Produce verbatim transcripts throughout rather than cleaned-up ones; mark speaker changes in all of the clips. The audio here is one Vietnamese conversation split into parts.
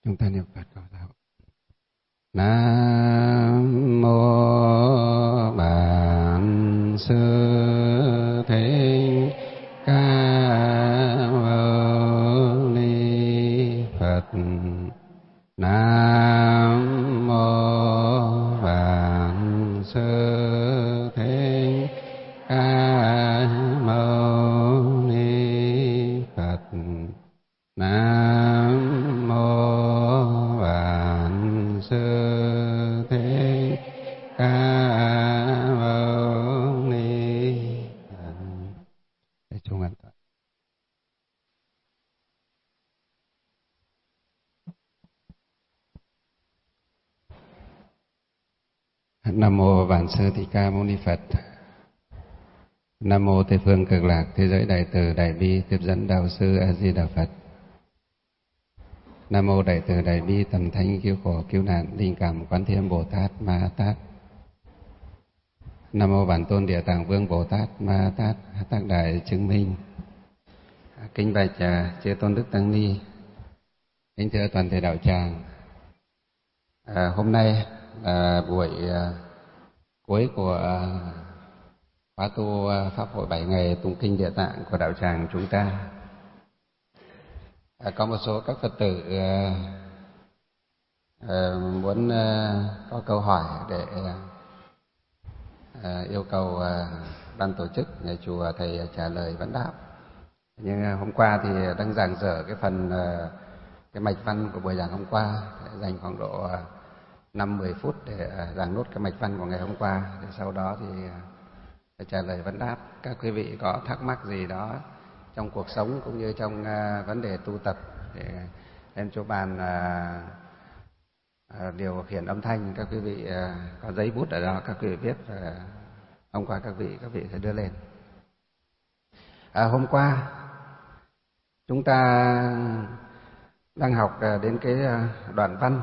Speaker 1: Chúng ta niệm Phật cầu đạo. Nam mô Bản Sư Thích Ca Mâu Ni Phật. Nam mô Bản Sư Thích Ca Mâu Ni Phật. Nam mô Bản Sư Thích Ca Mâu Ni Phật. Để chung ăn tội. Nam mô Bản Sư Thích Ca Mâu Ni Phật. Nam mô Tây phương Cực Lạc Thế giới Đại Từ Đại Bi Tiếp dẫn Đạo sư A Di Đà Phật. Nam mô Đại Từ Đại Bi Tầm Thánh Cứu Khổ Cứu Nạn Linh Cảm Quán Thiên Bồ Tát Ma Ha Tát. Nam mô Bản Tôn Địa Tạng Vương Bồ Tát Ma Ha Tát Tác Đại Chứng Minh. Kính bạch chư tôn đức tăng ni, kính thưa toàn thể đạo tràng. À, hôm nay là buổi uh, cuối của uh, khóa tu uh, pháp hội bảy ngày tụng kinh Địa Tạng của đạo tràng chúng ta. À, có một số các Phật tử uh, uh, muốn uh, có câu hỏi để uh, yêu cầu uh, ban tổ chức nhà chùa thầy uh, trả lời vấn đáp. Nhưng uh, hôm qua thì đang giảng dở cái phần uh, cái mạch văn của buổi giảng hôm qua, dành khoảng độ uh, năm mười phút để uh, giảng nốt cái mạch văn của ngày hôm qua. Để sau đó thì uh, trả lời vấn đáp. Các quý vị có thắc mắc gì đó trong cuộc sống cũng như trong uh, vấn đề tu tập để lên chỗ bàn uh, uh, điều khiển âm thanh, các quý vị uh, có giấy bút ở đó, các quý vị viết uh, hôm qua các vị các vị sẽ đưa lên. À, hôm qua chúng ta đang học uh, đến cái uh, đoạn văn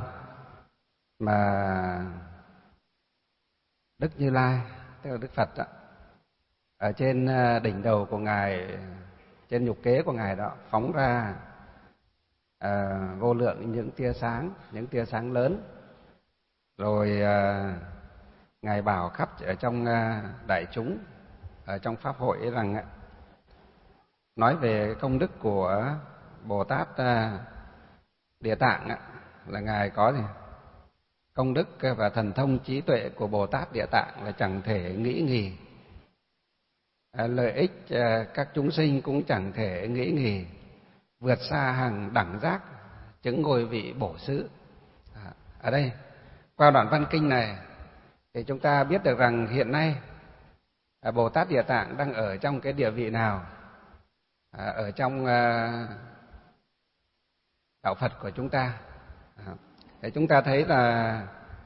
Speaker 1: mà Đức Như Lai, tức là Đức Phật đó, ở trên uh, đỉnh đầu của ngài, trên nhục kế của ngài đó phóng ra à, vô lượng những tia sáng, những tia sáng lớn, rồi à, ngài bảo khắp ở trong à, đại chúng ở trong pháp hội ấy rằng à, nói về công đức của Bồ Tát à, Địa Tạng à, là ngài có gì công đức và thần thông trí tuệ của Bồ Tát Địa Tạng là chẳng thể nghĩ nghì. À, lợi ích à, các chúng sinh cũng chẳng thể nghĩ nghì, vượt xa hàng đẳng giác, chứng ngôi vị bổ xứ. À, ở đây qua đoạn văn kinh này thì chúng ta biết được rằng hiện nay à, Bồ Tát Địa Tạng đang ở trong cái địa vị nào à, ở trong à, đạo Phật của chúng ta. À, để chúng ta thấy là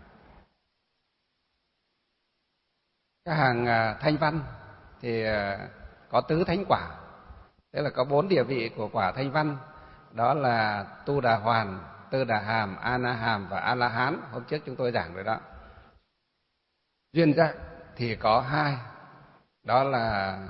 Speaker 1: các hàng à, thanh văn thì có tứ thánh quả, tức là có bốn địa vị của quả thanh văn, đó là Tu Đà Hoàn, Tư Đà Hàm, A Na Hàm và A La Hán. Hôm trước chúng tôi giảng rồi đó. Duyên giác thì có hai, đó là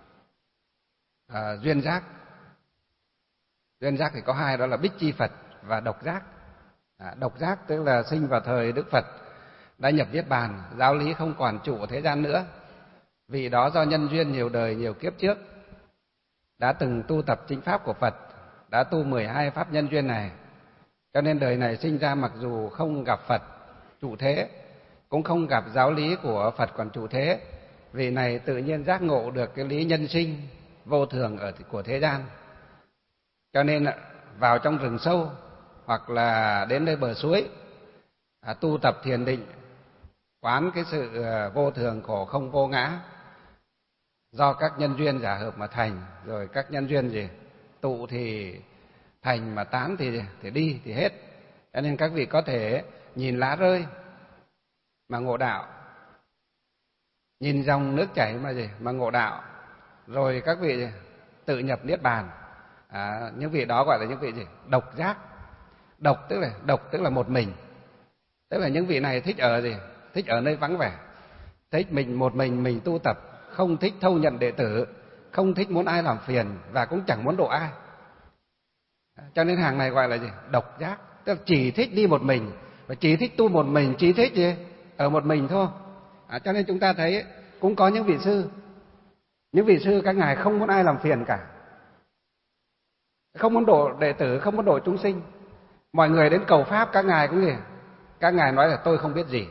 Speaker 1: à, duyên giác. Duyên giác thì có hai, đó là Bích Chi Phật và độc giác. À, độc giác tức là sinh vào thời Đức Phật đã nhập Niết Bàn, giáo lý không còn trụ thế gian nữa. Vì đó do nhân duyên nhiều đời nhiều kiếp trước đã từng tu tập chính pháp của Phật, đã tu mười hai pháp nhân duyên này, cho nên đời này sinh ra mặc dù không gặp Phật trụ thế, cũng không gặp giáo lý của Phật còn trụ thế, vì này tự nhiên giác ngộ được cái lý nhân sinh vô thường ở của thế gian. Cho nên vào trong rừng sâu hoặc là đến nơi bờ suối à, tu tập thiền định, quán cái sự vô thường khổ không vô ngã, do các nhân duyên giả hợp mà thành, rồi các nhân duyên gì tụ thì thành, mà tán thì thì đi thì hết. Cho nên các vị có thể nhìn lá rơi mà ngộ đạo, nhìn dòng nước chảy mà gì mà ngộ đạo, rồi các vị tự nhập niết bàn. À, những vị đó gọi là những vị gì độc giác. Độc tức là độc tức là một mình, tức là những vị này thích ở gì thích ở nơi vắng vẻ, thích mình một mình mình tu tập, không thích thâu nhận đệ tử, không thích muốn ai làm phiền và cũng chẳng muốn độ ai. Cho nên hàng này gọi là gì độc giác. tức là chỉ thích đi một mình, và chỉ thích tu một mình, chỉ thích gì ở một mình thôi. À, cho nên chúng ta thấy cũng có những vị sư, những vị sư các ngài không muốn ai làm phiền cả, không muốn độ đệ tử, không muốn độ chúng sinh. Mọi người đến cầu pháp các ngài cũng gì, các ngài nói là tôi không biết gì.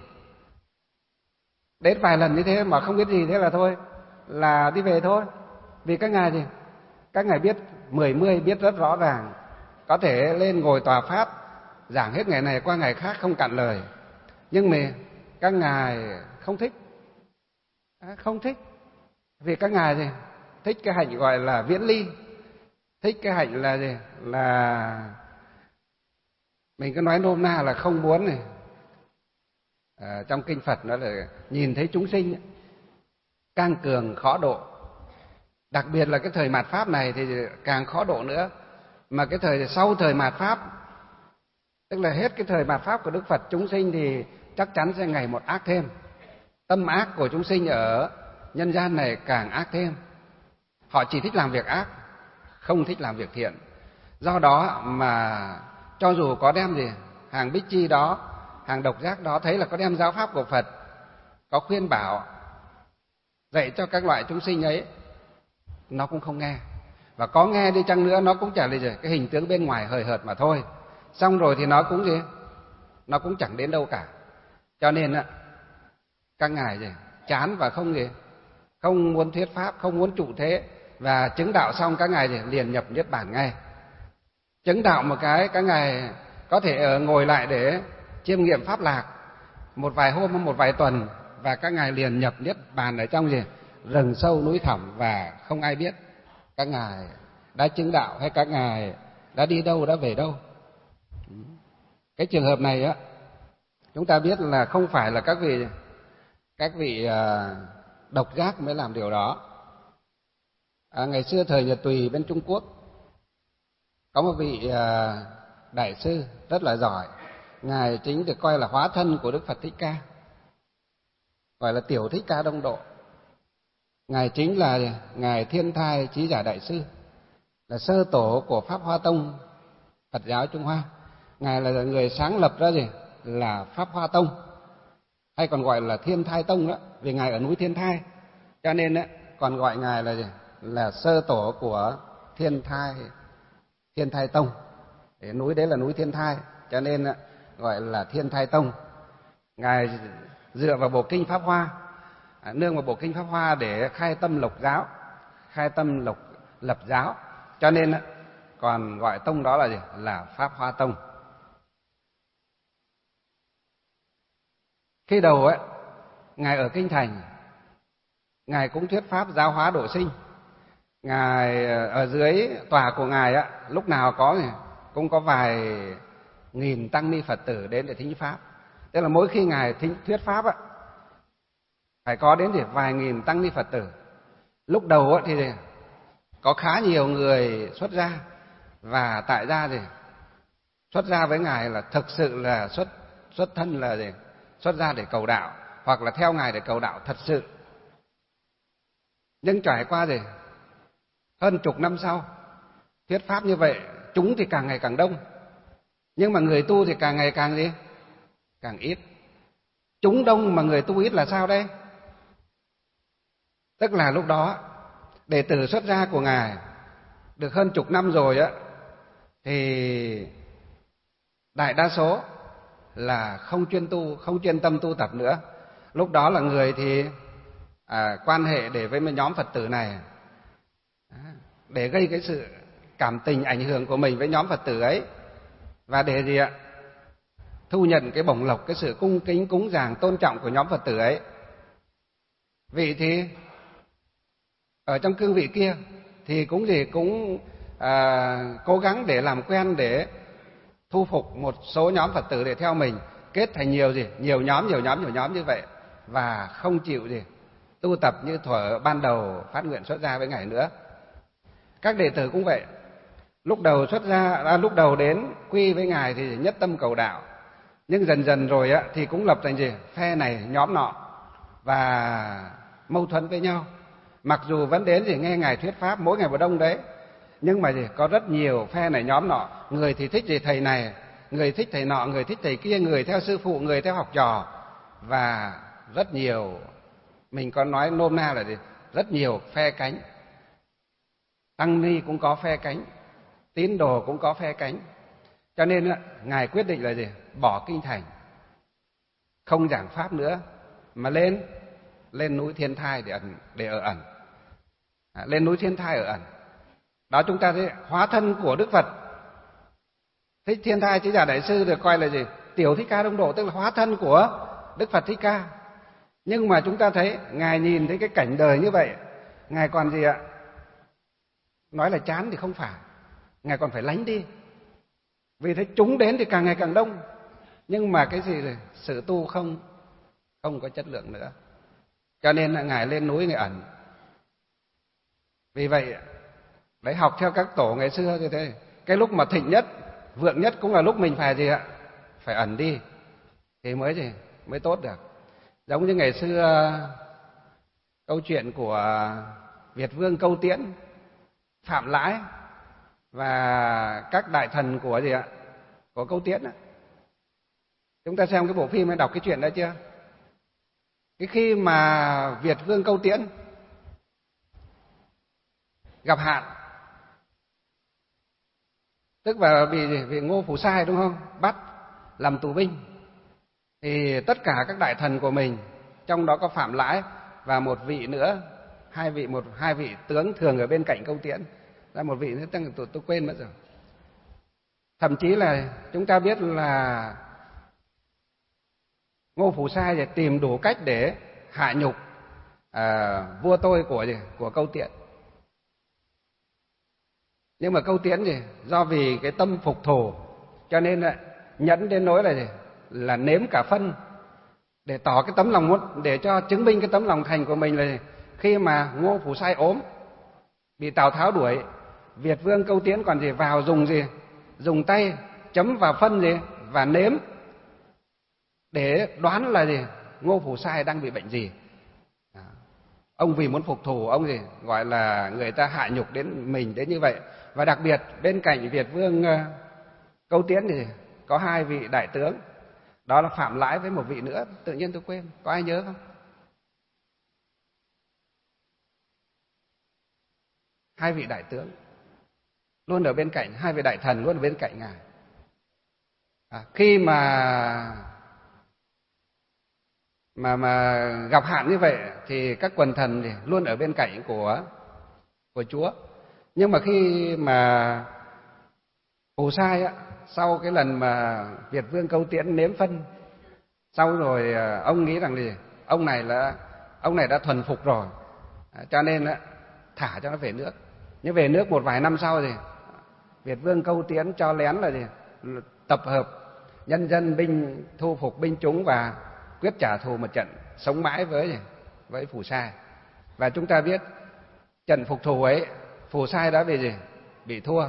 Speaker 1: Đến vài lần như thế mà không biết gì, thế là thôi, là đi về thôi. Vì các ngài gì, các ngài biết mười mươi, biết rất rõ ràng, có thể lên ngồi tòa pháp giảng hết ngày này qua ngày khác không cạn lời. Nhưng mà các ngài không thích, không thích, vì các ngài gì thích cái hạnh gọi là viễn ly, thích cái hạnh là gì, là mình cứ nói nôm na là không muốn này. À, trong kinh Phật nó là nhìn thấy chúng sinh càng cường khó độ, đặc biệt là cái thời mạt pháp này thì càng khó độ nữa. Mà cái thời sau thời mạt pháp, tức là hết cái thời mạt pháp của Đức Phật, chúng sinh thì chắc chắn sẽ ngày một ác thêm. Tâm ác của chúng sinh ở nhân gian này càng ác thêm. Họ chỉ thích làm việc ác, không thích làm việc thiện. Do đó mà cho dù có đem gì hàng bích chi đó, hàng độc giác đó, thấy là có đem giáo pháp của Phật, có khuyên bảo dạy cho các loại chúng sinh ấy, nó cũng không nghe. Và có nghe đi chăng nữa nó cũng chả là gì, cái hình tướng bên ngoài hời hợt mà thôi. Xong rồi thì nó cũng gì, nó cũng chẳng đến đâu cả. Cho nên á, các ngài gì chán và không gì, không muốn thuyết pháp, không muốn trụ thế. Và chứng đạo xong các ngài gì liền nhập niết bàn ngay. Chứng đạo một cái, các ngài có thể ngồi lại để chiêm nghiệm pháp lạc một vài hôm, một vài tuần, và các ngài liền nhập niết bàn ở trong gì rừng sâu núi thẳm, và không ai biết các ngài đã chứng đạo hay các ngài đã đi đâu, đã về đâu. Cái trường hợp này á, chúng ta biết là không phải là các vị các vị độc giác mới làm điều đó. À, ngày xưa thời Nhật Tùy bên Trung Quốc có một vị à, đại sư rất là giỏi. Ngài chính được coi là hóa thân của Đức Phật Thích Ca, gọi là Tiểu Thích Ca Đông Độ. Ngài chính là ngài Thiên Thai Chí Giả Đại Sư, là sơ tổ của Pháp Hoa Tông Phật giáo Trung Hoa. Ngài là người sáng lập ra gì là Pháp Hoa Tông, hay còn gọi là Thiên Thai Tông đó, vì ngài ở núi Thiên Thai, cho nên đó, còn gọi ngài là gì là sơ tổ của Thiên Thai Thiên Thai Tông. Để núi đấy là núi Thiên Thai, cho nên đó, gọi là Thiên Thai Tông. Ngài dựa vào bộ kinh Pháp Hoa, nương vào bộ kinh Pháp Hoa để khai tâm lục giáo, khai tâm lục lập giáo, cho nên đó, còn gọi tông đó là gì là Pháp Hoa Tông. Khi đầu ấy, ngài ở kinh thành, ngài cũng thuyết pháp giáo hóa độ sinh. Ngài ở dưới tòa của ngài á, lúc nào có cũng có vài nghìn tăng ni Phật tử đến để thính pháp. Tức là mỗi khi ngài thính thuyết pháp á, phải có đến thì vài nghìn tăng ni Phật tử. Lúc đầu á thì có khá nhiều người xuất gia, và tại gia thì xuất gia với ngài là thực sự là xuất xuất thân là gì xuất gia để cầu đạo, hoặc là theo ngài để cầu đạo thật sự. Nhưng trải qua gì hơn chục năm sau, thuyết pháp như vậy, chúng thì càng ngày càng đông, nhưng mà người tu thì càng ngày càng gì càng ít. Chúng đông mà người tu ít là sao đây? Tức là lúc đó đệ tử xuất gia của ngài được hơn chục năm rồi á, thì đại đa số là không chuyên tu, không chuyên tâm tu tập nữa. Lúc đó là người thì à, quan hệ để với nhóm Phật tử này, để gây cái sự cảm tình ảnh hưởng của mình với nhóm Phật tử ấy, và để gì ạ thu nhận cái bổng lộc, cái sự cung kính cúng dường tôn trọng của nhóm Phật tử ấy. Vị thì ở trong cương vị kia thì cũng gì cũng à, cố gắng để làm quen, để thu phục một số nhóm Phật tử để theo mình, kết thành nhiều gì nhiều nhóm nhiều nhóm nhiều nhóm như vậy, và không chịu gì tu tập như thuở ban đầu phát nguyện xuất gia với ngài nữa. Các đệ tử cũng vậy, lúc đầu xuất gia à, lúc đầu đến quy với ngài thì nhất tâm cầu đạo, nhưng dần dần rồi á thì cũng lập thành gì phe này nhóm nọ, và mâu thuẫn với nhau. Mặc dù vẫn đến thì nghe ngài thuyết pháp mỗi ngày một đông đấy, nhưng mà gì có rất nhiều phe này nhóm nọ. Người thì thích gì thầy này, người thích thầy nọ, người thích thầy kia, người theo sư phụ, người theo học trò, và rất nhiều, mình có nói nôm na là gì? Rất nhiều phe cánh. Tăng ni cũng có phe cánh, tín đồ cũng có phe cánh. Cho nên Ngài quyết định là gì? Bỏ kinh thành, không giảng pháp nữa, mà lên lên núi Thiên Thai để ẩn, để ở ẩn. À, lên núi Thiên Thai ở ẩn. Đó chúng ta thấy hóa thân của Đức Phật. Thích Thiên Thai Chí Giả Đại Sư được coi là gì? Tiểu Thích Ca Đông Độ, tức là hóa thân của Đức Phật Thích Ca. Nhưng mà chúng ta thấy Ngài nhìn thấy cái cảnh đời như vậy, Ngài còn gì ạ? Nói là chán thì không phải, Ngài còn phải lánh đi. Vì thế chúng đến thì càng ngày càng đông, nhưng mà cái gì rồi? Sự tu không không có chất lượng nữa. Cho nên là Ngài lên núi Ngài ẩn. Vì vậy đấy, học theo các tổ ngày xưa như thế, cái lúc mà thịnh nhất, vượng nhất cũng là lúc mình phải gì ạ? Phải ẩn đi thì mới gì? Mới tốt được. Giống như ngày xưa câu chuyện của Việt Vương Câu Tiễn, Phạm Lãi và các đại thần của gì ạ? Của Câu Tiễn. Chúng ta xem cái bộ phim hay đọc cái chuyện đó chưa? Cái khi mà Việt Vương Câu Tiễn gặp hạn, tức là bị, bị Ngô Phủ Sai đúng không? Bắt làm tù binh. Thì tất cả các đại thần của mình, trong đó có Phạm Lãi và một vị nữa, hai vị một hai vị tướng thường ở bên cạnh Câu Tiễn, ra một vị nữa tôi, tôi quên mất rồi. Thậm chí là chúng ta biết là Ngô Phủ Sai thì tìm đủ cách để hạ nhục à, vua tôi của của Câu Tiễn. Nhưng mà Câu Tiễn gì? Do vì cái tâm phục thù cho nên là nhẫn đến nỗi là gì? Là nếm cả phân để tỏ cái tấm lòng, để cho chứng minh cái tấm lòng thành của mình là gì? Khi mà Ngô Phủ Sai ốm, bị Tào Tháo đuổi, Việt Vương Câu Tiễn còn gì? Vào dùng gì? Dùng tay chấm vào phân gì? Và nếm để đoán là gì? Ngô Phủ Sai đang bị bệnh gì. Ông vì muốn phục thù, ông gì? Gọi là người ta hạ nhục đến mình đến như vậy. Và đặc biệt bên cạnh Việt Vương Câu Tiễn thì có hai vị đại tướng, đó là Phạm Lãi với một vị nữa, tự nhiên tôi quên, có ai nhớ không? Hai vị đại tướng luôn ở bên cạnh, hai vị đại thần luôn ở bên cạnh Ngài. À, khi mà mà mà gặp hạn như vậy thì các quần thần thì luôn ở bên cạnh của của Chúa. Nhưng mà khi mà Phủ Sai á, sau cái lần mà Việt Vương Câu Tiễn nếm phân, sau rồi ông nghĩ rằng gì? Ông này là ông này đã thuần phục rồi, cho nên á, thả cho nó về nước. Nhưng về nước một vài năm sau thì Việt Vương Câu Tiễn cho lén là gì? Tập hợp nhân dân binh, thu phục binh chúng và quyết trả thù một trận sống mãi với gì? Với Phủ Sai. Và chúng ta biết trận phục thù ấy, Phủ Sai đã bị gì? Bị thua.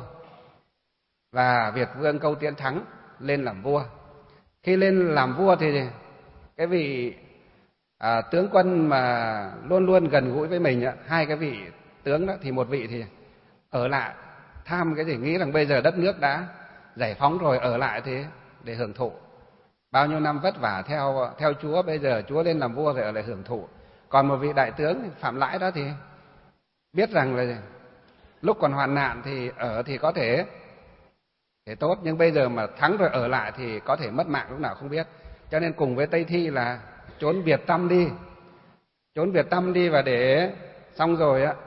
Speaker 1: Và Việt Vương Câu Tiễn thắng, lên làm vua. Khi lên làm vua thì cái vị à, tướng quân mà luôn luôn gần gũi với mình, hai cái vị tướng đó, thì một vị thì ở lại tham cái gì, nghĩ rằng bây giờ đất nước đã giải phóng rồi, ở lại thế để hưởng thụ. Bao nhiêu năm vất vả theo theo Chúa, bây giờ Chúa lên làm vua rồi ở lại hưởng thụ. Còn một vị đại tướng Phạm Lãi đó thì biết rằng là lúc còn hoạn nạn thì ở thì có thể để tốt, nhưng bây giờ mà thắng rồi ở lại thì có thể mất mạng lúc nào không biết. Cho nên cùng với Tây Thi là trốn Việt Tâm đi, trốn Việt Tâm đi và để xong rồi á,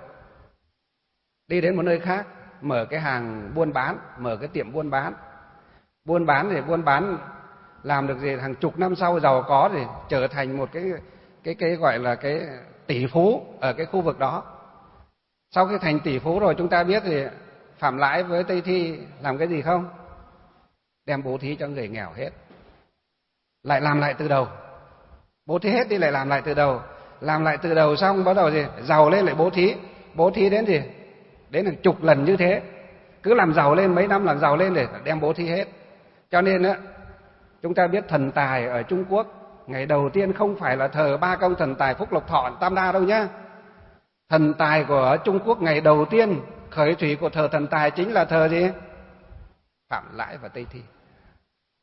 Speaker 1: đi đến một nơi khác, mở cái hàng buôn bán, mở cái tiệm buôn bán. Buôn bán thì buôn bán làm được gì, hàng chục năm sau giàu có thì trở thành một cái cái cái gọi là cái tỷ phú ở cái khu vực đó. Sau khi thành tỷ phú rồi, chúng ta biết thì Phạm Lãi với Tây Thi làm cái gì không? Đem bố thí cho người nghèo hết. Lại làm lại từ đầu. Bố thí hết đi lại làm lại từ đầu. Làm lại từ đầu xong bắt đầu gì? Giàu lên lại bố thí. Bố thí đến gì? Đến hàng chục lần như thế. Cứ làm giàu lên, mấy năm làm giàu lên để đem bố thí hết. Cho nên á, chúng ta biết thần tài ở Trung Quốc ngày đầu tiên không phải là thờ ba công thần tài Phúc Lộc Thọ Tam Đa đâu nhá. Thần tài của Trung Quốc ngày đầu tiên khởi thủy của thờ thần tài chính là thờ gì? Phạm Lãi và Tây Thi.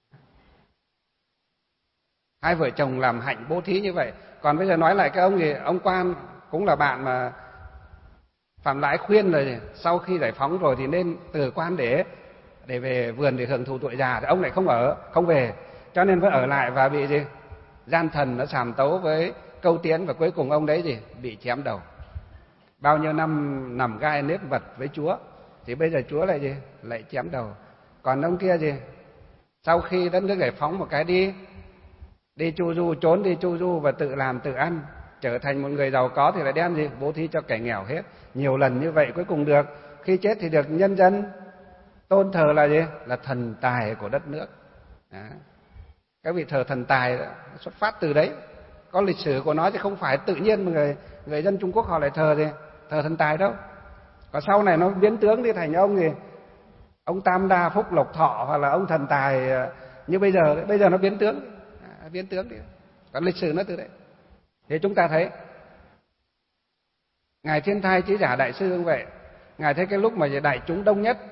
Speaker 1: Hai vợ chồng làm hạnh bố thí như vậy. Còn bây giờ nói lại cái ông gì, ông quan cũng là bạn mà Phạm Lãi khuyên rồi, sau khi giải phóng rồi thì nên từ quan để để về vườn để hưởng thụ tuổi già, thì ông lại không ở, không về, cho nên vẫn ở lại và bị gì, gian thần nó sàm tấu với câu tiễn, và cuối cùng ông đấy gì, bị chém đầu. Bao nhiêu năm nằm gai nếp vật với Chúa, thì bây giờ Chúa lại gì, lại chém đầu. Còn ông kia gì, sau khi đất nước giải phóng một cái đi đi chu du, trốn đi chu du và tự làm tự ăn, trở thành một người giàu có, thì lại đem gì, bố thí cho kẻ nghèo hết. Nhiều lần như vậy cuối cùng được, khi chết thì được nhân dân tôn thờ là gì, là thần tài của đất nước. Đó. Các vị thờ thần tài xuất phát từ đấy, có lịch sử của nó, chứ không phải tự nhiên mà người người dân Trung Quốc họ lại thờ gì, thờ thần tài đâu. Còn sau này nó biến tướng đi thành ông gì, ông Tam Đa Phúc Lộc Thọ, hoặc là ông thần tài như bây giờ. Bây giờ nó biến tướng, à, biến tướng đi. Còn lịch sử nó từ đấy. Thì chúng ta thấy Ngài Thiên Thai Chí Giả Đại Sư cũng vậy. Ngài thấy cái lúc mà đại chúng đông nhất,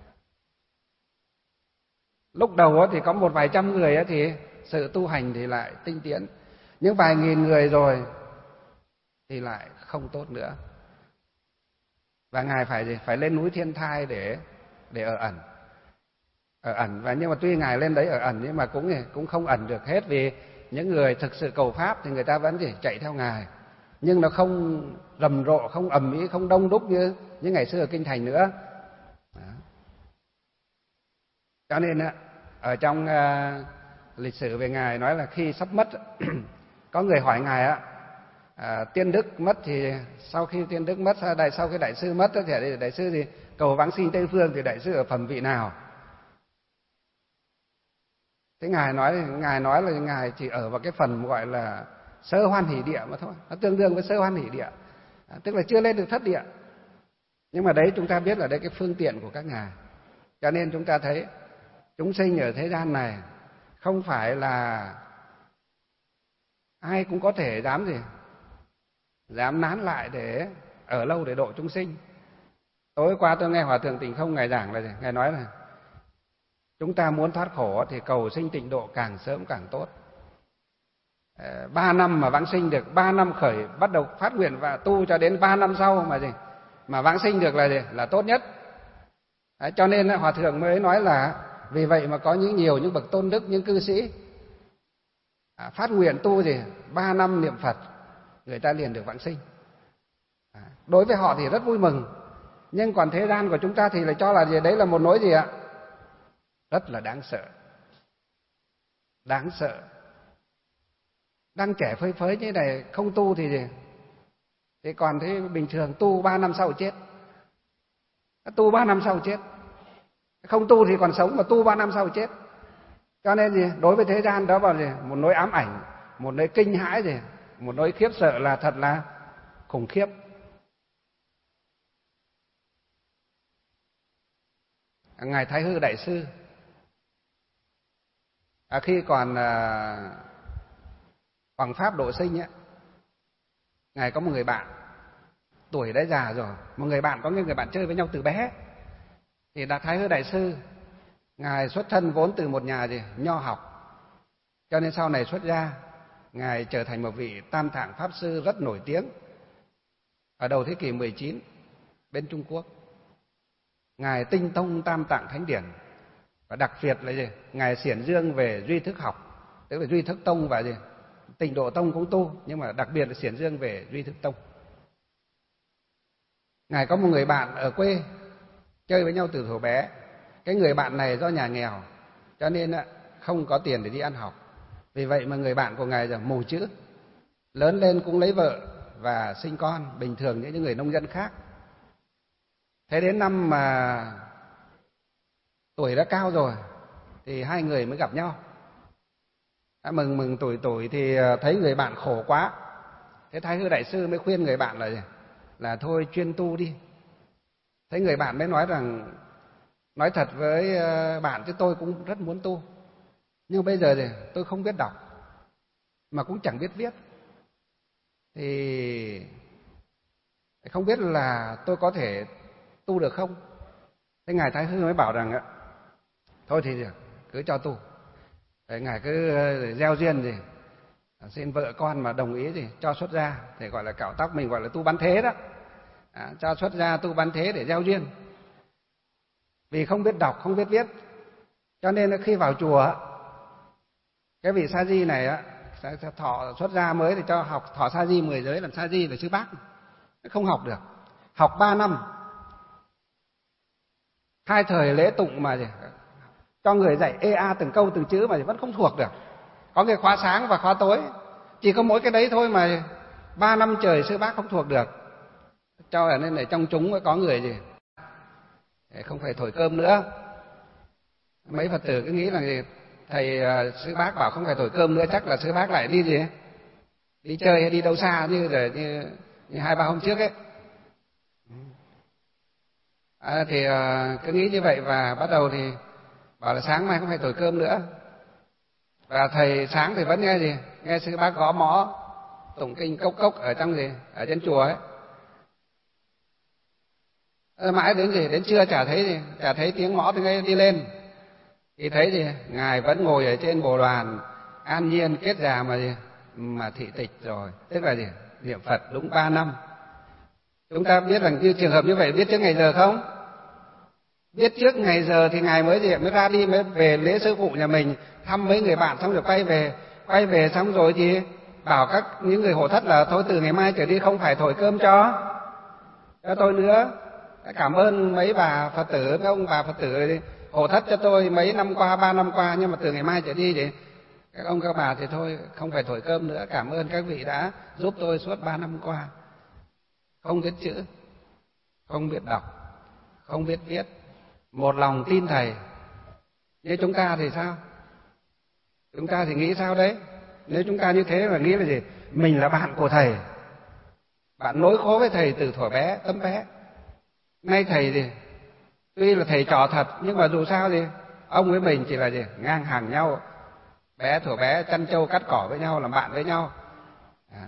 Speaker 1: lúc đầu thì có một vài trăm người thì sự tu hành thì lại tinh tiến, nhưng vài nghìn người rồi thì lại không tốt nữa. Và Ngài phải gì? Phải lên núi Thiên Thai để để ở ẩn. Ở ẩn, và nhưng mà tuy Ngài lên đấy ở ẩn, nhưng mà cũng cũng không ẩn được hết, vì những người thực sự cầu pháp thì người ta vẫn gì, chạy theo Ngài, nhưng nó không rầm rộ, không ầm ĩ, không đông đúc như như ngày xưa ở kinh thành nữa. Đó. Cho nên ở trong uh, lịch sử về Ngài nói là khi sắp mất, có người hỏi Ngài á, à, tiên đức mất thì sau khi tiên đức mất, đại sau khi đại sư mất thì đại sư gì cầu vãng sinh Tây Phương, thì đại sư ở phẩm vị nào? Thế Ngài nói Ngài nói là Ngài chỉ ở vào cái phần gọi là sơ hoan hỷ địa mà thôi, nó tương đương với sơ hoan hỷ địa, à, tức là chưa lên được thất địa. Nhưng mà đấy chúng ta biết là đấy cái phương tiện của các Ngài. Cho nên chúng ta thấy chúng sinh ở thế gian này không phải là ai cũng có thể dám gì, dám nán lại để ở lâu để độ chúng sinh. Tối qua tôi nghe Hòa Thượng Tịnh Không Ngài giảng là gì? Ngài nói là chúng ta muốn thoát khổ thì cầu sinh tịnh độ càng sớm càng tốt. Ba năm mà vãng sinh được, ba năm khởi bắt đầu phát nguyện và tu cho đến ba năm sau mà gì mà vãng sinh được là gì là tốt nhất. Đấy, cho nên Hòa Thượng mới nói là vì vậy mà có những nhiều những bậc tôn đức, những cư sĩ à, phát nguyện tu gì ba năm niệm Phật, người ta liền được vãng sinh. À, đối với họ thì rất vui mừng, nhưng còn thế gian của chúng ta thì lại cho là gì, đấy là một nỗi gì ạ, rất là đáng sợ, đáng sợ. Đang trẻ phơi phới như này không tu thì gì, thì còn thế bình thường tu ba năm sau chết, tu ba năm sau chết, không tu thì còn sống, mà tu ba năm sau chết. Cho nên gì, đối với thế gian đó là gì, một nỗi ám ảnh, một nỗi kinh hãi gì, một nỗi khiếp sợ là thật là khủng khiếp. Ngài Thái Hư Đại Sư à, khi còn à, Hoàng Pháp độ sinh ấy, Ngài có một người bạn tuổi đã già rồi, một người bạn có những người bạn chơi với nhau từ bé. Thì Đạt Thái Hư Đại Sư, Ngài xuất thân vốn từ một nhà gì nho học, cho nên sau này xuất gia, Ngài trở thành một vị Tam Tạng Pháp Sư rất nổi tiếng ở đầu thế kỷ mười chín bên Trung Quốc. Ngài tinh thông Tam Tạng Thánh Điển, và đặc biệt là gì, Ngài xiển dương về duy thức học, tức là duy thức tông và gì Tịnh Độ Tông cũng tu, nhưng mà đặc biệt là xiển dương về duy thức tông. Ngài có một người bạn ở quê chơi với nhau từ thuở bé. Cái người bạn này do nhà nghèo, cho nên không có tiền để đi ăn học. Vì vậy mà người bạn của Ngài là mù chữ, lớn lên cũng lấy vợ và sinh con bình thường như những người nông dân khác. Thế đến năm mà tuổi đã cao rồi thì hai người mới gặp nhau. Đã mừng mừng tuổi tuổi thì thấy người bạn khổ quá. Thế Thái Hư Đại Sư mới khuyên người bạn là gì? Là thôi chuyên tu đi. Thế người bạn mới nói rằng, nói thật với bạn chứ tôi cũng rất muốn tu, nhưng bây giờ thì tôi không biết đọc, mà cũng chẳng biết viết, thì không biết là tôi có thể tu được không? Thế Ngài Thái Hư mới bảo rằng thôi thì cứ cho tu. Đấy, Ngài cứ gieo duyên gì xin vợ con mà đồng ý thì cho xuất gia, thì gọi là cạo tóc, mình gọi là tu bán thế đó. À, cho xuất gia tu bán thế để gieo duyên. Vì không biết đọc, không biết viết, cho nên khi vào chùa, cái vị sa di này á, thọ xuất gia mới thì cho học thọ sa di mười giới làm sa di là sư bác, không học được. Học ba năm, hai thời lễ tụng mà gì, cho người dạy ê a từng câu từng chữ mà vẫn không thuộc được. Có cái khóa sáng và khóa tối, chỉ có mỗi cái đấy thôi mà ba năm trời sư bác không thuộc được. Cho nên là trong chúng có người gì không phải thổi cơm nữa. Mấy Phật tử cứ nghĩ là gì, thầy sư bác bảo không phải thổi cơm nữa, chắc là sư bác lại đi gì, đi chơi hay đi đâu xa như rồi như, như hai ba hôm trước ấy. À, thì cứ nghĩ như vậy và bắt đầu thì bảo là sáng mai không phải thổi cơm nữa. Và thầy sáng thì vẫn nghe gì, nghe sư bác gõ mõ tụng kinh cốc cốc ở trong gì, ở trên chùa ấy. À, mãi đến gì, đến trưa chả thấy gì, chả thấy tiếng mõ thì đi lên. Thì thấy gì, ngài vẫn ngồi ở trên bồ đoàn an nhiên kết già mà gì, mà thị tịch rồi, tức là gì, niệm Phật đúng ba năm. Chúng ta biết rằng như trường hợp như vậy biết trước ngày giờ không? Biết trước ngày giờ thì ngài mới gì, mới ra đi, mới về lễ sư phụ nhà mình, thăm mấy người bạn xong rồi quay về, quay về xong rồi thì bảo các những người hộ thất là thôi từ ngày mai trở đi không phải thổi cơm cho cho tôi nữa. Cảm ơn mấy bà Phật tử, mấy ông bà Phật tử hộ thất cho tôi mấy năm qua, ba năm qua, nhưng mà từ ngày mai trở đi thì các ông các bà thì thôi không phải thổi cơm nữa. Cảm ơn các vị đã giúp tôi suốt ba năm qua. Không biết chữ, không biết đọc, không biết viết, một lòng tin thầy. Như chúng ta thì sao? Chúng ta thì nghĩ sao đấy? Nếu chúng ta như thế là nghĩ là gì? Mình là bạn của thầy, bạn nối khố với thầy từ thuở bé, tấm bé. Nay thầy thì tuy là thầy trò thật, nhưng mà dù sao thì ông với mình chỉ là gì, ngang hàng nhau, bé thuở bé chăn trâu cắt cỏ với nhau, làm bạn với nhau. Đó.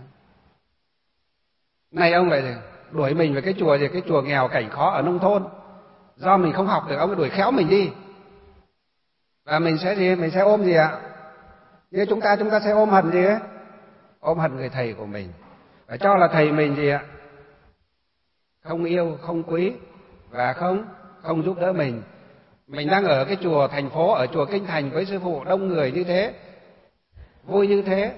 Speaker 1: Nay ông lại gì, đuổi mình về cái chùa gì, cái chùa nghèo cảnh khó ở nông thôn, do mình không học được, ông ấy đuổi khéo mình đi. Và mình sẽ gì, mình sẽ ôm gì ạ? Như chúng ta chúng ta sẽ ôm hận gì ấy, ôm hận người thầy của mình, và cho là thầy mình gì ạ, không yêu, không quý và không không giúp đỡ mình. Mình đang ở cái chùa thành phố, ở chùa Kinh Thành với sư phụ đông người như thế, vui như thế,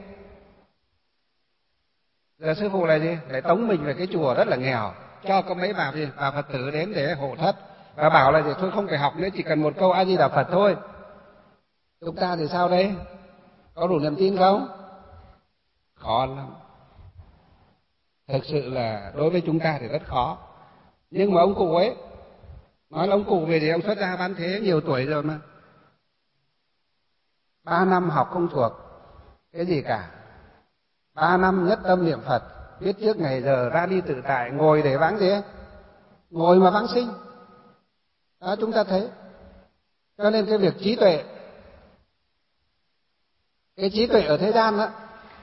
Speaker 1: giờ sư phụ là gì, để tống mình về cái chùa rất là nghèo, cho có mấy bà gì, bà Phật tử đến để hộ thất và bảo là gì, thôi không phải học nữa, chỉ cần một câu A Di Đà Phật thôi. Chúng ta thì sao đấy? Có đủ niềm tin không? Khó lắm. Thực sự là đối với chúng ta thì rất khó. Nhưng mà ông cụ ấy, nói là ông cụ về thì ông xuất gia bán thế nhiều tuổi rồi mà. Ba năm học không thuộc cái gì cả. Ba năm nhất tâm niệm Phật, biết trước ngày giờ, ra đi tự tại, ngồi để vãng gì? Ngồi mà vãng sinh. Đó, chúng ta thấy. Cho nên cái việc trí tuệ, cái trí tuệ ở thế gian đó,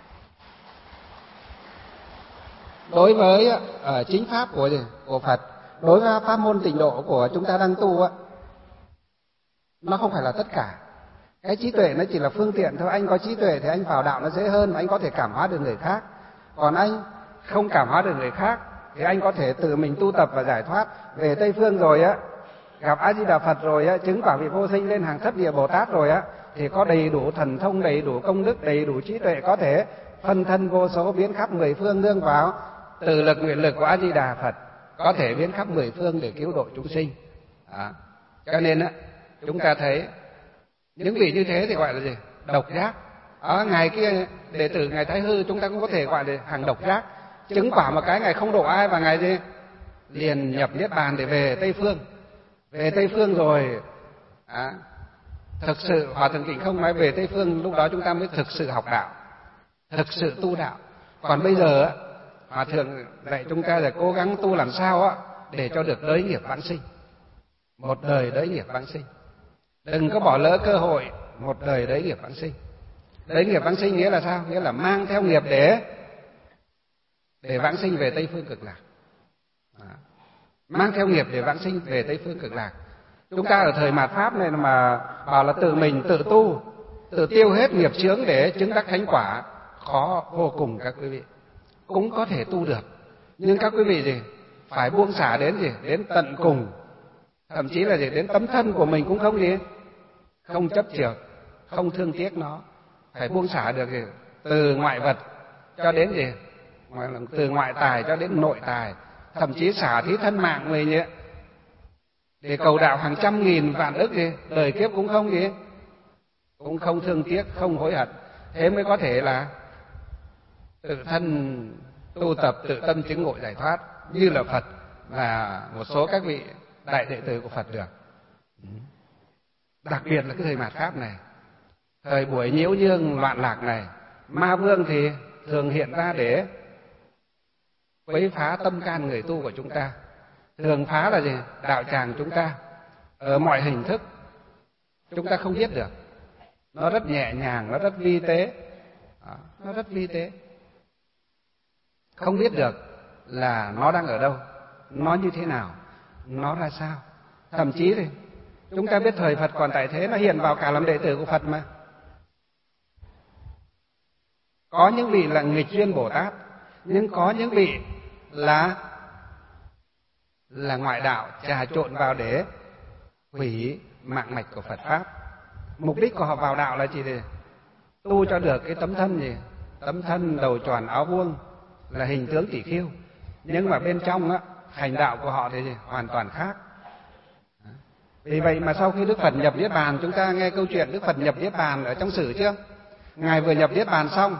Speaker 1: đối với ở chính pháp của của Phật, đối với pháp môn tịnh độ của chúng ta đang tu á, nó không phải là tất cả. Cái trí tuệ nó chỉ là phương tiện thôi. Anh có trí tuệ thì anh vào đạo nó dễ hơn, anh có thể cảm hóa được người khác. Còn anh không cảm hóa được người khác thì anh có thể tự mình tu tập và giải thoát. Về Tây Phương rồi á, gặp A Di Đà Phật rồi á, chứng quả vị vô sinh lên hàng thất địa Bồ Tát rồi á, thì có đầy đủ thần thông, đầy đủ công đức, đầy đủ trí tuệ, có thể phân thân vô số biến khắp mười phương, nương vào từ lực nguyện lực của A Di Đà Phật, có thể biến khắp mười phương để cứu độ chúng sinh. Đó. Cho nên á, chúng ta thấy những vị như thế thì gọi là gì? Độc giác. Ở ngày kia đệ tử ngài Thái Hư chúng ta cũng có thể gọi là hàng độc giác, chứng quả một cái ngài không độ ai và ngài gì? Liền nhập niết bàn để về Tây Phương. Về Tây Phương rồi à, thực sự Hòa Thượng Tịnh Không nói về Tây Phương, lúc đó chúng ta mới thực sự học đạo, thực sự tu đạo. Còn bây giờ á, Hòa Thượng dạy chúng ta là cố gắng tu làm sao á để cho được đới nghiệp vãng sinh, một đời đới nghiệp vãng sinh. Đừng có bỏ lỡ cơ hội một đời đới nghiệp vãng sinh. Đới nghiệp vãng sinh nghĩa là sao? Nghĩa là mang theo nghiệp để để vãng sinh về Tây Phương Cực Lạc. Đó. Mang theo nghiệp để vãng sinh về Tây Phương Cực Lạc. Chúng ta ở thời mạt Pháp này mà bảo là tự mình tự tu, tự tiêu hết nghiệp chướng để chứng đắc thánh quả, khó vô cùng các quý vị. Cũng có thể tu được, nhưng các quý vị gì phải buông xả đến gì đến tận cùng, thậm chí là gì đến tấm thân của mình cũng không gì không chấp chược, không thương tiếc nó, phải buông xả được gì từ ngoại vật cho đến gì từ ngoại tài cho đến nội tài, thậm chí xả thí thân mạng mình ấy, để cầu đạo hàng trăm nghìn vạn ức gì đời kiếp cũng không gì cũng không thương tiếc, không hối hận. Thế mới có thể là tự thân tu tập, tự tâm chứng ngộ giải thoát như là Phật và một số các vị đại đệ tử của Phật được. Đặc biệt là cái thời mạt Pháp này, thời buổi nhiễu nhương loạn lạc này, ma vương thì thường hiện ra để quấy phá tâm can người tu của chúng ta, thường phá là gì đạo tràng chúng ta ở mọi hình thức. Chúng ta không biết được, nó rất nhẹ nhàng, nó rất vi tế, nó rất vi tế, không biết được là nó đang ở đâu, nó như thế nào, nó ra sao. Thậm chí thì chúng ta biết thời Phật còn tại thế, nó hiện vào cả làm đệ tử của Phật mà. Có những vị là nghịch duyên Bồ Tát, nhưng có những vị là là ngoại đạo trà trộn vào để hủy mạng mạch của Phật Pháp. Mục đích của họ vào đạo là chỉ để tu cho được cái tấm thân gì tấm thân đầu tròn áo vuông là hình tướng tỷ khưu, nhưng mà bên trong á hành đạo của họ thì gì? Hoàn toàn khác. Vì vậy mà sau khi Đức Phật nhập Niết Bàn, chúng ta nghe câu chuyện Đức Phật nhập Niết Bàn ở trong sử chưa? Ngài vừa nhập Niết Bàn xong,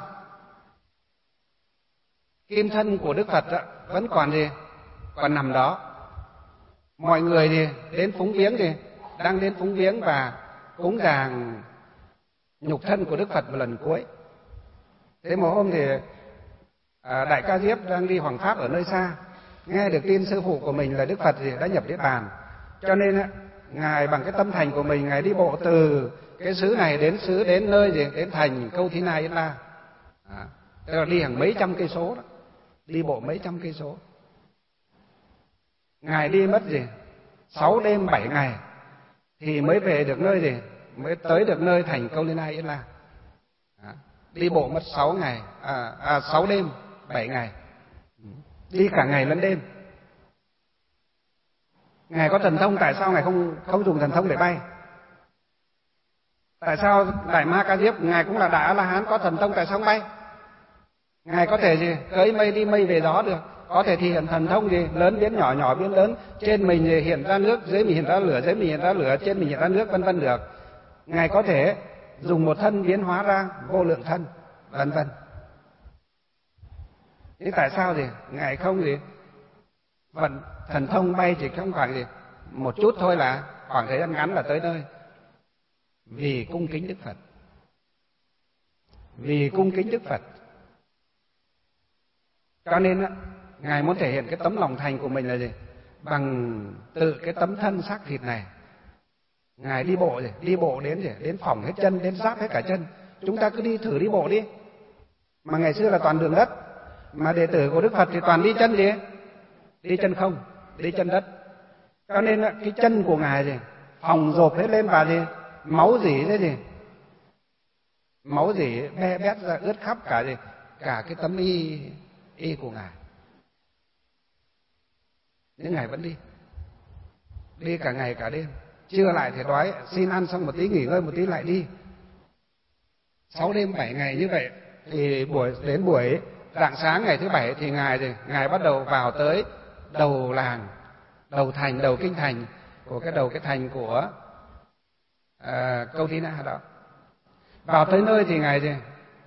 Speaker 1: kim thân của Đức Phật á, vẫn còn gì còn nằm đó. Mọi người thì đến phúng viếng thì đang đến phúng viếng và cúng dường nhục thân của Đức Phật một lần cuối. Thế một hôm thì à, Đại Ca Diếp đang đi hoằng pháp ở nơi xa, nghe được tin sư phụ của mình là Đức Phật thì đã nhập Niết Bàn, cho nên á, ngài bằng cái tâm thành của mình, ngài đi bộ từ cái xứ này đến xứ, đến nơi gì đến thành Câu Thi Na Yết La, à, tức là đi hàng mấy trăm cây số đó, đi bộ mấy trăm cây số. Ngài đi mất gì sáu đêm bảy ngày thì mới về được nơi gì mới tới được nơi thành Câu Thi Na Yết La. À, đi bộ mất sáu ngày, à, à, sáu đêm bảy ngày, đi cả ngày lẫn đêm. Ngài có thần thông, tại sao ngài không không dùng thần thông để bay? Tại sao Đại Ma Ca Diếp ngài cũng là Đại A La Hán có thần thông, tại sao không bay? Ngài có thể gì cưỡi mây đi mây về gió được, có thể thì hiện thần thông gì lớn biến nhỏ, nhỏ biến lớn, trên mình thì hiện ra nước, dưới mình hiện ra lửa, dưới mình hiện ra lửa, trên mình hiện ra nước, vân vân được. Ngài có thể dùng một thân biến hóa ra vô lượng thân, vân vân. Thế tại sao gì ngài không gì vận thần thông bay chỉ trong khoảng gì một chút thôi, là khoảng thời gian ngắn là tới nơi? Vì cung kính Đức Phật, vì cung kính Đức Phật. Cho nên á, ngài muốn thể hiện cái tấm lòng thành của mình là gì? Bằng tự cái tấm thân xác thịt này, ngài đi bộ gì đi bộ đến gì đến phỏng hết chân, đến giáp hết cả chân. Chúng ta cứ đi thử đi bộ đi, mà ngày xưa là toàn đường đất, mà đệ tử của Đức Phật thì toàn đi chân gì đi chân không, đi chân đất. Cho nên cái chân của ngài gì phồng rộp hết lên và gì máu rỉ thế gì máu rỉ be bét ra ướt khắp cả gì cả cái tấm y y của ngài. Nhưng ngài vẫn đi đi cả ngày cả đêm, trưa lại thì đói, xin ăn xong một tí nghỉ ngơi một tí lại đi. Sáu đêm bảy ngày như vậy thì buổi đến buổi rạng sáng ngày thứ bảy thì ngài thì ngài bắt đầu vào tới đầu làng, đầu thành, đầu kinh thành của cái đầu cái thành của à, Câu Thi Na đó. Vào tới nơi thì ngài thì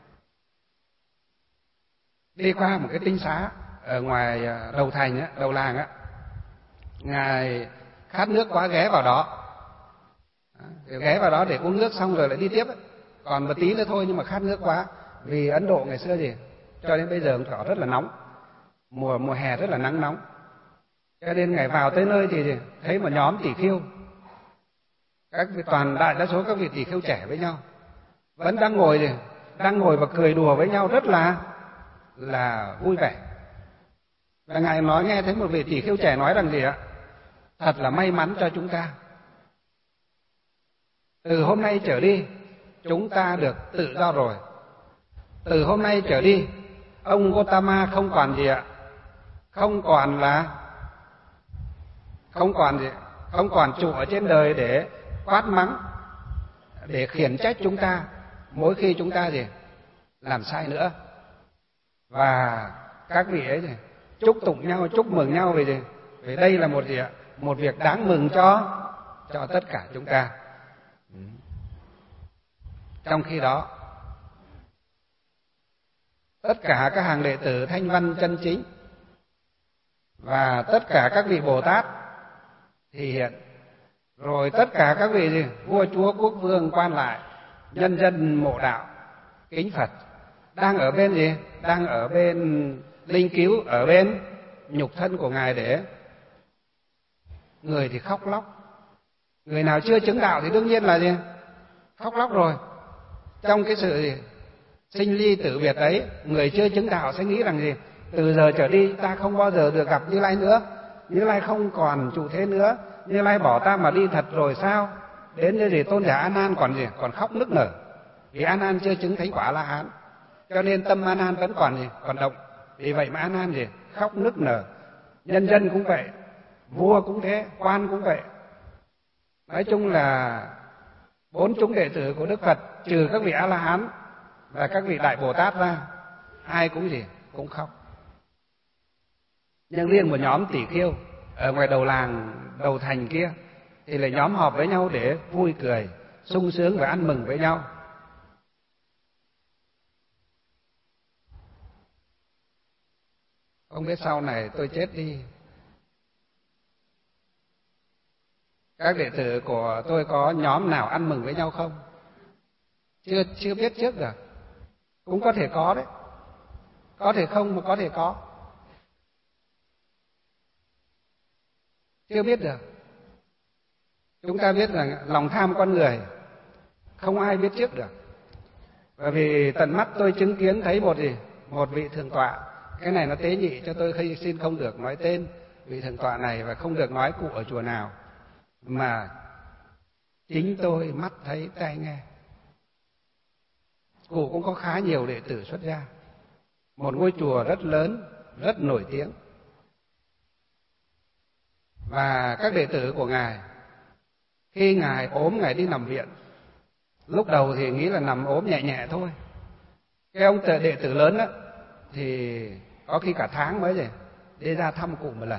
Speaker 1: đi qua một cái tinh xá ở ngoài đầu thành á, đầu làng á. Ngài khát nước quá ghé vào đó, ghé vào đó để uống nước xong rồi lại đi tiếp ấy. Còn một tí nữa thôi, nhưng mà khát nước quá, vì Ấn Độ ngày xưa gì cho đến bây giờ cũng rất là nóng, mùa mùa hè rất là nắng nóng. Cho nên ngài vào tới nơi thì thấy một nhóm tỷ khưu, các vị toàn đại đa số các vị tỷ khưu trẻ với nhau, vẫn đang ngồi thì đang ngồi và cười đùa với nhau rất là là vui vẻ. Và ngài nói, nghe thấy một vị tỷ khưu trẻ nói rằng gì ạ? Thật là may mắn cho chúng ta, từ hôm nay trở đi chúng ta được tự do rồi. từ hôm nay trở đi ông Gotama không còn gì ạ, không còn là không còn gì, không còn trụ ở trên đời để quát mắng, để khiển trách chúng ta mỗi khi chúng ta gì làm sai nữa. Và các vị ấy gì chúc tụng nhau, chúc mừng nhau về gì, vì đây là một gì ạ, một việc đáng mừng cho cho tất cả chúng ta. Trong khi đó, tất cả các hàng đệ tử Thanh Văn chân chính và tất cả các vị Bồ Tát thì hiện, rồi tất cả các vị gì vua chúa quốc vương quan lại, nhân dân mộ đạo kính Phật, đang ở bên gì, đang ở bên linh cứu, ở bên nhục thân của Ngài, để người thì khóc lóc. Người nào chưa chứng đạo thì đương nhiên là gì khóc lóc rồi. Trong cái sự gì sinh ly tử biệt ấy, người chưa chứng đạo sẽ nghĩ rằng gì từ giờ trở đi ta không bao giờ được gặp Như Lai nữa, Như Lai không còn trụ thế nữa, Như Lai bỏ ta mà đi thật rồi sao? Đến như gì tôn giả A Nan còn gì còn khóc nức nở, vì A Nan chưa chứng thánh quả A La Hán, cho nên tâm A Nan vẫn còn gì còn động. Vì vậy mà A Nan gì khóc nức nở. Nhân dân cũng vậy, vua cũng thế, quan cũng vậy. Nói chung là bốn chúng đệ tử của Đức Phật, trừ các vị A La Hán và các vị đại Bồ Tát ra, ai cũng gì cũng khóc. Nhưng riêng một nhóm tỷ khưu ở ngoài đầu làng, đầu thành kia thì lại nhóm họp với nhau để vui cười, sung sướng và ăn mừng với nhau. Không biết sau này tôi chết đi, các đệ tử của tôi có nhóm nào ăn mừng với nhau không? Chưa chưa biết trước được. Cũng có thể có đấy, có thể không mà có thể có, chưa biết được. Chúng ta biết rằng lòng tham con người không ai biết trước được. Bởi vì tận mắt tôi chứng kiến thấy một gì một vị thượng tọa, cái này nó tế nhị cho tôi xin không được nói tên vị thượng tọa này và không được nói cụ ở chùa nào, mà chính tôi mắt thấy tai nghe. Cụ cũng có khá nhiều đệ tử xuất gia, một ngôi chùa rất lớn, rất nổi tiếng. Và các đệ tử của Ngài, khi Ngài ốm, Ngài đi nằm viện, lúc đầu thì nghĩ là nằm ốm nhẹ nhẹ thôi. Cái ông đệ tử lớn đó thì có khi cả tháng mới rồi đi ra thăm cụ một lần,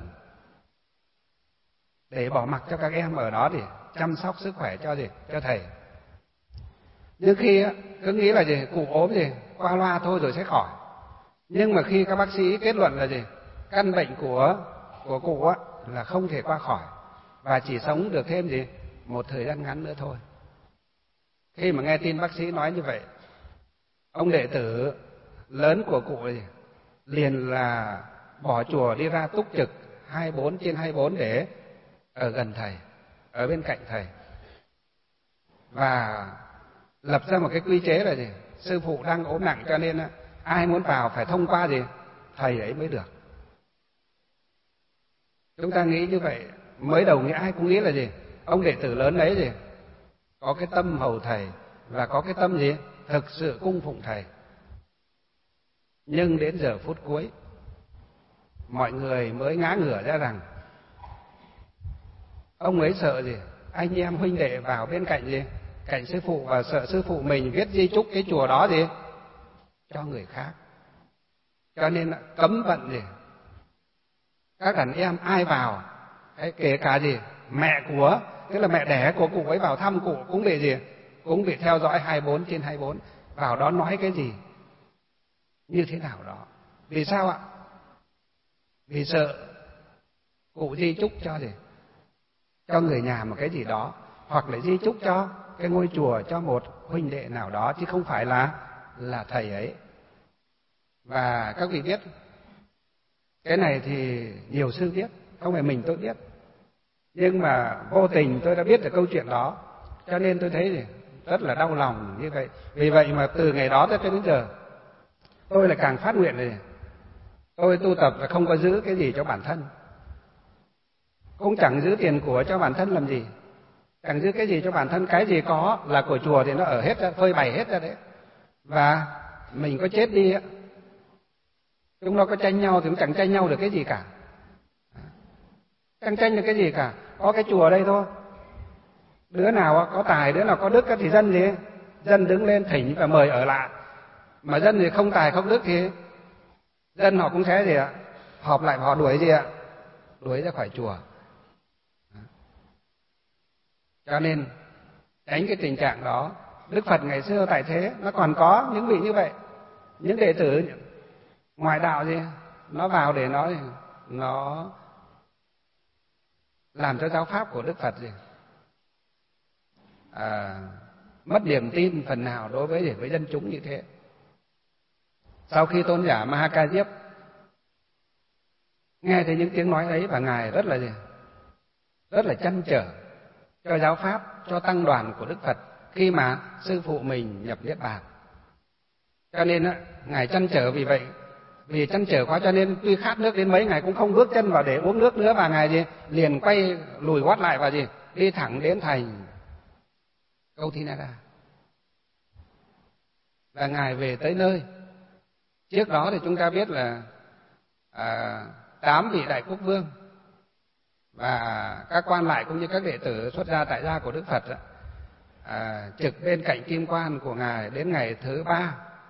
Speaker 1: để bỏ mặc cho các em ở đó để chăm sóc sức khỏe cho gì cho thầy. Nhưng khi cứ nghĩ là gì cụ ốm gì qua loa thôi rồi sẽ khỏi. Nhưng mà khi các bác sĩ kết luận là gì căn bệnh của của cụ á là không thể qua khỏi và chỉ sống được thêm gì một thời gian ngắn nữa thôi. Khi mà nghe tin bác sĩ nói như vậy, ông đệ tử lớn của cụ này liền là bỏ chùa đi ra túc trực hai mươi bốn trên hai mươi bốn để ở gần thầy, ở bên cạnh thầy, và lập ra một cái quy chế là gì sư phụ đang ốm nặng, cho nên ai muốn vào phải thông qua gì thầy ấy mới được. Chúng ta nghĩ như vậy, mới đầu nghĩ ai cũng nghĩ là gì ông đệ tử lớn đấy gì có cái tâm hầu thầy và có cái tâm gì thực sự cung phụng thầy. Nhưng đến giờ phút cuối, mọi người mới ngã ngửa ra rằng ông ấy sợ gì anh em huynh đệ vào bên cạnh gì cạnh sư phụ, và sợ sư phụ mình viết di chúc cái chùa đó gì cho người khác, cho nên cấm vận gì các đàn em ai vào, hay kể cả gì mẹ của, tức là mẹ đẻ của cụ ấy vào thăm cụ cũng bị gì cũng bị theo dõi hai mươi bốn trên hai mươi bốn, vào đó nói cái gì như thế nào đó. Vì sao ạ? Vì sợ cụ di chúc cho gì cho người nhà một cái gì đó, hoặc là di chúc cho cái ngôi chùa cho một huynh đệ nào đó, chứ không phải là là thầy ấy. Và các vị biết cái này thì nhiều sư biết, không phải mình tôi biết, nhưng mà vô tình tôi đã biết được câu chuyện đó, cho nên tôi thấy gì rất là đau lòng như vậy. Vì vậy mà từ ngày đó tới đến giờ tôi lại càng phát nguyện này, tôi tu tập là không có giữ cái gì cho bản thân, cũng chẳng giữ tiền của cho bản thân làm gì, chẳng giữ cái gì cho bản thân. Cái gì có là của chùa thì nó ở hết ra, phơi bày hết ra đấy. Và mình có chết đi á, chúng nó có tranh nhau thì cũng chẳng tranh nhau được cái gì cả, chẳng tranh được cái gì cả. Có cái chùa đây thôi, đứa nào có tài, đứa nào có đức thì dân gì dân đứng lên thỉnh và mời ở lại, mà dân thì không tài không đức thì dân họ cũng sẽ gì ạ, họp lại họ đuổi gì ạ, đuổi ra khỏi chùa. Cho nên tránh cái tình trạng đó. Đức Phật ngày xưa tại thế nó còn có những vị như vậy, những đệ tử ngoại đạo gì nó vào để nó nó làm cho giáo pháp của Đức Phật gì à, mất niềm tin phần nào đối với với dân chúng như thế. Sau khi tôn giả Ma Ha Diếp nghe thấy những tiếng nói ấy, và ngài rất là gì rất là trăn trở cho giáo pháp, cho tăng đoàn của Đức Phật khi mà sư phụ mình nhập niết bàn. Cho nên á, ngài trăn trở vì vậy, vì trăn trở quá cho nên tuy khát nước đến mấy ngài cũng không bước chân vào để uống nước nữa, và ngài gì liền quay lùi gót lại và gì đi thẳng đến thành Câu Thi Na Đa. Và ngài về tới nơi. Trước đó thì chúng ta biết là à, tám vị đại quốc vương và các quan lại cũng như các đệ tử xuất gia tại gia của Đức Phật à, trực bên cạnh kim quan của ngài đến ngày thứ ba,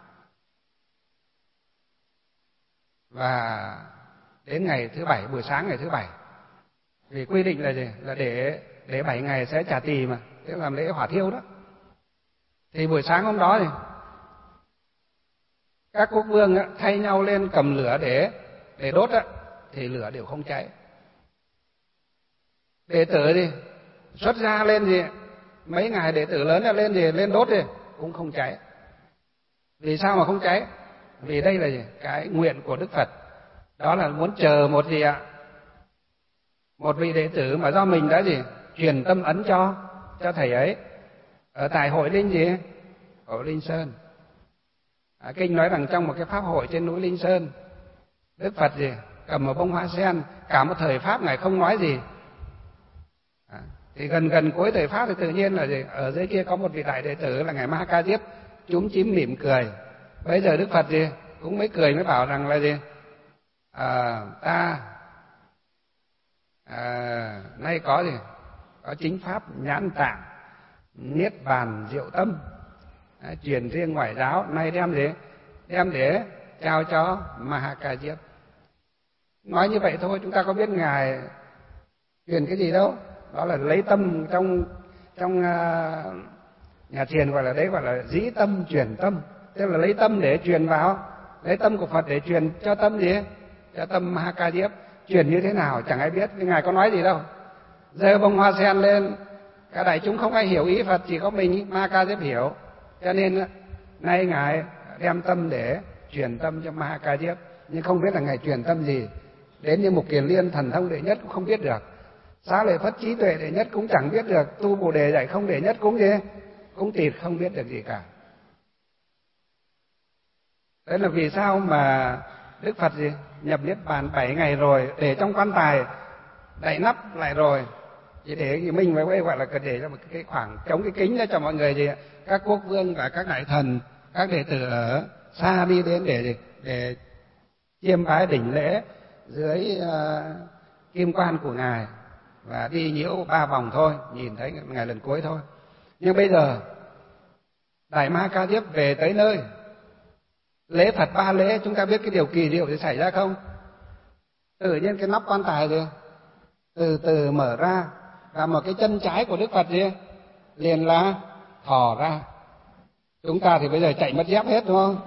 Speaker 1: và đến ngày thứ bảy, buổi sáng ngày thứ bảy, vì quy định là gì là để để bảy ngày sẽ trả tỳ mà, tức làm lễ hỏa thiêu đó. Thì buổi sáng hôm đó thì các quốc vương á, thay nhau lên cầm lửa để để đốt á, thì lửa đều không cháy. Đệ tử thì xuất gia lên gì mấy ngày đệ tử lớn là lên gì lên đốt thì cũng không cháy. Vì sao mà không cháy? Vì đây là gì? Cái nguyện của Đức Phật, đó là muốn chờ một gì ạ? Một vị đệ tử mà do mình đã gì truyền tâm ấn cho cho thầy ấy ở tại hội Linh gì hội Linh Sơn. À, kinh nói rằng trong một cái pháp hội trên núi Linh Sơn, Đức Phật gì cầm một bông hoa sen, cả một thời pháp ngài không nói gì. À, thì gần gần cuối thời pháp thì tự nhiên là gì ở dưới kia có một vị đại đệ tử là ngài Ma Ha Diếp chúm chím mỉm cười. Bây giờ Đức Phật gì cũng mới cười mới bảo rằng là gì à, ta à, nay có gì có chính pháp nhãn tạng niết bàn diệu tâm, à, truyền riêng ngoại giáo, nay đem gì đem để trao cho Ma Ha Diếp. Nói như vậy thôi, chúng ta có biết ngài truyền cái gì đâu, đó là lấy tâm trong trong uh, nhà thiền gọi là đấy gọi là dĩ tâm truyền tâm, tức là lấy tâm để truyền vào, lấy tâm của Phật để truyền cho tâm gì cho tâm Ma Ha Diếp. Truyền như thế nào chẳng ai biết, nhưng ngài có nói gì đâu, giơ bông hoa sen lên, cả đại chúng không ai hiểu ý Phật, chỉ có mình Ma Ha Diếp hiểu. Cho nên nay ngài đem tâm để truyền tâm cho Ma Ha Diếp, nhưng không biết là ngài truyền tâm gì. Đến như Mục Kiền Liên thần thông đệ nhất cũng không biết được, Xá Lợi Phất trí tuệ đệ nhất cũng chẳng biết được, Tu Bồ Đề dạy không đệ nhất cũng gì cũng tịt không biết được gì cả. Đấy là vì sao mà Đức Phật gì nhập niết bàn bảy ngày rồi, để trong quan tài đậy nắp lại rồi, chỉ để thì mình mới gọi là để cho một cái khoảng chống cái kính đó cho mọi người gì các quốc vương và các đại thần, các đệ tử ở xa đi đến để để chiêm bái đỉnh lễ dưới uh, kim quan của ngài và đi nhiễu ba vòng thôi, nhìn thấy ngài lần cuối thôi. Nhưng bây giờ đại Ma Ha Diếp về tới nơi lễ Phật ba lễ, chúng ta biết cái điều kỳ diệu sẽ xảy ra không? Tự nhiên cái nắp quan tài gì từ từ mở ra, và một cái chân trái của Đức Phật gì liền là thò ra. Chúng ta thì bây giờ chạy mất dép hết đúng không?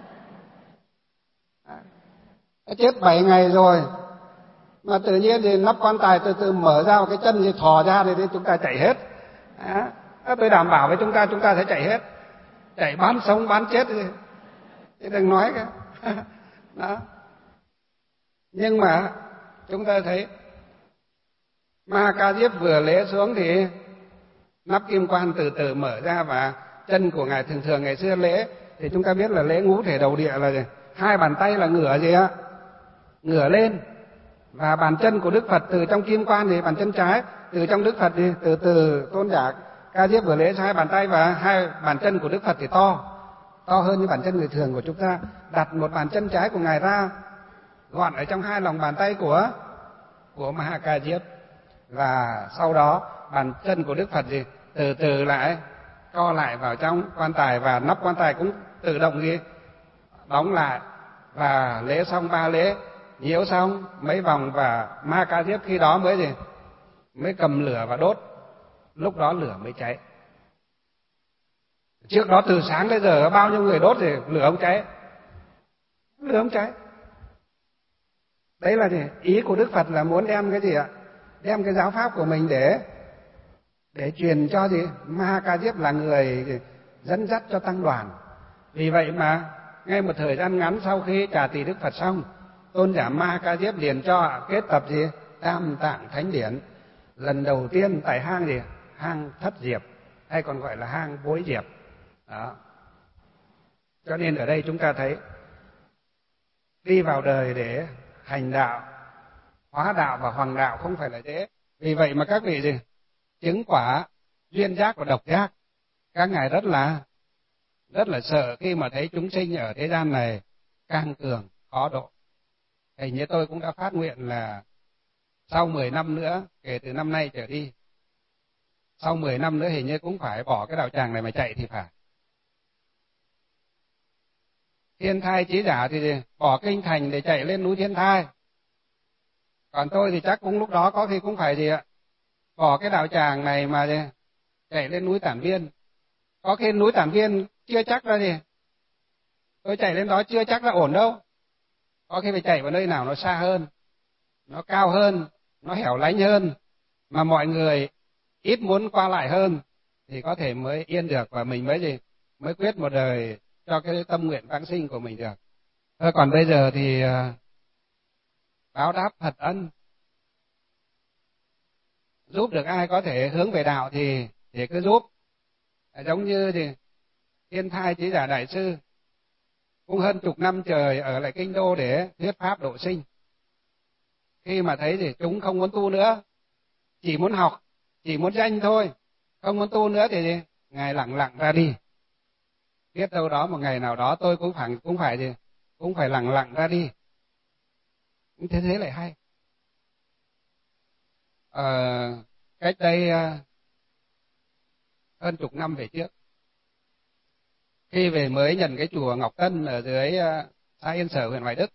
Speaker 1: Đã chết bảy ngày rồi mà tự nhiên thì nắp quan tài từ từ mở ra, cái chân thì thò ra thì chúng ta chạy hết. Đó. Tôi đảm bảo với chúng ta, chúng ta sẽ chạy hết, chạy bán sống bán chết thì, thì đừng nói cả. Đó. Nhưng mà chúng ta thấy Ma Ha Diếp vừa lễ xuống thì nắp kim quan từ từ mở ra, và chân của ngài thường thường ngày xưa lễ thì chúng ta biết là lễ ngũ thể đầu địa là gì? Hai bàn tay là ngửa gì á, ngửa lên, và bàn chân của Đức Phật từ trong kim quan thì bàn chân trái từ trong Đức Phật thì từ từ tôn giả Ca Diếp vừa lễ hai bàn tay, và hai bàn chân của Đức Phật thì to to hơn như bàn chân người thường của chúng ta, đặt một bàn chân trái của ngài ra gọn ở trong hai lòng bàn tay của của Maha Diếp, và sau đó bàn chân của Đức Phật gì từ từ lại co lại vào trong quan tài, và nắp quan tài cũng tự động gì đóng lại. Và lễ xong ba lễ, nhiễu xong mấy vòng, và Maha Diếp khi đó mới gì mới cầm lửa và đốt, lúc đó lửa mới cháy. Trước đó từ sáng đến giờ bao nhiêu người đốt thì lửa không cháy, lửa không cháy. Đấy là gì? Ý của Đức Phật là muốn đem cái gì ạ? Đem cái giáo pháp của mình để để truyền cho gì? Maha Diếp là người dẫn dắt cho tăng đoàn. Vì vậy mà ngay một thời gian ngắn sau khi trà tỳ Đức Phật xong, tôn giả Maha Diếp liền cho kết tập gì? Tam Tạng Thánh Điển, lần đầu tiên tại hang gì? Hang Thất Diệp, hay còn gọi là hang Bối Diệp. Đó. Cho nên ở đây chúng ta thấy đi vào đời để hành đạo, hóa đạo và hoàng đạo không phải là dễ. Vì vậy mà các vị gì chứng quả duyên giác và độc giác, các ngài rất là rất là sợ khi mà thấy chúng sinh ở thế gian này càng cường khó độ. Hình như tôi cũng đã phát nguyện là sau mười năm nữa, kể từ năm nay trở đi, sau mười năm nữa hình như cũng phải bỏ cái đạo tràng này mà chạy thì phải. Thiên Thai Chí Giả thì gì? Bỏ kinh thành để chạy lên núi Thiên Thai. Còn tôi thì chắc cũng lúc đó có khi cũng phải gì ạ? Bỏ cái đạo tràng này mà gì? Chạy lên núi Tản Viên. Có khi núi Tản Viên chưa chắc ra gì. Tôi chạy lên đó chưa chắc là ổn đâu. Có khi phải chạy vào nơi nào nó xa hơn, nó cao hơn, nó hẻo lánh hơn, mà mọi người ít muốn qua lại hơn, thì có thể mới yên được, và mình mới gì? Mới quyết một đời cho cái tâm nguyện vãng sinh của mình được. Thôi còn bây giờ thì uh, báo đáp Phật ân, giúp được ai có thể hướng về đạo thì thì cứ giúp. Giống như thì Thiên Thai Chí Giả Đại Sư cũng hơn chục năm trời ở lại kinh đô để thuyết pháp độ sinh. Khi mà thấy thì chúng không muốn tu nữa, chỉ muốn học, chỉ muốn danh thôi, không muốn tu nữa thì gì? Ngài lặng lặng ra đi. Biết đâu đó một ngày nào đó tôi cũng phải cũng phải gì? Cũng phải lặng lặng ra đi. Thế thế lại hay. Ờ, cách đây uh, hơn chục năm về trước, khi về mới nhận cái chùa Ngọc Tân ở dưới uh, xã Yên Sở, huyện Hoài Đức.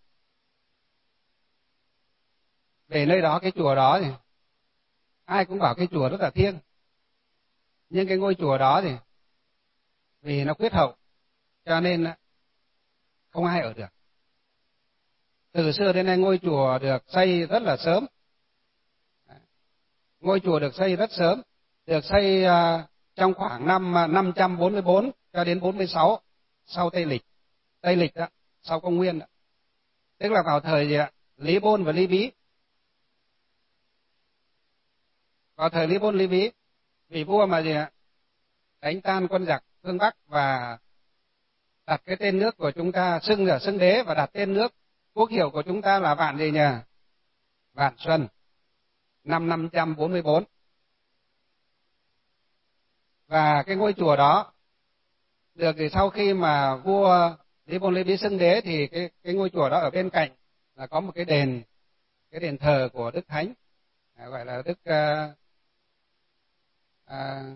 Speaker 1: Về nơi đó, cái chùa đó thì ai cũng bảo cái chùa rất là thiêng, nhưng cái ngôi chùa đó thì vì nó khuyết hậu cho nên không ai ở được. Từ xưa đến nay ngôi chùa được xây rất là sớm. Ngôi chùa được xây rất sớm, được xây uh, trong khoảng năm năm trăm bốn mươi bốn cho đến bốn mươi sáu sau Tây Lịch. Tây Lịch đó, sau Công nguyên đó. Tức là vào thời gì ạ? Lý Bôn và Lý Bí. Vào thời Lý Bôn Lý Bí, vị vua mà gì ạ? Đánh tan quân giặc phương Bắc và đặt cái tên nước của chúng ta, xưng là xưng đế, và đặt tên nước quốc hiệu của chúng ta là Vạn gì nhỉ? Vạn Xuân, năm năm trăm bốn mươi bốn. Và cái ngôi chùa đó được thì sau khi mà vua Lý Bôn Lý Bí xưng đế thì cái cái ngôi chùa đó ở bên cạnh là có một cái đền, cái đền thờ của Đức Thánh, gọi là Đức uh, uh,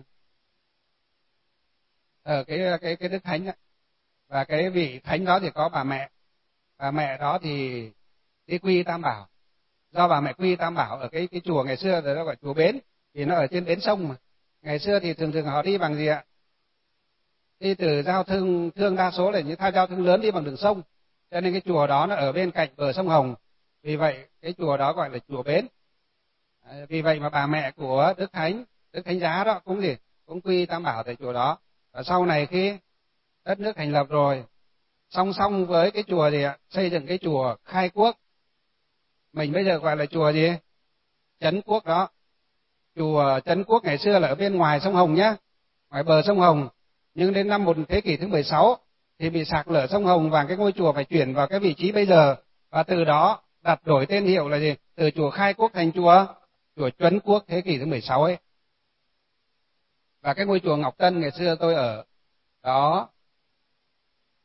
Speaker 1: ở cái cái cái Đức Thánh đó. Và cái vị thánh đó thì có bà mẹ, bà mẹ đó thì đi quy Tam Bảo. Do bà mẹ quy Tam Bảo ở cái cái chùa ngày xưa rồi nó gọi chùa Bến, thì nó ở trên bến sông mà. Ngày xưa thì thường thường họ đi bằng gì ạ? Đi từ giao thương, thương đa số là những thao giao thương lớn đi bằng đường sông, cho nên cái chùa đó nó ở bên cạnh bờ sông Hồng. Vì vậy cái chùa đó gọi là chùa Bến. Vì vậy mà bà mẹ của Đức Thánh, Đức Thánh Giá đó cũng gì? Cũng quy Tam Bảo tại chùa đó. Và sau này khi đất nước thành lập rồi, song song với cái chùa gì ạ? Xây dựng cái chùa Khai Quốc. Mình bây giờ gọi là chùa gì? Trấn Quốc đó. Chùa Trấn Quốc ngày xưa là ở bên ngoài sông Hồng nhá, ngoài bờ sông Hồng. Nhưng đến năm một thế kỷ thứ mười sáu thì bị sạt lở sông Hồng và cái ngôi chùa phải chuyển vào cái vị trí bây giờ. Và từ đó đặt đổi tên hiệu là gì? Từ chùa Khai Quốc thành chùa chùa Trấn Quốc thế kỷ thứ mười sáu ấy. Và cái ngôi chùa Ngọc Tân ngày xưa tôi ở đó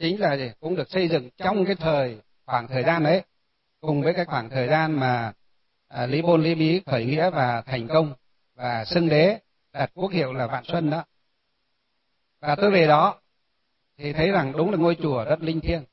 Speaker 1: chính là gì? Cũng được xây dựng trong cái thời khoảng thời gian đấy, cùng với cái khoảng thời gian mà à, Lý Bôn Lý Bí khởi nghĩa và thành công và xưng đế, đặt quốc hiệu là Vạn Xuân đó. Và tôi về đó thì thấy rằng đúng là ngôi chùa rất linh thiêng.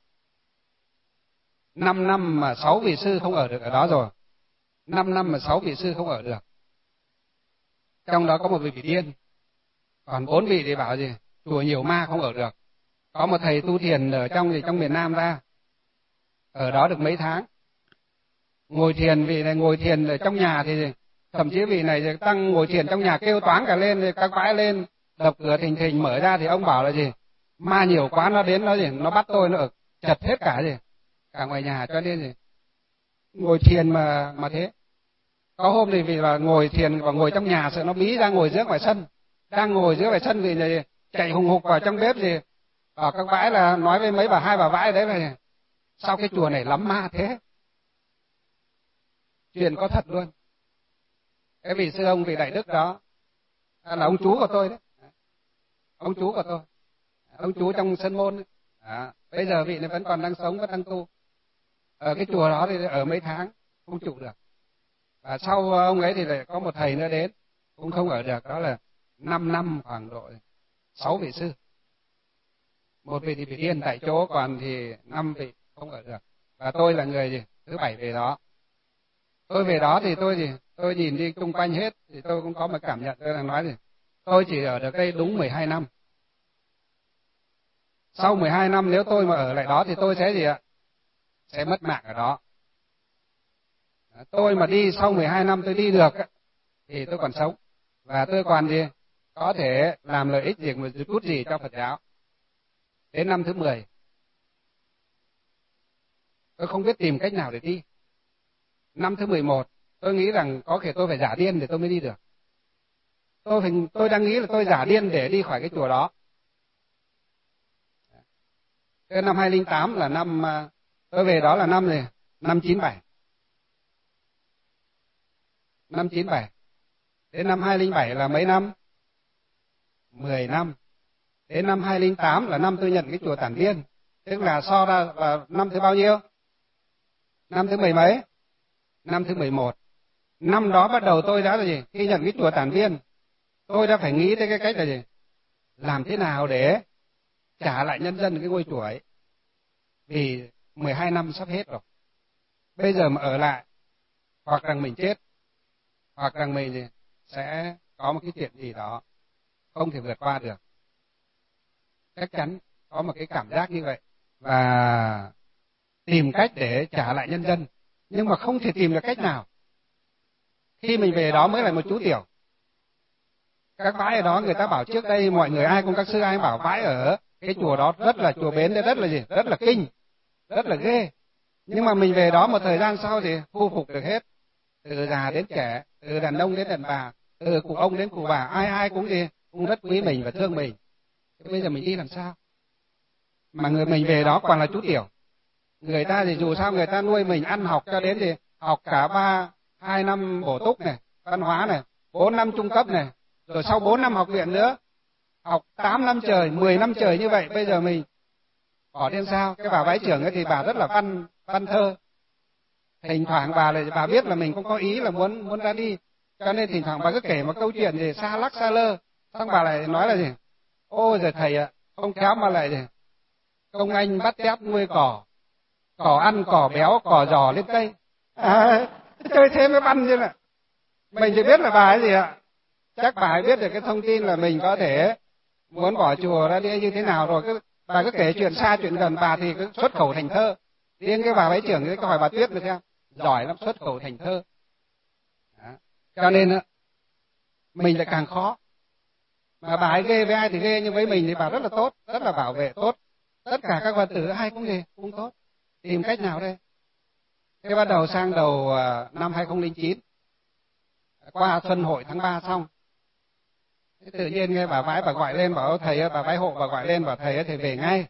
Speaker 1: Năm năm mà sáu vị sư không ở được ở đó rồi. Năm năm mà sáu vị sư không ở được. Trong đó có một vị bị điên. Còn bốn vị thì bảo gì? Chùa nhiều ma không ở được. Có một thầy tu thiền ở trong gì trong miền Nam ra. Ở đó được mấy tháng. Ngồi thiền, vị này ngồi thiền ở trong nhà thì thậm chí vị này tăng ngồi thiền trong nhà kêu toán cả lên, thì các bãi lên, đập cửa thình thình mở ra thì ông bảo là gì? Ma nhiều quá nó đến nó gì? Nó bắt tôi nó ở chật hết cả gì? Cả ngoài nhà, cho nên gì? Ngồi thiền mà mà thế. Có hôm thì vì là ngồi thiền và ngồi trong nhà sợ nó bí ra ngồi giữa ngoài sân. Đang ngồi giữa ngoài sân vì này chạy hùng hục vào trong bếp gì? Ở các bãi là nói với mấy bà hai bà vãi đấy là gì? Sao cái chùa này lắm ma thế? Chuyện có thật luôn. Cái vị sư ông, vị đại đức đó là ông chú của tôi đấy. Ông chú của tôi. Ông chú trong Sơn Môn đấy. À, bây giờ vị này vẫn còn đang sống, vẫn đang tu. Ở cái chùa đó thì ở mấy tháng không trụ được. Và sau ông ấy thì lại có một thầy nữa đến, cũng không ở được, đó là năm năm khoảng độ sáu vị sư. Một vị thì bị điên tại chỗ, còn thì năm vị không ở được. Và tôi là người gì? Thứ bảy về đó. Tôi về đó thì tôi gì? Tôi nhìn đi chung quanh hết thì tôi cũng có một cảm nhận, tôi là nói gì? Tôi chỉ ở được đây đúng mười hai năm. Sau mười hai năm nếu tôi mà ở lại đó thì tôi sẽ gì ạ? Sẽ mất mạng ở đó. Tôi mà đi sau mười hai năm tôi đi được thì tôi còn sống. Và tôi còn gì? Có thể làm lợi ích gì, một chút gì cho Phật giáo. Đến năm thứ mười, tôi không biết tìm cách nào để đi. Năm thứ mười một, tôi nghĩ rằng có thể tôi phải giả điên để tôi mới đi được. Tôi phải, tôi đang nghĩ là tôi giả điên để đi khỏi cái chùa đó. Cái năm hai không không tám là năm tôi về đó là năm gì? Năm chín bảy. Năm chín bảy. Đến năm hai không không bảy là mấy năm? mười năm. Đến năm hai không không tám là năm tôi nhận cái chùa Tản Viên. Tức là so ra là năm thứ bao nhiêu? Năm thứ mười mấy? Năm thứ mười một. Năm đó bắt đầu tôi đã là gì? Khi nhận cái chùa Tản Viên, tôi đã phải nghĩ tới cái cách là gì? Làm thế nào để trả lại nhân dân cái ngôi chùa ấy. Vì mười hai năm sắp hết rồi. Bây giờ mà ở lại, hoặc rằng mình chết, hoặc rằng mình sẽ có một cái chuyện gì đó không thể vượt qua được. Chắc chắn có một cái cảm giác như vậy. Và tìm cách để trả lại nhân dân. Nhưng mà không thể tìm được cách nào. Khi mình về đó mới là một chú tiểu. Các bãi ở đó người ta bảo trước đây mọi người ai cũng các sư ai bảo bãi ở cái chùa đó rất là chùa Bến, rất là gì? Rất là kinh, rất là ghê. Nhưng mà mình về đó một thời gian sau thì thu phục được hết. Từ già đến trẻ, từ đàn ông đến đàn bà, từ cụ ông đến cụ bà, ai ai cũng gì? Cũng rất quý mình và thương mình. Thế bây giờ mình đi làm sao? Mà người mình về đó còn là chú tiểu. Người ta thì dù sao người ta nuôi mình ăn học cho đến thì học cả ba, hai năm bổ túc này, văn hóa này, bốn năm trung cấp này, rồi sau bốn năm học viện nữa, học tám năm trời, mười năm trời như vậy, bây giờ mình bỏ đến sao? Cái bà bái trưởng ấy thì bà rất là văn văn thơ. Thỉnh thoảng bà lại bà biết là mình cũng có ý là muốn muốn ra đi, cho nên thỉnh thoảng bà cứ kể một câu chuyện gì xa lắc xa lơ, xong bà lại nói là gì? Ôi giời thầy ạ, không khéo mà lại gì? Công anh bắt tép nuôi cỏ, cỏ ăn cỏ béo, cỏ giò lên cây. À, chơi thế mới văn chứ nè. Mình chỉ biết là bà ấy gì ạ? Chắc bà ấy biết được cái thông tin là mình có thể muốn bỏ chùa ra đi như thế nào rồi. Cứ, bà cứ kể chuyện xa chuyện gần, bà thì cứ xuất khẩu thành thơ. Riêng cái bà bái trưởng cái hỏi bà Tuyết được xem, giỏi lắm, xuất khẩu thành thơ. Đó. Cho nên mình lại càng khó. Mà bà ấy ghê với ai thì ghê, nhưng với mình thì bà rất là tốt, rất là bảo vệ tốt. Tất cả các Phật tử ai cũng gì, cũng tốt. Tìm cách nào đây? Thế bắt đầu sang đầu năm hai không không chín, qua Xuân Hội tháng ba xong, thế tự nhiên nghe bà Vái bà gọi lên bảo thầy, bà Vái hộ bà gọi lên bảo thầy thầy về ngay.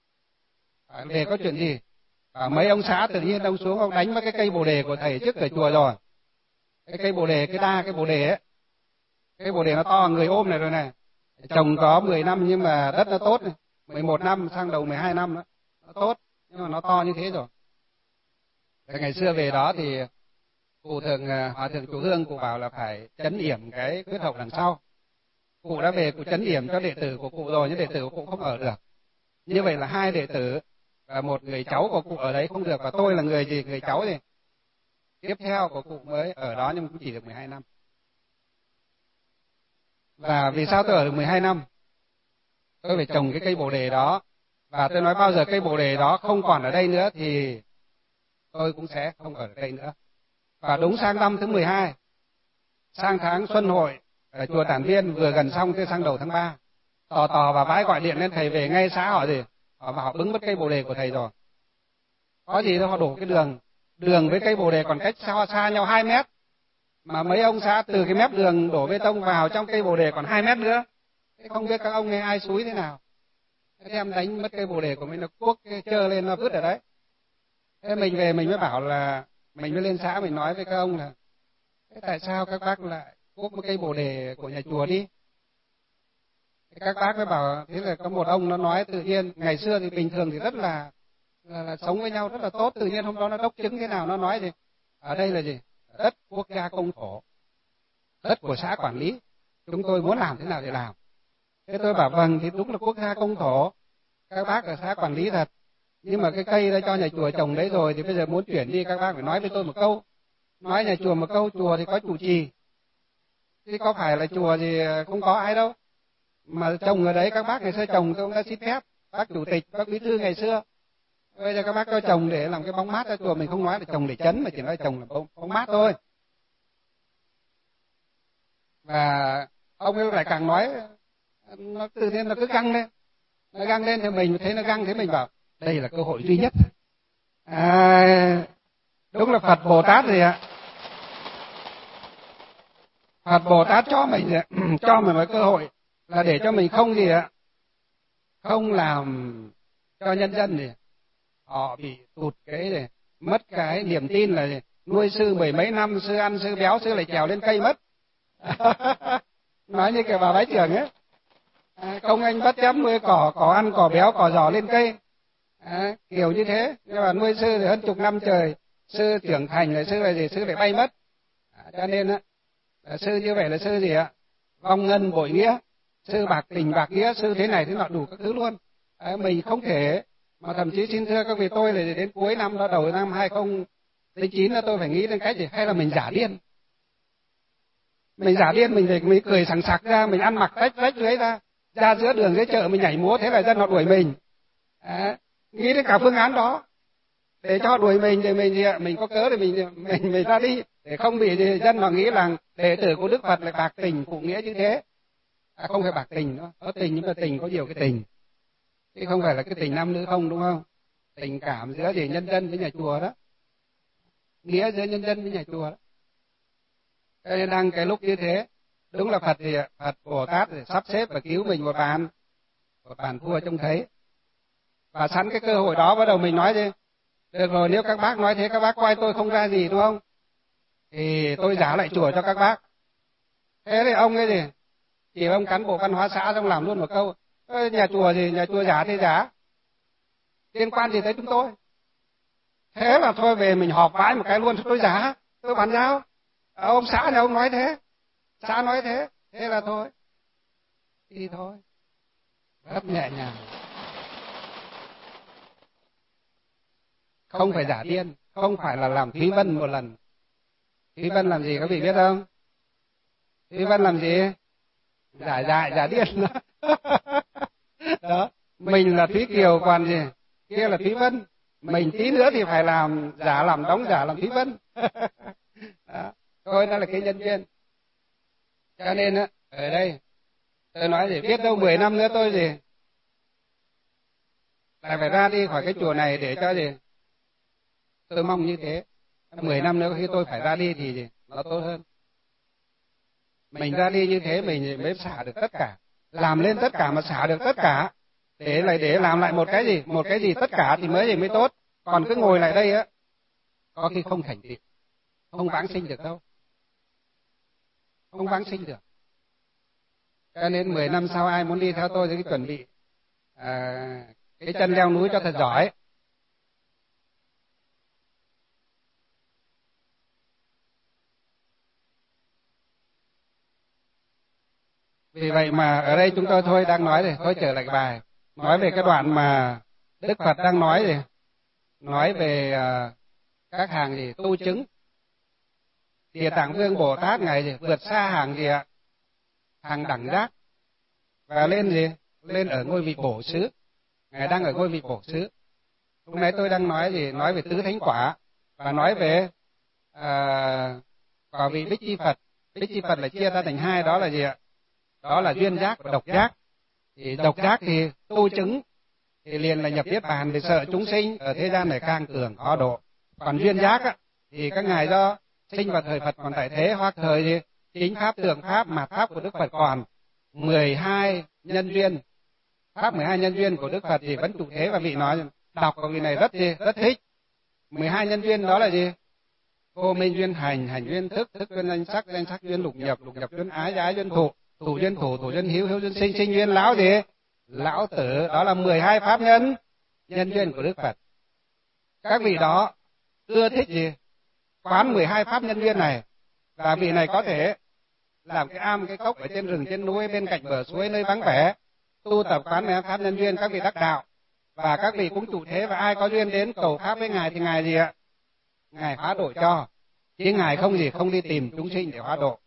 Speaker 1: Về có chuyện gì? Bảo mấy ông xã tự nhiên ông xuống ông đánh với cái cây bồ đề của thầy trước cửa chùa rồi. Cái cây bồ đề, cái đa cái bồ đề ấy, cái bồ đề nó to người ôm này rồi này. Trồng có mười năm nhưng mà đất nó tốt này, mười một năm sang đầu mười hai năm đó. nó tốt, nhưng mà nó to như thế rồi. Thế ngày xưa về đó thì cụ thường hòa thượng Chủ Hương cụ bảo là phải chấn yểm cái huyết hậu đằng sau. Cụ đã về cụ chấn yểm cho đệ tử của cụ rồi, nhưng đệ tử của cụ không ở được. Như vậy là hai đệ tử và một người cháu của cụ ở đấy không được, và tôi là người gì người cháu gì tiếp theo của cụ mới ở đó, nhưng cũng chỉ được mười hai năm. Và vì sao tôi ở được mười hai năm? Tôi phải trồng cái cây bồ đề đó, và tôi nói bao giờ cây bồ đề đó không còn ở đây nữa thì tôi cũng sẽ không ở đây nữa. Và đúng sang năm thứ mười hai, sang tháng Xuân Hội ở chùa Tản Viên vừa gần xong, tới sang đầu tháng ba, tò tò và vãi gọi điện lên thầy về ngay xã họ gì, họ và họ bứng mất cây bồ đề của thầy rồi. Có gì đâu, họ đổ cái đường, đường với cây bồ đề còn cách xa, xa nhau hai mét, mà mấy ông xã từ cái mép đường đổ bê tông vào trong cây bồ đề còn hai mét nữa. Thế không biết các ông nghe ai xúi thế nào, thế em đánh mất cây bồ đề của mình, nó cuốc trơ lên nó vứt ở đấy. Thế mình về mình mới bảo là, mình mới lên xã mình nói với các ông là, thế tại sao các bác lại cuốc một cây bồ đề của nhà chùa đi? Các bác mới bảo, thế là có một ông nó nói tự nhiên, ngày xưa thì bình thường thì rất là, là, là sống với nhau rất là tốt, tự nhiên hôm đó nó đốc chứng thế nào, nó nói gì, ở đây là gì, đất quốc gia công thổ, đất của xã quản lý, chúng tôi muốn làm thế nào thì làm. Thế tôi bảo vâng, thì đúng là quốc gia công thổ, các bác ở xã quản lý thật, nhưng mà cái cây đã cho nhà chùa trồng đấy rồi, thì bây giờ muốn chuyển đi các bác phải nói với tôi một câu. Nói nhà chùa một câu, chùa thì có chủ trì, chứ có phải là chùa thì không có ai đâu. Mà trồng ở đấy các bác ngày xưa trồng tôi cũng đã xin phép, bác chủ tịch, bác bí thư ngày xưa. Bây giờ các bác cho trồng để làm cái bóng mát cho chùa, mình không nói là trồng để chấn, mà chỉ nói trồng là bóng, bóng mát thôi. Và ông ấy lại càng nói, nó tự nhiên nó cứ găng lên, nó găng lên thì mình thấy nó găng, thế mình bảo đây là cơ hội duy nhất. À, đúng là Phật Bồ Tát gì ạ? Phật Bồ Tát cho mình cho mình một cơ hội là để cho mình không gì ạ, không làm cho nhân dân gì họ bị tụt cái này, mất cái niềm tin là gì? Nuôi sư mười mấy năm, sư ăn sư béo, sư lại trèo lên cây mất. Nói như cái bà bái trưởng ấy, à, không anh bắt chém nuôi cỏ, cỏ ăn cỏ béo, cỏ giỏ lên cây, à, kiểu như thế. Nhưng mà nuôi sư thì hơn chục năm trời, sư trưởng thành là sư là gì, sư lại bay mất. À, cho nên á, sư như vậy là sư gì ạ, vong ngân bội nghĩa, sư bạc tình bạc nghĩa, sư thế này thế nọ đủ các thứ luôn. À, mình không thể, mà thậm chí xin thưa các vị, tôi là đến cuối năm đó, đầu năm hai không không chín là tôi phải nghĩ đến cái gì, hay là mình giả điên. Mình giả điên, mình mình cười sảng sặc ra, mình ăn mặc rách rách dưới ra, ra giữa đường dưới chợ mình nhảy múa, thế là dân họ đuổi mình. À, nghĩ đến cả phương án đó để cho đuổi mình, để mình mình có cớ để mình mình mình ra đi, để không bị dân họ nghĩ rằng đệ tử của Đức Phật lại bạc tình phụ nghĩa như thế. À, không phải bạc tình đó, có tình nhưng mà tình có nhiều cái tình, chứ không phải là cái tình nam nữ không, đúng không? Tình cảm giữa gì nhân dân với nhà chùa đó, nghĩa giữa nhân dân với nhà chùa đó. Cho nên đang cái lúc như thế, đúng là Phật thì Phật Bồ Tát thì sắp xếp và cứu mình một bàn, một bàn thua trông thấy. Và sẵn cái cơ hội đó bắt đầu mình nói gì, được rồi, nếu các bác nói thế, các bác coi tôi không ra gì đúng không, thì tôi giả lại chùa cho các bác. Thế thì ông ấy gì, chỉ ông cán bộ văn hóa xã xong làm luôn một câu, nhà chùa gì, nhà chùa giả thì giả, liên quan gì tới chúng tôi. Thế là thôi về mình họp vãi một cái luôn, tôi giả, tôi bàn giao. À, ông xã nhà ông nói thế, xã nói thế, thế là thôi, thì thôi, rất nhẹ nhàng. Không phải giả điên, không phải là làm Thúy Vân một lần. Thúy Vân làm gì các vị biết không? Thúy Vân làm gì? Giả dại, giả điên đó. Đó, mình là Thúy Kiều còn gì, kia là Thúy Vân. Mình tí nữa thì phải làm giả, làm đóng giả, làm Thúy Vân. Đó, thôi đó là cái nhân viên. Cho nên á, ở đây tôi nói gì, biết đâu mười năm nữa tôi gì lại phải ra đi khỏi cái chùa này để cho gì. Tôi mong như thế, mười năm nữa khi tôi phải ra đi thì gì nó tốt hơn. Mình ra đi như thế mình mới xả được tất cả, làm lên tất cả mà xả được tất cả, để lại để làm lại một cái gì, một cái gì tất cả thì mới gì mới tốt. Còn cứ ngồi lại đây á, có khi không thành tựu, không vãng sinh được đâu, không vãng sinh được. Cho nên mười năm sau ai muốn đi theo tôi thì cứ chuẩn bị à, cái chân leo núi cho thật giỏi. Vì vậy mà ở đây chúng tôi thôi đang nói rồi, thôi trở lại bài, nói về cái đoạn mà Đức Phật đang nói gì, nói về uh, các hàng gì tu chứng. Địa Tạng Vương Bồ Tát ngài gì vượt xa hàng gì ạ, hàng đẳng giác và lên gì, lên ở ngôi vị bổ xứ. Ngài đang ở ngôi vị bổ xứ. Lúc nãy tôi đang nói gì, nói về tứ thánh quả và nói về à, quả vị Bích Chi Phật. Bích Chi Phật là chia ra thành hai, đó là gì ạ? Đó là duyên giác và độc giác. Thì độc giác thì tu chứng thì liền là nhập niết bàn, vì sợ chúng sinh ở thế gian này càng cường khó độ. Còn duyên giác á, thì các ngài do sinh vào thời Phật còn tại thế, hoặc thời gì chính pháp, tượng pháp, mạt pháp của Đức Phật còn mười hai nhân duyên. Pháp mười hai nhân duyên của Đức Phật thì vẫn trụ thế, và vị nói đọc của vị này rất gì, rất thích. mười hai nhân duyên đó là gì? Vô minh duyên hành, hành duyên thức, thức duyên danh sắc, danh sắc duyên lục nhập, lục nhập duyên ái, ái duyên thụ, thụ duyên thủ, thủ duyên hiếu, hiếu duyên sinh, sinh duyên lão gì? Lão tử. Đó là mười hai pháp nhân nhân duyên của Đức Phật. Các vị đó ưa thích gì? Quán mười hai pháp nhân duyên này, và vị này có thể làm cái am, cái cốc ở trên rừng, trên núi, bên cạnh bờ suối, nơi vắng vẻ, tu tập quán mười hai pháp nhân duyên. Các vị đắc đạo, và các vị cũng trụ thế, và ai có duyên đến cầu pháp với ngài thì ngài gì ạ? Ngài hóa độ cho, chứ ngài không gì, không đi tìm chúng sinh để hóa độ.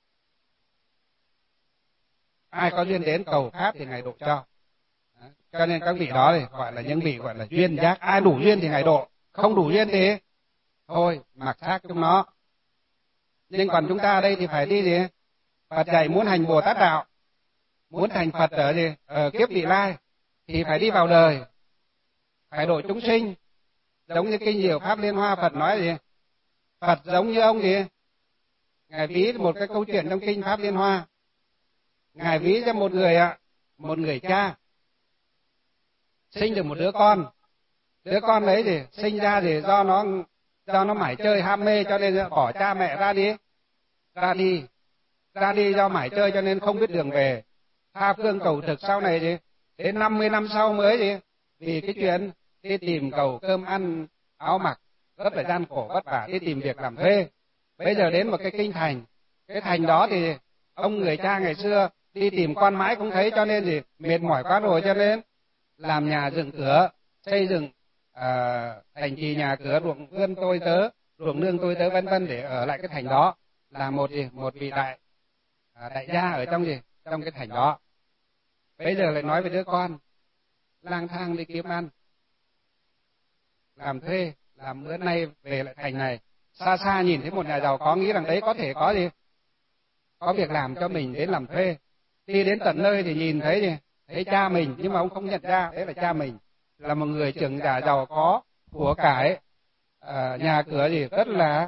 Speaker 1: Ai có duyên đến cầu pháp thì ngài độ cho. Cho nên các vị đó thì gọi là những vị gọi là duyên giác. Ai đủ duyên thì ngài độ, không đủ duyên thì thôi mặc xác chúng nó. Nhưng còn chúng ta ở đây thì phải đi gì? Phật dạy muốn hành Bồ Tát đạo, muốn thành Phật ở gì? Ở kiếp vị lai thì phải đi vào đời, phải độ chúng sinh. Giống như kinh Diệu Pháp Liên Hoa, Phật nói gì? Phật giống như ông gì? Ngài ví một cái câu chuyện trong kinh Pháp Liên Hoa. Ngài ví cho một người ạ, một người cha sinh được một đứa con. Đứa con đấy thì sinh ra thì do nó do nó mải chơi ham mê, cho nên bỏ cha mẹ ra đi, ra đi, ra đi do mải chơi cho nên không biết đường về, tha phương cầu thực. Sau này gì? Đến năm mươi năm sau mới gì? Vì cái chuyện đi tìm cầu cơm ăn, áo mặc, rất là gian khổ vất vả, đi tìm việc làm thuê. Bây giờ đến một cái kinh thành, cái thành đó thì ông người cha ngày xưa đi tìm con mãi không thấy, cho nên gì? Mệt mỏi quá rồi, cho nên làm nhà dựng cửa, xây dựng à, thành trì nhà cửa, ruộng vườn tôi tớ, ruộng nương tôi tớ vân vân, để ở lại cái thành đó, là một gì? Một vị đại à, đại gia ở trong gì? Trong cái thành đó. Bây giờ lại nói về đứa con lang thang đi kiếm ăn, làm thuê, làm bữa nay về lại thành này, xa xa nhìn thấy một nhà giàu có, nghĩ rằng đấy có thể có gì? Có việc làm cho mình, đến làm thuê. Đi đến tận nơi thì nhìn thấy gì? Thấy cha mình, nhưng mà ông không nhận ra đấy là cha mình, là một người trưởng giả giàu có, của cải, à, nhà cửa gì rất là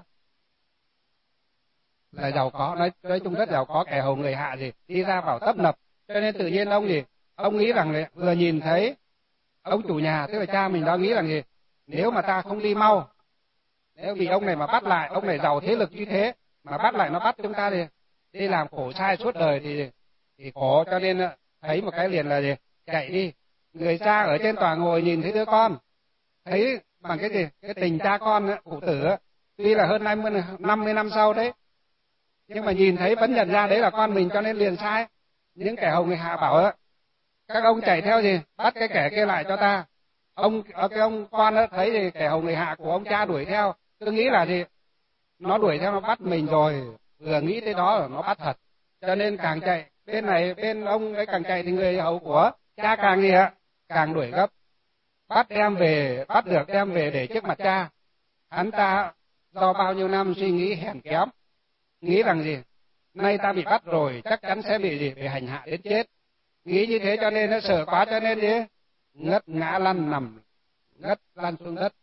Speaker 1: là giàu có, nói nói chung rất giàu có, kẻ hầu người hạ gì đi ra vào tấp nập. Cho nên tự nhiên ông gì, ông nghĩ rằng là vừa nhìn thấy ông chủ nhà, tức là cha mình đó, nghĩ rằng gì, nếu mà ta không đi mau, nếu vì ông này mà bắt lại, ông này giàu thế lực như thế mà bắt lại nó bắt chúng ta thì đi làm khổ sai suốt đời thì thì khổ. Cho nên thấy một cái liền là gì, chạy đi. Người cha ở trên tòa ngồi nhìn thấy đứa con, thấy bằng cái gì, cái tình cha con phụ tử, tuy là hơn năm mươi năm sau đấy, nhưng mà nhìn thấy vẫn nhận ra đấy là con mình, cho nên liền sai. Những kẻ hầu người hạ bảo á, các ông chạy theo gì, bắt cái kẻ kia lại cho ta. Ông cái ông con đó thấy thì kẻ hầu người hạ của ông cha đuổi theo, cứ nghĩ là gì, nó đuổi theo nó bắt mình rồi, vừa nghĩ tới đó là nó bắt thật, cho nên càng chạy bên này, bên ông ấy càng chạy thì người hầu của cha càng gì ạ, càng đuổi gấp, bắt đem về, bắt được đem về để trước mặt cha. Hắn ta do bao nhiêu năm suy nghĩ hèn kém, nghĩ rằng gì, nay ta bị bắt rồi chắc chắn sẽ bị gì, bị hành hạ đến chết. Nghĩ như thế cho nên nó sợ quá, cho nên gì, ngất ngã lăn nằm, ngất lăn xuống đất,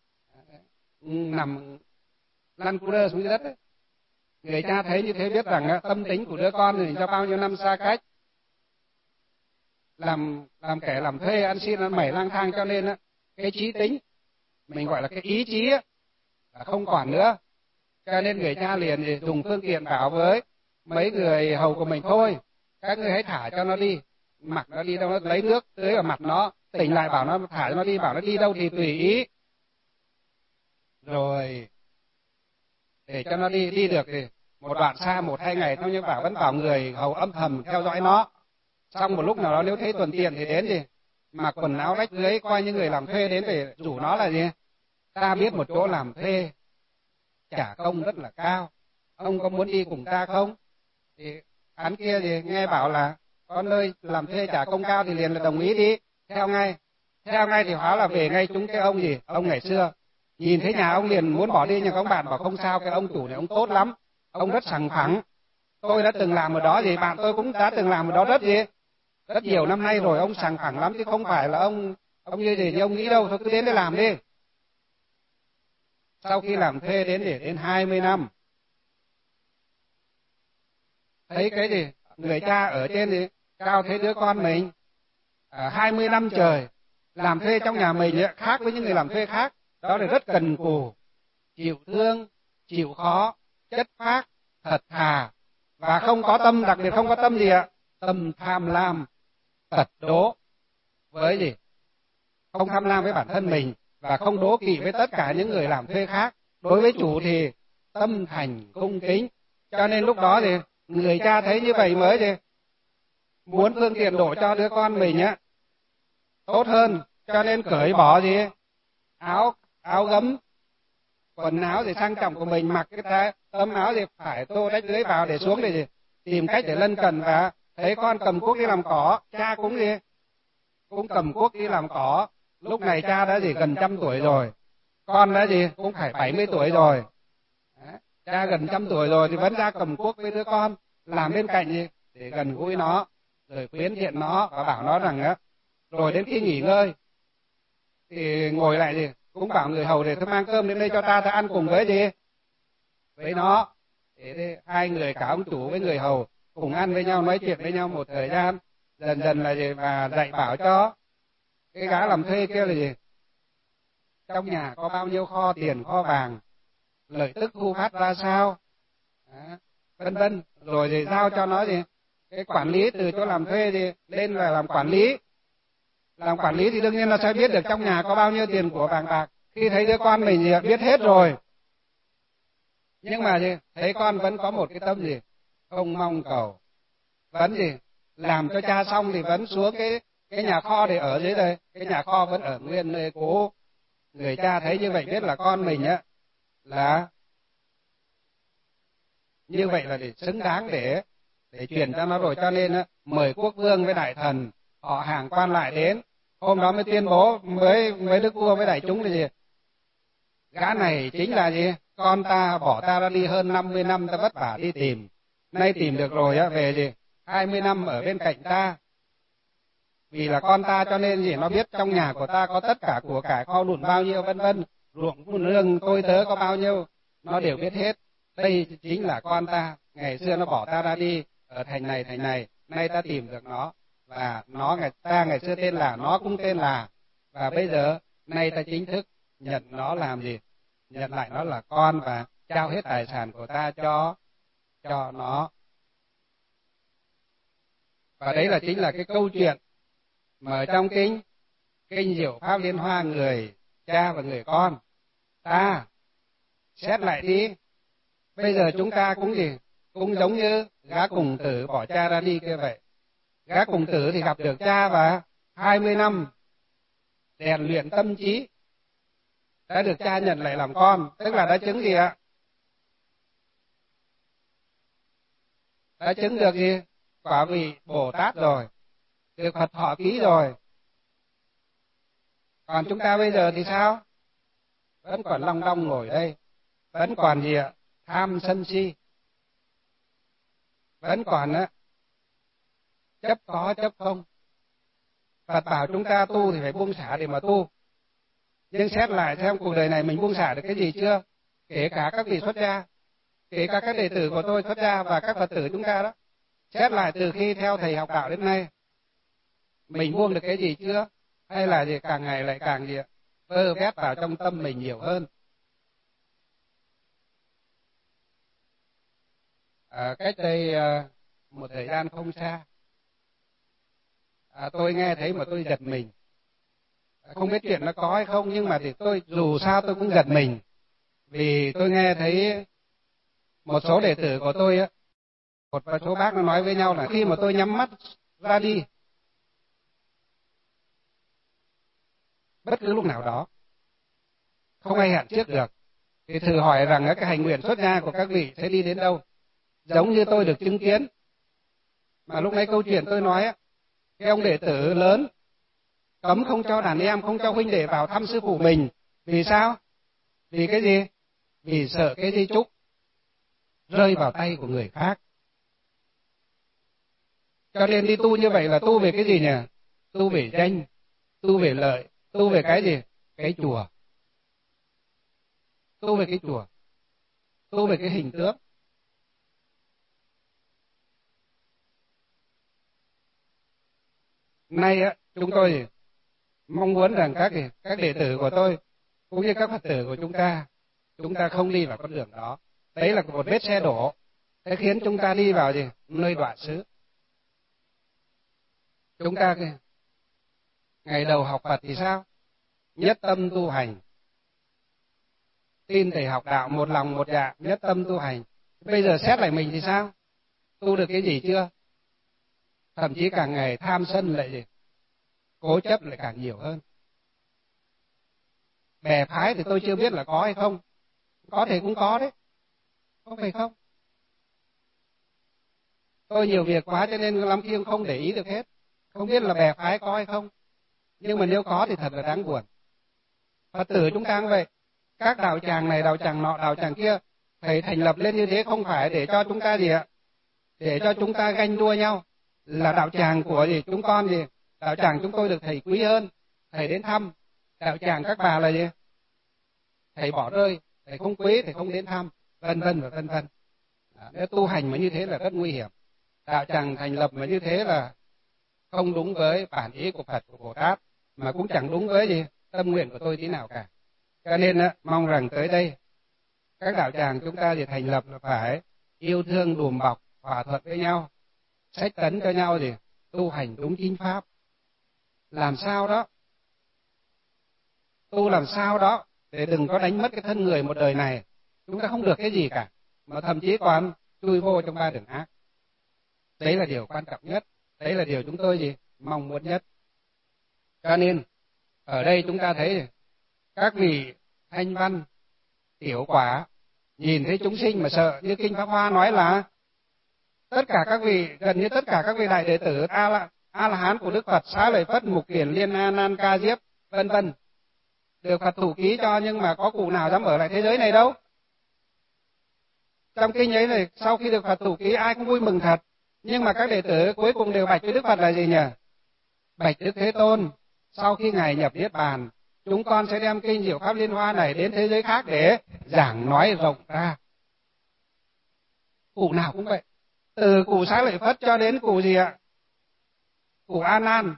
Speaker 1: nằm lăn cu đơ xuống đất ấy. Người cha thấy như thế biết rằng tâm tính của đứa con thì cho bao nhiêu năm xa cách, làm làm kẻ làm thuê, ăn xin ăn mẩy lang thang, cho nên cái trí tính, mình gọi là cái ý chí là không còn nữa. Cho nên người cha liền dùng phương tiện bảo với mấy người hầu của mình, thôi các ngươi hãy thả cho nó đi, mặc nó đi đâu, nó lấy nước tưới vào mặt nó, tỉnh lại bảo nó thả nó đi, bảo nó đi đâu thì tùy ý. Rồi để cho nó đi đi được thì một đoạn xa một hai ngày thôi, nhưng bảo vẫn bảo người hầu âm thầm theo dõi nó. Xong một lúc nào đó nếu thấy thuận tiện thì đến gì mặc quần áo rách rưới, coi như người làm thuê đến để rủ nó là gì, ta biết một chỗ làm thuê trả công rất là cao, ông có muốn đi cùng ta không? Thì hắn kia thì nghe bảo là có nơi làm thuê trả công cao thì liền là đồng ý đi, theo ngay. Theo ngay thì hóa là về ngay chúng cái ông gì, ông ngày xưa nhìn thấy nhà ông liền muốn bỏ đi, nhưng các bạn bảo không sao, cái ông chủ này ông tốt lắm, ông rất sòng phẳng. Tôi đã từng làm ở đó gì, bạn tôi cũng đã từng làm ở đó rất gì, rất nhiều năm nay rồi, ông sòng phẳng lắm chứ không phải là ông ông như gì như ông nghĩ đâu, thôi cứ đến để làm đi. Sau khi làm thuê đến để đến hai mươi năm, thấy cái gì người cha ở trên thì cao thấy đứa con mình à, hai mươi năm trời làm thuê trong nhà mình ấy, khác với những người làm thuê khác, đó là rất cần cù, chịu thương, chịu khó, chất phác, thật thà, và không có tâm, đặc biệt không có tâm gì ạ, tâm tham lam, tật đố với gì, không tham lam với bản thân mình và không đố kỵ với tất cả những người làm thuê khác. Đối với chủ thì tâm thành cung kính, cho nên lúc đó thì người cha thấy như vậy mới thì muốn phương tiện đổ cho đứa con mình á tốt hơn, cho nên cởi bỏ gì áo áo gấm, quần áo thì sang trọng của mình, mặc cái tấm áo thì phải tô rách rưới vào để xuống để gì tìm cách để lân cận. Và thấy con cầm cuốc đi làm cỏ, cha cũng gì cũng cầm cuốc đi làm cỏ. Lúc này cha đã gì gần trăm tuổi rồi, con đã gì cũng phải bảy mươi tuổi rồi. Đấy, cha gần trăm tuổi rồi thì vẫn ra cầm cuốc với đứa con, làm bên cạnh gì để gần gũi nó, rồi khuyến thiện nó và bảo nó rằng á, rồi đến khi nghỉ ngơi thì ngồi lại gì cũng bảo người hầu để tôi mang cơm đến đây cho ta, ta ăn cùng với gì với nó. Thế hai người, cả ông chủ với người hầu cùng ăn với nhau, nói chuyện với nhau một thời gian, dần dần là gì và dạy bảo cho cái gã làm thuê kia là gì trong nhà có bao nhiêu kho tiền kho vàng, lợi tức thu phát ra sao, vân vân, rồi thì giao cho nó gì cái quản lý, từ chỗ làm thuê thì lên là làm quản lý. Làm quản lý thì đương nhiên là sẽ biết được trong nhà có bao nhiêu tiền của vàng bạc. Khi thấy đứa con mình thì biết hết rồi, nhưng mà gì thấy con vẫn có một cái tâm gì không mong cầu, vẫn gì làm cho cha xong thì vẫn xuống cái cái nhà kho để ở dưới đây, cái nhà kho vẫn ở nguyên nơi cũ. Người cha thấy như vậy biết là con mình á là như vậy là để xứng đáng để để truyền cho nó rồi, cho nên á mời quốc vương với đại thần họ hàng quan lại đến. Hôm đó mới tuyên bố với với đức vua với đại chúng là gì, gã này chính là gì con ta, bỏ ta ra đi hơn năm mươi năm ta vất vả đi tìm, nay tìm được rồi á, về gì hai mươi năm ở bên cạnh ta, vì là con ta cho nên gì nó biết trong nhà của ta có tất cả của cải kho lụn bao nhiêu vân vân, ruộng nương tôi tớ có bao nhiêu nó đều biết hết. Đây chính là con ta, ngày xưa nó bỏ ta ra đi ở thành này thành này, nay ta tìm được nó, và nó ngày ta ngày xưa tên là, nó cũng tên là, và bây giờ nay ta chính thức nhận nó làm gì, nhận lại nó là con và trao hết tài sản của ta cho cho nó. Và đấy là chính là cái câu chuyện mà ở trong kinh kinh Diệu Pháp Liên Hoa, người cha và người con. Ta xét lại đi, bây giờ chúng ta cũng gì cũng giống như gã cùng tử bỏ cha ra đi kia vậy. Gã cùng tử thì gặp được cha và hai mươi năm rèn luyện tâm trí, đã được cha nhận lại làm con, tức là đã chứng gì ạ? Đã chứng được gì? Quả vị Bồ Tát rồi, được Phật thọ ký rồi. Còn chúng ta bây giờ thì sao? Vẫn còn long đong ngồi đây, vẫn còn gì ạ? Tham sân si, vẫn còn á chấp có chấp không. Phật bảo chúng ta tu thì phải buông xả để mà tu, nhưng xét lại xem cuộc đời này mình buông xả được cái gì chưa? Kể cả các vị xuất gia, kể cả các đệ tử của tôi xuất gia và các Phật tử chúng ta đó, xét lại từ khi theo thầy học đạo đến nay, mình buông được cái gì chưa? Hay là gì càng ngày lại càng gì vơ vét vào trong tâm mình nhiều hơn? À, cách đây à, một thời gian không xa, à, tôi nghe thấy mà tôi giật mình. Không biết chuyện nó có hay không, nhưng mà thì tôi dù sao tôi cũng giật mình, vì tôi nghe thấy một số đệ tử của tôi á, một số bác nó nói với nhau là khi mà tôi nhắm mắt ra đi, bất cứ lúc nào đó, không ai hẹn trước được, thì thử hỏi rằng cái hành nguyện xuất gia của các vị sẽ đi đến đâu. Giống như tôi được chứng kiến, mà lúc nãy câu chuyện tôi nói á, cái ông đệ tử lớn cấm không cho đàn em, không cho huynh đệ vào thăm sư phụ mình. Vì sao? Vì cái gì? Vì sợ cái di chúc rơi vào tay của người khác. Cho nên đi tu như vậy là tu về cái gì nhỉ? Tu về danh, tu về lợi, tu về cái gì? Cái chùa. Tu về cái chùa, tu về cái hình tượng. Nay á, chúng tôi mong muốn rằng các các đệ tử của tôi cũng như các Phật tử của chúng ta, chúng ta không đi vào con đường đó. Đấy là một vết xe đổ, sẽ khiến chúng ta đi vào gì? Nơi đọa xứ. Chúng ta ngày đầu học Phật thì sao? Nhất tâm tu hành. Tin thầy học đạo, một lòng một dạ, nhất tâm tu hành. Bây giờ xét lại mình thì sao? Tu được cái gì chưa? Thậm chí càng ngày tham sân lại gì? Cố chấp lại càng nhiều hơn. Bè phái thì tôi chưa biết là có hay không. Có thể cũng có đấy. Có phải không? Tôi nhiều việc quá cho nên lắm khi không để ý được hết. Không biết là bè phái có hay không. Nhưng mà nếu có thì thật là đáng buồn. Phật tử chúng ta cũng vậy. Các đạo tràng này, đạo tràng nọ, đạo tràng kia, thầy thành lập lên như thế không phải để cho chúng ta gì ạ? Để cho chúng ta ganh đua nhau. Là đạo tràng của gì? Chúng con gì? Đạo tràng chúng tôi được thầy quý hơn. Thầy đến thăm. Đạo tràng các bà là gì? Thầy bỏ rơi, thầy không quý, thầy không đến thăm, vân vân và vân vân. Nếu tu hành mà như thế là rất nguy hiểm. Đạo tràng thành lập mà như thế là không đúng với bản ý của Phật, của Bồ Tát, mà cũng chẳng đúng với gì tâm nguyện của tôi tí nào cả. Cho nên á, mong rằng tới đây các đạo tràng chúng ta thì thành lập là phải yêu thương đùm bọc, hòa thuận với nhau, sách tấn cho nhau gì tu hành đúng chính pháp. Làm sao đó, tu làm sao đó để đừng có đánh mất cái thân người một đời này. Chúng ta không được cái gì cả, mà thậm chí còn chui vô trong ba đường ác. Đấy là điều quan trọng nhất, đấy là điều chúng tôi gì mong muốn nhất. Cho nên ở đây chúng ta thấy các vị thanh văn, tiểu quả nhìn thấy chúng sinh mà sợ, như Kinh Pháp Hoa nói là tất cả các vị, gần như tất cả các vị đại đệ tử a la a la hán của Đức Phật, Xá Lợi Phất, Mục Kiền, Liên Na, Nan Ca Diếp, vân vân, được Phật thủ ký cho, nhưng mà có cụ nào dám ở lại thế giới này đâu. Trong kinh ấy này, sau khi được Phật thủ ký ai cũng vui mừng thật, nhưng mà các đệ tử cuối cùng đều bạch với Đức Phật là gì nhỉ? Bạch Đức Thế Tôn, sau khi ngài nhập niết bàn, chúng con sẽ đem kinh Diệu Pháp Liên Hoa này đến thế giới khác để giảng nói rộng ra. Cụ nào cũng vậy, từ cụ Xá Lợi Phất cho đến cụ gì ạ? Cụ A Nan.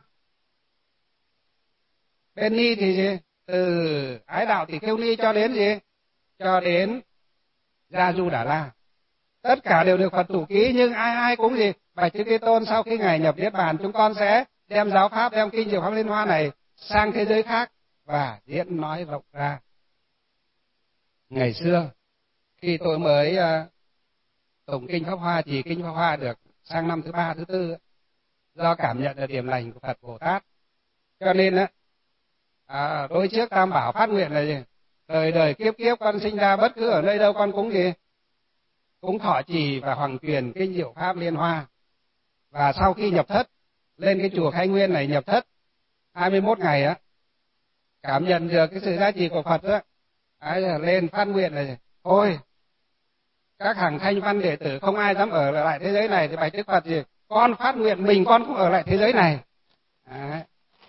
Speaker 1: Bên Ni thì gì? Từ Ái Đạo Tỷ Khưu Ni cho đến gì? Cho đến Gia Du Đà La. Tất cả đều được Phật thủ ký, nhưng ai ai cũng gì? Bạch Đức Thế Tôn, sau khi ngài nhập niết bàn, chúng con sẽ đem giáo pháp, đem kinh Diệu Pháp Liên Hoa này sang thế giới khác và diễn nói rộng ra. Ngày xưa khi tôi mới uh, tụng kinh Pháp Hoa, chỉ kinh Pháp Hoa được sang năm thứ ba thứ tư, do cảm nhận được điểm lành của Phật Bồ Tát, cho nên á à, đối trước Tam Bảo phát nguyện là gì? Đời đời kiếp kiếp con sinh ra bất cứ ở nơi đâu con cũng gì? Cũng thọ trì và hoàng truyền kinh Diệu Pháp Liên Hoa. Và sau khi nhập thất lên cái chùa Khai Nguyên này, nhập thất hai mươi mốt ngày á, cảm nhận được cái sự giá trị của Phật á, ấy lên phát nguyện là thôi các hàng thanh văn đệ tử không ai dám ở lại thế giới này, thì bạch Đức Phật gì? Con phát nguyện mình con cũng ở lại thế giới này. Đấy.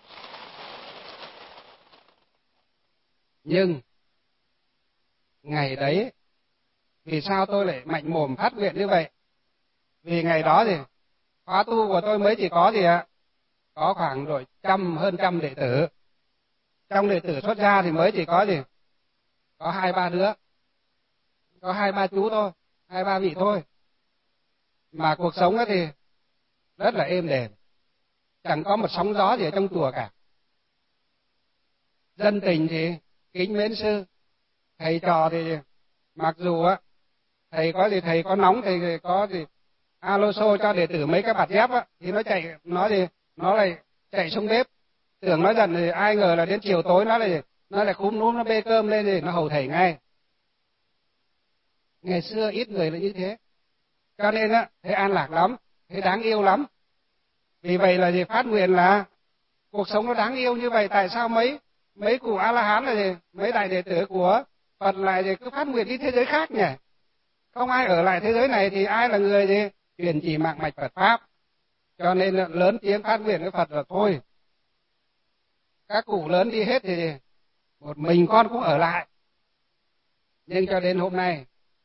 Speaker 1: Nhưng ngày đấy vì sao tôi lại mạnh mồm phát nguyện như vậy? Vì ngày đó thì khóa tu của tôi mới chỉ có gì ạ? Có khoảng rồi trăm hơn trăm đệ tử. Trong đệ tử xuất gia thì mới chỉ có gì? Có hai ba đứa, có hai ba chú thôi, hai ba vị thôi. Mà cuộc sống đó thì rất là êm đềm, chẳng có một sóng gió gì ở trong chùa cả. dân tình thì kính mến sư, thầy trò thì mặc dù á thầy có gì thầy có nóng thầy có gì alo xô cho đệ tử mấy cái bạt dép á thì nó chạy nó thì nó lại chạy xuống bếp, tưởng nó dần thì ai ngờ là đến chiều tối nó lại nó lại cúm núm nó bê cơm lên thì nó hầu thầy ngay. Ngày xưa ít người là như thế, cho nên á thấy an lạc lắm, thấy đáng yêu lắm. Vì vậy là gì, phát nguyện là cuộc sống nó đáng yêu như vậy. Tại sao mấy mấy cụ A La Hán là gì, mấy đại đệ tử của Phật lại gì cứ phát nguyện đi thế giới khác nhỉ? Không ai ở lại thế giới này thì ai là người gì truyền chỉ mạng mạch Phật pháp. Cho nên lớn tiếng phát nguyện với Phật là thôi, các cụ lớn đi hết thì một mình con cũng ở lại. Nhưng cho đến hôm nay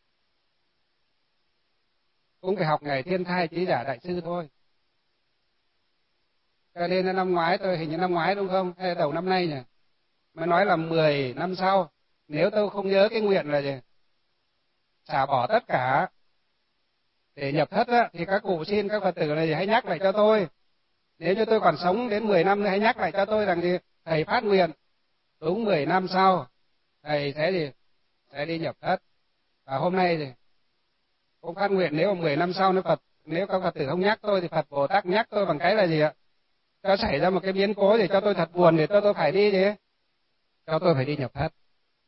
Speaker 1: cũng phải học ngày thiên thai trí giả đại sư thôi. Cho nên năm ngoái tôi, hình như năm ngoái đúng không, hay đầu năm nay nhỉ, mới nói là mười năm sau, nếu tôi không nhớ cái nguyện là gì, xả bỏ tất cả để nhập thất á, thì các cụ xin các Phật tử này hãy nhắc lại cho tôi. Nếu như tôi còn sống đến mười năm nữa, hãy nhắc lại cho tôi rằng gì, thầy phát nguyện đúng mười năm sau thầy sẽ gì sẽ đi nhập thất. Và hôm nay thì cũng phát nguyện nếu mà mười năm sau nếu Phật nếu các Phật tử không nhắc tôi thì Phật Bồ Tát nhắc tôi bằng cái là gì ạ? Cho xảy ra một cái biến cố để cho tôi thật buồn, để cho tôi phải đi gì, cho tôi phải đi nhập thất.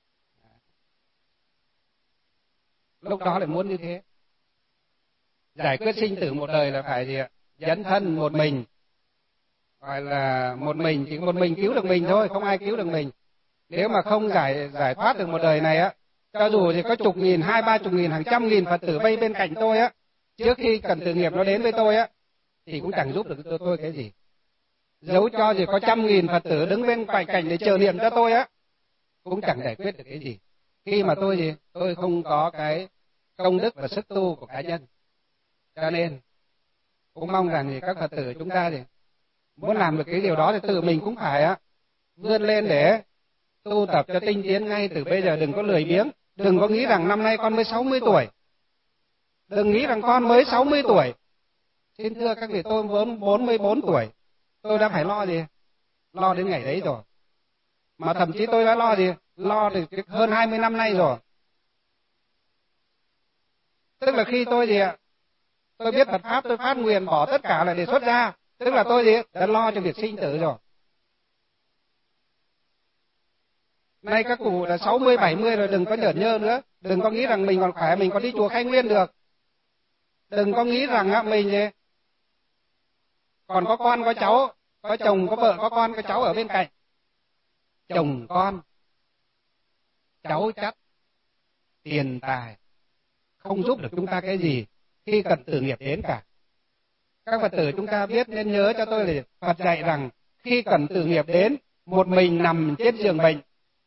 Speaker 1: Lúc đó lại muốn như thế. Giải quyết sinh tử một đời là phải gì ạ? Dấn thân một mình, gọi là một mình, chỉ một mình cứu được mình thôi, không ai cứu được mình. Nếu mà không giải giải thoát được một đời này á, cho dù thì có chục nghìn, hai ba chục nghìn, hàng trăm nghìn Phật tử vây bên cạnh tôi á, trước khi cần tử nghiệp nó đến với tôi á, thì cũng chẳng giúp được cho tôi cái gì. Dẫu cho gì có trăm nghìn Phật tử đứng bên cạnh cạnh để chờ niệm cho tôi á, cũng chẳng giải quyết được cái gì. Khi mà tôi gì, tôi không có cái công đức và sức tu của cá nhân. Cho nên cũng mong rằng thì các Phật tử chúng ta thì muốn làm được cái điều đó thì tự mình cũng phải á vươn lên để tu tập cho tinh tiến ngay từ bây giờ. Đừng có lười biếng, đừng có nghĩ rằng năm nay con mới sáu mươi tuổi, đừng nghĩ rằng con mới sáu mươi tuổi. Xin thưa các vị, tôi vốn bốn mươi bốn tuổi, tôi đã phải lo gì, lo đến ngày đấy rồi. Mà thậm chí tôi đã lo gì, lo được hơn hai mươi năm nay rồi. Tức là khi tôi gì ạ, tôi biết Phật pháp, tôi phát nguyện bỏ tất cả là để xuất gia, tức là tôi gì đã lo cho việc sinh tử rồi. Nay các cụ là sáu mươi, bảy mươi rồi, đừng có nhởn nhơ nữa, đừng có nghĩ rằng mình còn khỏe, mình còn đi chùa Khai Nguyên được. Đừng có nghĩ rằng á mình gì còn có con, có cháu, có chồng, có vợ, có con, có cháu ở bên cạnh. Chồng con, cháu chắc, tiền tài không giúp được chúng ta cái gì khi cần tử nghiệp đến cả. Các Phật tử chúng ta biết nên nhớ cho tôi là Phật dạy rằng khi cần tử nghiệp đến, một mình nằm trên giường bệnh,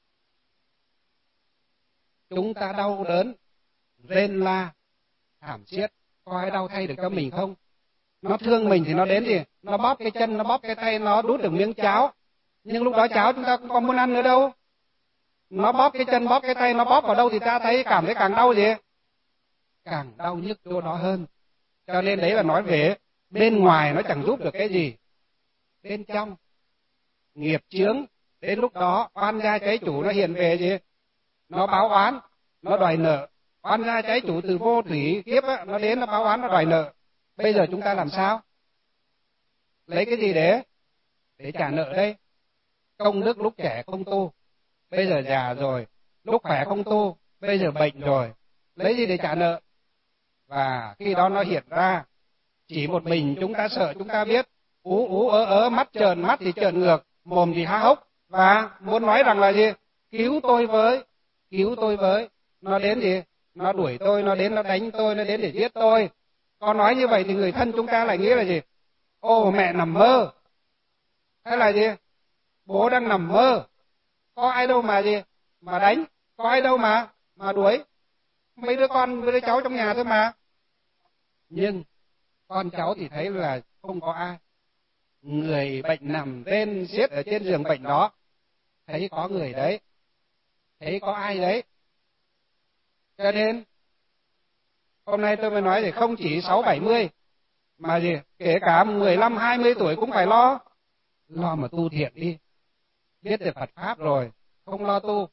Speaker 1: chúng ta đau đớn, rên la, thảm thiết, có ai đau thay được cho mình không? Nó thương mình thì nó đến thì nó bóp cái chân, nó bóp cái tay, nó đút được miếng cháo. Nhưng lúc đó cháo chúng ta cũng không muốn ăn nữa đâu. Nó bóp cái chân, bóp cái tay, nó bóp vào đâu thì ta thấy cảm thấy càng đau gì? Càng đau nhức chỗ đó hơn. Cho nên đấy là nói về bên ngoài nó chẳng giúp được cái gì. Bên trong, nghiệp chướng, đến lúc đó oan gia trái chủ nó hiện về gì? Nó báo oán, nó đòi nợ. Oan gia trái chủ từ vô thủy kiếp á, nó đến nó báo oán, nó đòi nợ. Bây giờ chúng ta làm sao? Lấy cái gì để để trả nợ đây? Công đức lúc trẻ không tu, bây giờ già rồi. Lúc khỏe không tu, bây giờ bệnh rồi. Lấy gì để trả nợ? Và khi đó nó hiện ra, chỉ một mình chúng ta sợ, chúng ta biết, ú ú ớ ớ, mắt trợn, mắt thì trợn ngược, mồm thì há hốc, và muốn nói rằng là gì? Cứu tôi với, cứu tôi với. Nó đến gì? Nó đuổi tôi, nó đến nó đánh tôi, nó đến để giết tôi. Con nói như vậy thì người thân chúng ta lại nghĩ là gì? Ô, mẹ nằm mơ. Hay là gì? Bố đang nằm mơ. Có ai đâu mà gì? Mà đánh. Có ai đâu mà mà đuổi. Mấy đứa con, mấy đứa cháu trong nhà thôi mà. Nhưng con cháu thì thấy là không có ai. Người bệnh nằm tên xiết ở trên giường bệnh đó, thấy có người đấy, thấy có ai đấy. Cho nên hôm nay tôi mới nói thì không chỉ sáu bảy mươi mà gì, kể cả mười lăm hai mươi tuổi cũng phải lo, lo mà tu thiện đi. biết được Phật pháp rồi, không lo tu.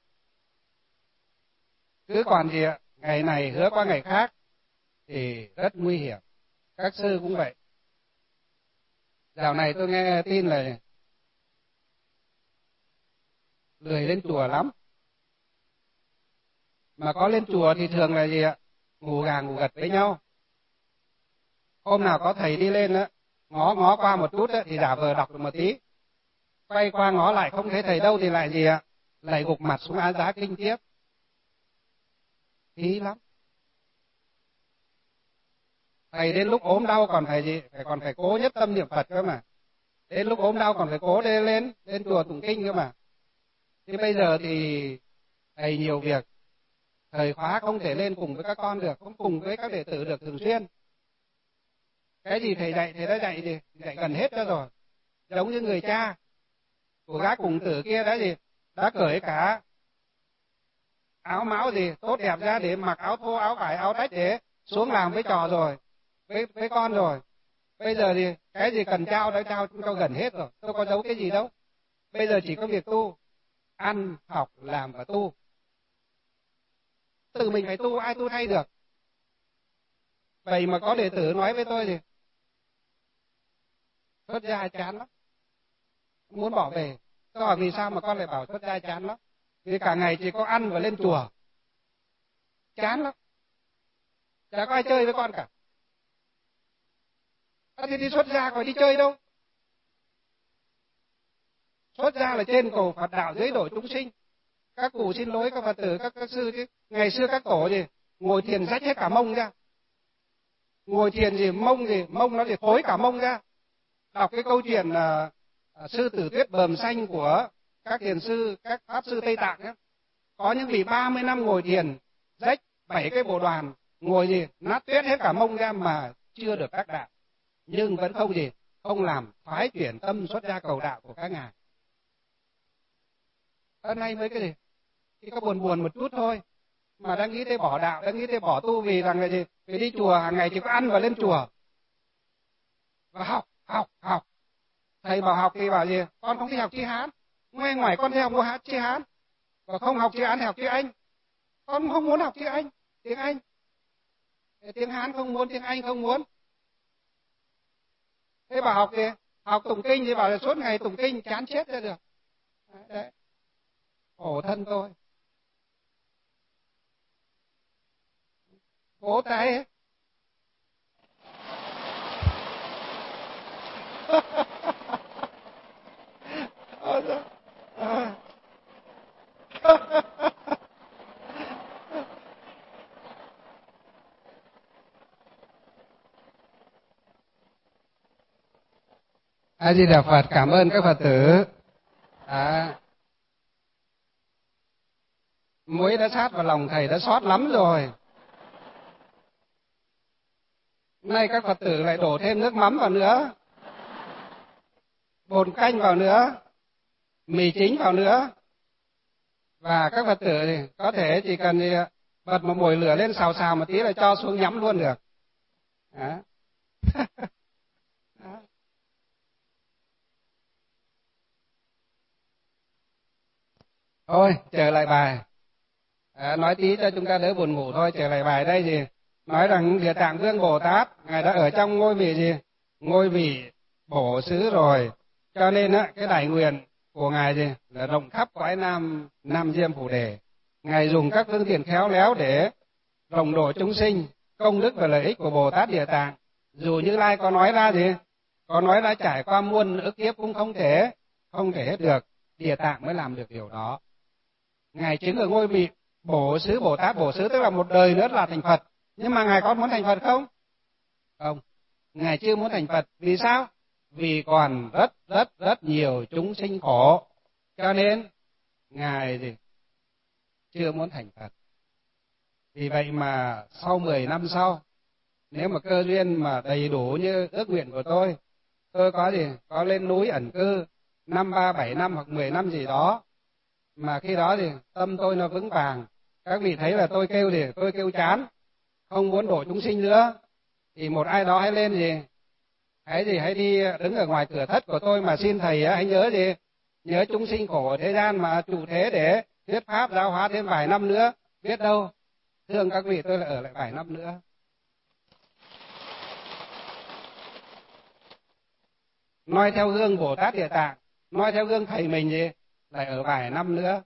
Speaker 1: Cứ còn gì ạ, ngày này hứa qua ngày khác thì rất nguy hiểm. Các sư cũng vậy. Dạo này tôi nghe tin là lười lên chùa lắm. Mà có lên chùa thì thường là gì ạ? Ngủ gà ngủ gật với nhau. Hôm nào có thầy đi lên á, ngó ngó qua một chút á, thì giả vờ đọc được một tí. Quay qua ngó lại không thấy thầy đâu thì lại gì ạ? Lại gục mặt xuống Á Giá Kinh tiếp. Phí lắm. Thầy đến lúc ốm đau còn phải gì? Phải còn phải cố nhất tâm niệm Phật cơ mà. Đến lúc ốm đau còn phải cố đi lên, lên chùa tụng kinh cơ mà. Thế bây giờ thì thầy nhiều việc. Thời khóa không thể lên cùng với các con được, không cùng với các đệ tử được thường xuyên. Cái gì thầy dạy, thầy đã dạy gì? Dạy gần hết cho rồi. Giống như người cha của gã cùng tử kia đã gì? Đã cởi cả áo máu gì tốt đẹp ra để mặc áo thô, áo vải, áo rách để xuống làm với trò rồi, với với con rồi. Bây giờ thì cái gì cần trao đã trao chúng cho gần hết rồi, tôi có giấu cái gì đâu. Bây giờ chỉ có việc tu, ăn, học, làm và tu. Tự mình phải tu, ai tu thay được. Vậy mà có đệ tử nói với tôi thì xuất gia chán lắm, muốn bỏ về. Tôi hỏi vì sao mà con lại bảo xuất gia chán lắm? Vì cả ngày chỉ có ăn và lên chùa, chán lắm, chả có ai chơi với con cả. À, thì đi xuất gia còn đi chơi đâu? Xuất gia là trên cầu Phật đạo, dưới độ chúng sinh. Các cụ xin lỗi các Phật tử, các, các sư chứ. Ngày xưa các tổ gì ngồi thiền rách hết cả mông ra. Ngồi thiền gì mông gì, mông nó thì thối cả mông ra. Đọc cái câu chuyện là uh, sư Tử Tuyết bờm xanh của các thiền sư, các pháp sư Tây Tạng ấy. Có những vị ba mươi năm ngồi thiền, rách bảy cái bộ đoàn, ngồi gì nát tuyết hết cả mông ra mà chưa được đắc đạo. Nhưng vẫn không gì, không làm thoái chuyển tâm xuất gia cầu đạo của các ngài. Ở nay mới cái gì, chỉ có buồn buồn một chút thôi, mà đang nghĩ tới bỏ đạo, đang nghĩ tới bỏ tu vì rằng là gì, vì đi chùa hàng ngày chỉ có ăn và lên chùa và học, học, học. Thầy bảo học thì bảo gì, con không thích học chữ Hán, ngoài ngoài con theo học hát chữ Hán, và không học chữ Hán thì học chữ Anh. Con không muốn học chữ Anh, tiếng Anh, tiếng Hán không muốn, tiếng Anh không muốn. Thế bảo học gì, học tụng kinh thì bảo là suốt ngày tụng kinh chán chết ra được. Đấy, khổ thân tôi. Vỗ tay ấy. A Di Đà Phật, cảm ơn các Phật tử. À, muối đã sát vào lòng thầy đã xót lắm rồi. Nay các Phật tử lại đổ thêm nước mắm vào nữa, bột canh vào nữa, mì chính vào nữa. Và các Phật tử thì có thể chỉ cần thì bật một mồi lửa lên xào xào một tí là cho xuống nhắm luôn được. Đó. Đó. Thôi, trở lại bài. À, nói tí cho chúng ta đỡ buồn ngủ thôi, trở lại bài đây gì. Nói rằng Địa Tạng Vương Bồ Tát, Ngài đã ở trong ngôi vị gì? Ngôi vị bổ xứ rồi. Cho nên á, cái đại nguyện của Ngài gì? Là rộng khắp cõi Nam, Nam Diêm Phù Đề. Ngài dùng các phương tiện khéo léo để rộng độ chúng sinh, công đức và lợi ích của Bồ Tát Địa Tạng. Dù Như Lai có nói ra gì? Có nói đã trải qua muôn ức kiếp cũng không thể, không thể hết được. Địa Tạng mới làm được điều đó. Ngài chứng ở ngôi vị bổ xứ, Bồ Tát bổ xứ tức là một đời nữa là thành Phật. Nhưng mà Ngài có muốn thành Phật không? Không. Ngài chưa muốn thành Phật. Vì sao? Vì còn rất rất rất nhiều chúng sinh khổ. Cho nên Ngài gì? Chưa muốn thành Phật. Vì vậy mà sau mười năm sau, nếu mà cơ duyên mà đầy đủ như ước nguyện của tôi, tôi có gì? Có lên núi ẩn cư năm ba bảy năm hoặc mười năm gì đó, mà khi đó thì tâm tôi nó vững vàng. Các vị thấy là tôi kêu thì tôi kêu chán, không muốn độ chúng sinh nữa, thì một ai đó hãy lên gì, hãy gì hãy đi đứng ở ngoài cửa thất của tôi mà xin thầy hãy nhớ gì, nhớ chúng sinh khổ ở thế gian mà trụ thế để thuyết pháp giáo hóa thêm vài năm nữa, biết đâu thương các vị tôi lại ở lại vài năm nữa. Nói theo gương Bồ Tát Địa Tạng, nói theo gương thầy mình gì lại ở vài năm nữa.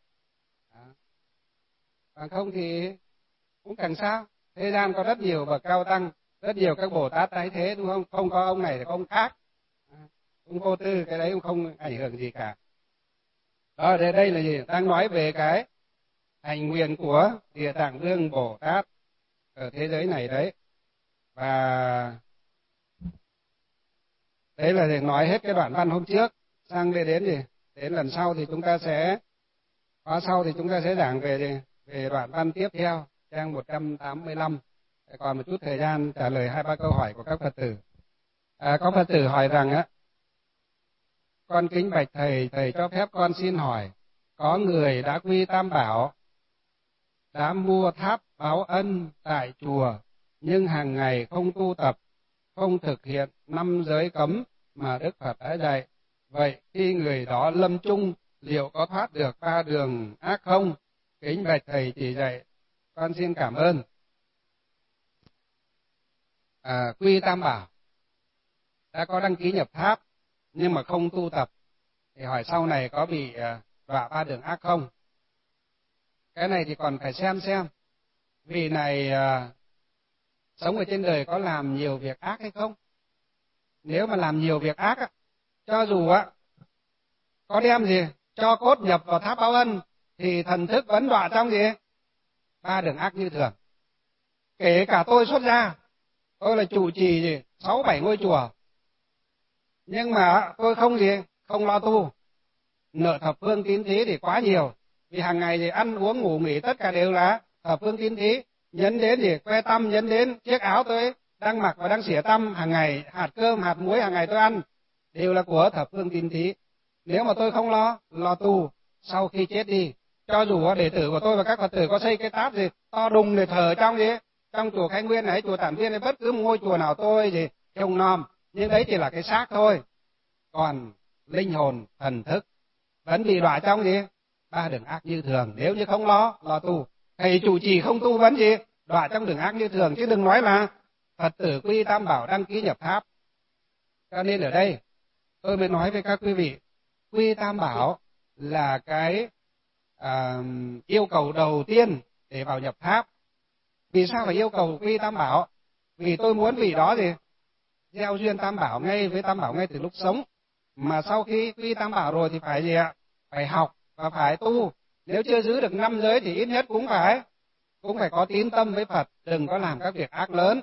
Speaker 1: Còn không thì cũng chẳng sao. Thế gian có rất nhiều bậc cao tăng, rất nhiều các Bồ Tát tái thế, đúng không? Không có ông này thì có ông khác. Ông vô tư, cái đấy cũng không ảnh hưởng gì cả. Đó, đây, đây là gì? Đang nói về cái hành nguyện của Địa Tạng Vương Bồ Tát ở thế giới này đấy. Và đấy là để nói hết cái đoạn văn hôm trước. Sang đây đến gì? Đến lần sau thì chúng ta sẽ, khóa sau thì chúng ta sẽ giảng về gì? Về đoạn văn tiếp theo, trang một trăm tám mươi lăm. Còn một chút thời gian trả lời hai ba câu hỏi của các Phật tử. À, có Phật tử hỏi rằng á, con kính bạch thầy, thầy cho phép con xin hỏi, có người đã quy Tam Bảo, đã mua tháp báo ân tại chùa, nhưng hàng ngày không tu tập, không thực hiện năm giới cấm mà Đức Phật đã dạy. Vậy khi người đó lâm chung, liệu có thoát được ba đường ác không? Kính bạch thầy chỉ dạy, con xin cảm ơn. À, quy Tam Bảo, đã có đăng ký nhập tháp, nhưng mà không tu tập, thì hỏi sau này có bị đọa ba đường ác không? Cái này thì còn phải xem xem, vị này à, sống ở trên đời có làm nhiều việc ác hay không? Nếu mà làm nhiều việc ác á, cho dù á có đem gì cho cốt nhập vào tháp báo ân, thì thần thức vẫn đọa trong gì ba đường ác như thường. Kể cả tôi xuất gia, tôi là trụ trì gì sáu bảy ngôi chùa, nhưng mà tôi không gì không lo tu, nợ thập phương tín thí thì quá nhiều, vì hàng ngày thì ăn uống ngủ nghỉ tất cả đều là thập phương tín thí. Nhấn đến thì que tăm, nhấn đến chiếc áo tôi đang mặc và đang xỉa tăm hàng ngày, hạt cơm hạt muối hàng ngày tôi ăn đều là của thập phương tín thí. Nếu mà tôi không lo lo tu, sau khi chết đi, cho dù đệ tử của tôi và các Phật tử có xây cái tháp gì to đùng để thờ trong gì trong chùa Khánh Nguyên này, chùa Tản Viên hay bất cứ một ngôi chùa nào tôi gì trông nom, nhưng đấy chỉ là cái xác thôi, còn linh hồn thần thức vẫn bị đọa trong gì ba đường ác như thường. Nếu như không lo lo tu, thầy chủ trì không tu vẫn gì đọa trong đường ác như thường, chứ đừng nói là Phật tử quy Tam Bảo đăng ký nhập tháp. Cho nên ở đây tôi mới nói với các quý vị, quy Tam Bảo là cái à, yêu cầu đầu tiên để vào nhập tháp. Vì sao phải yêu cầu quy Tam Bảo? Vì tôi muốn vị đó gì gieo duyên Tam Bảo ngay với Tam Bảo ngay từ lúc sống, mà sau khi quy Tam Bảo rồi thì phải gì ạ? Phải học và phải tu. Nếu chưa giữ được năm giới thì ít nhất cũng phải cũng phải có tín tâm với Phật, đừng có làm các việc ác lớn.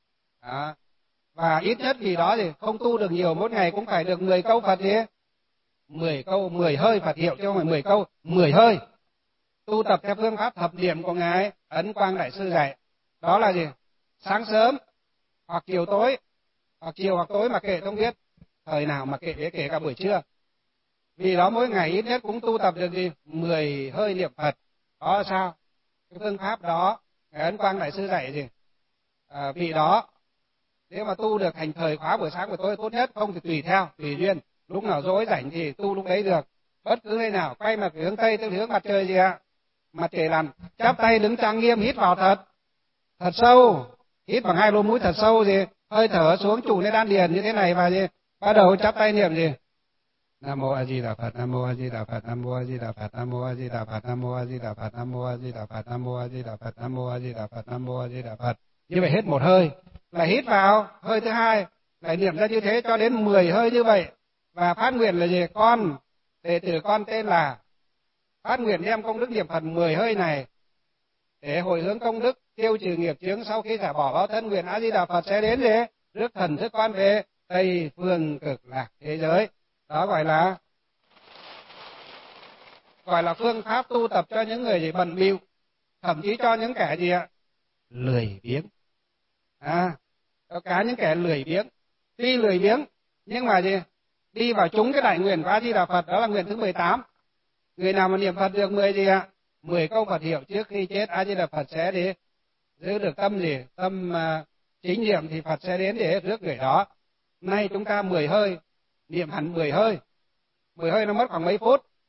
Speaker 1: À, và ít nhất vì đó thì không tu được nhiều, mỗi ngày cũng phải được mười câu Phật gì? mười câu, mười hơi Phật hiệu, chứ không phải mười câu, mười hơi. Tu tập theo phương pháp thập niệm của Ngài Ấn Quang Đại Sư dạy. Đó là gì? Sáng sớm hoặc chiều tối, hoặc chiều hoặc tối mà kệ không biết, thời nào mà kệ, kể cả buổi trưa. Vì đó mỗi ngày ít nhất cũng tu tập được gì? mười hơi niệm Phật. Đó là sao? Cái phương pháp đó Ngài Ấn Quang Đại Sư dạy gì? À, vì đó nếu mà tu được hành thời khóa buổi sáng buổi tối tốt nhất, không thì tùy theo, tùy duyên. Lúc nào rỗi rảnh thì tu lúc đấy được. Bất cứ nơi nào, quay mặt hướng Tây, tức hướng mặt trời gì ạ? Mặt trời lặn, chắp tay đứng trang nghiêm, hít vào thật, thật sâu. Hít bằng hai lỗ mũi thật sâu gì? Hơi thở xuống trụ lên đan điền như thế này và gì? Bắt đầu chắp tay niệm gì? Nam mô A Di Đà Phật, Nam mô A Di Đà Phật, Nam mô A Di Đà Phật, Nam mô A Di Đà Phật, Nam mô A Di Đà Phật, Nam mô A Di Đà Phật, Nam mô A Di Đà Phật, Nam mô A Di Đà Phật, Nam mô A Di Đà Phật. Như vậy hết một hơi, lại hít vào, hơi thứ hai, lại niệm ra như thế cho đến mười hơi như vậy. Và phát nguyện là gì? Con, đệ tử con tên là, phát nguyện đem công đức niệm Phật mười hơi này để hồi hướng công đức tiêu trừ nghiệp chướng, sau khi xả bỏ báo thân, nguyện A Di Đà Phật sẽ đến gì? Rước thần thức con về Tây phương cực lạc thế giới. Đó gọi là gọi là phương pháp tu tập cho những người gì bận bịu, thậm chí cho những kẻ gì ạ? Lười biếng. À, có cả những kẻ lười biếng, tuy lười biếng nhưng mà gì? Đi vào trúng cái đại nguyện của A Di Đà Phật, đó là nguyện thứ mười tám. Người nào mà niệm Phật được mười gì ạ? mười câu Phật hiệu trước khi chết, A Di Đà Phật sẽ đi giữ được tâm gì? Tâm uh, chính niệm thì Phật sẽ đến để rước người đó. Nay chúng ta mười hơi, niệm hẳn mười hơi. mười hơi nó mất khoảng mấy phút,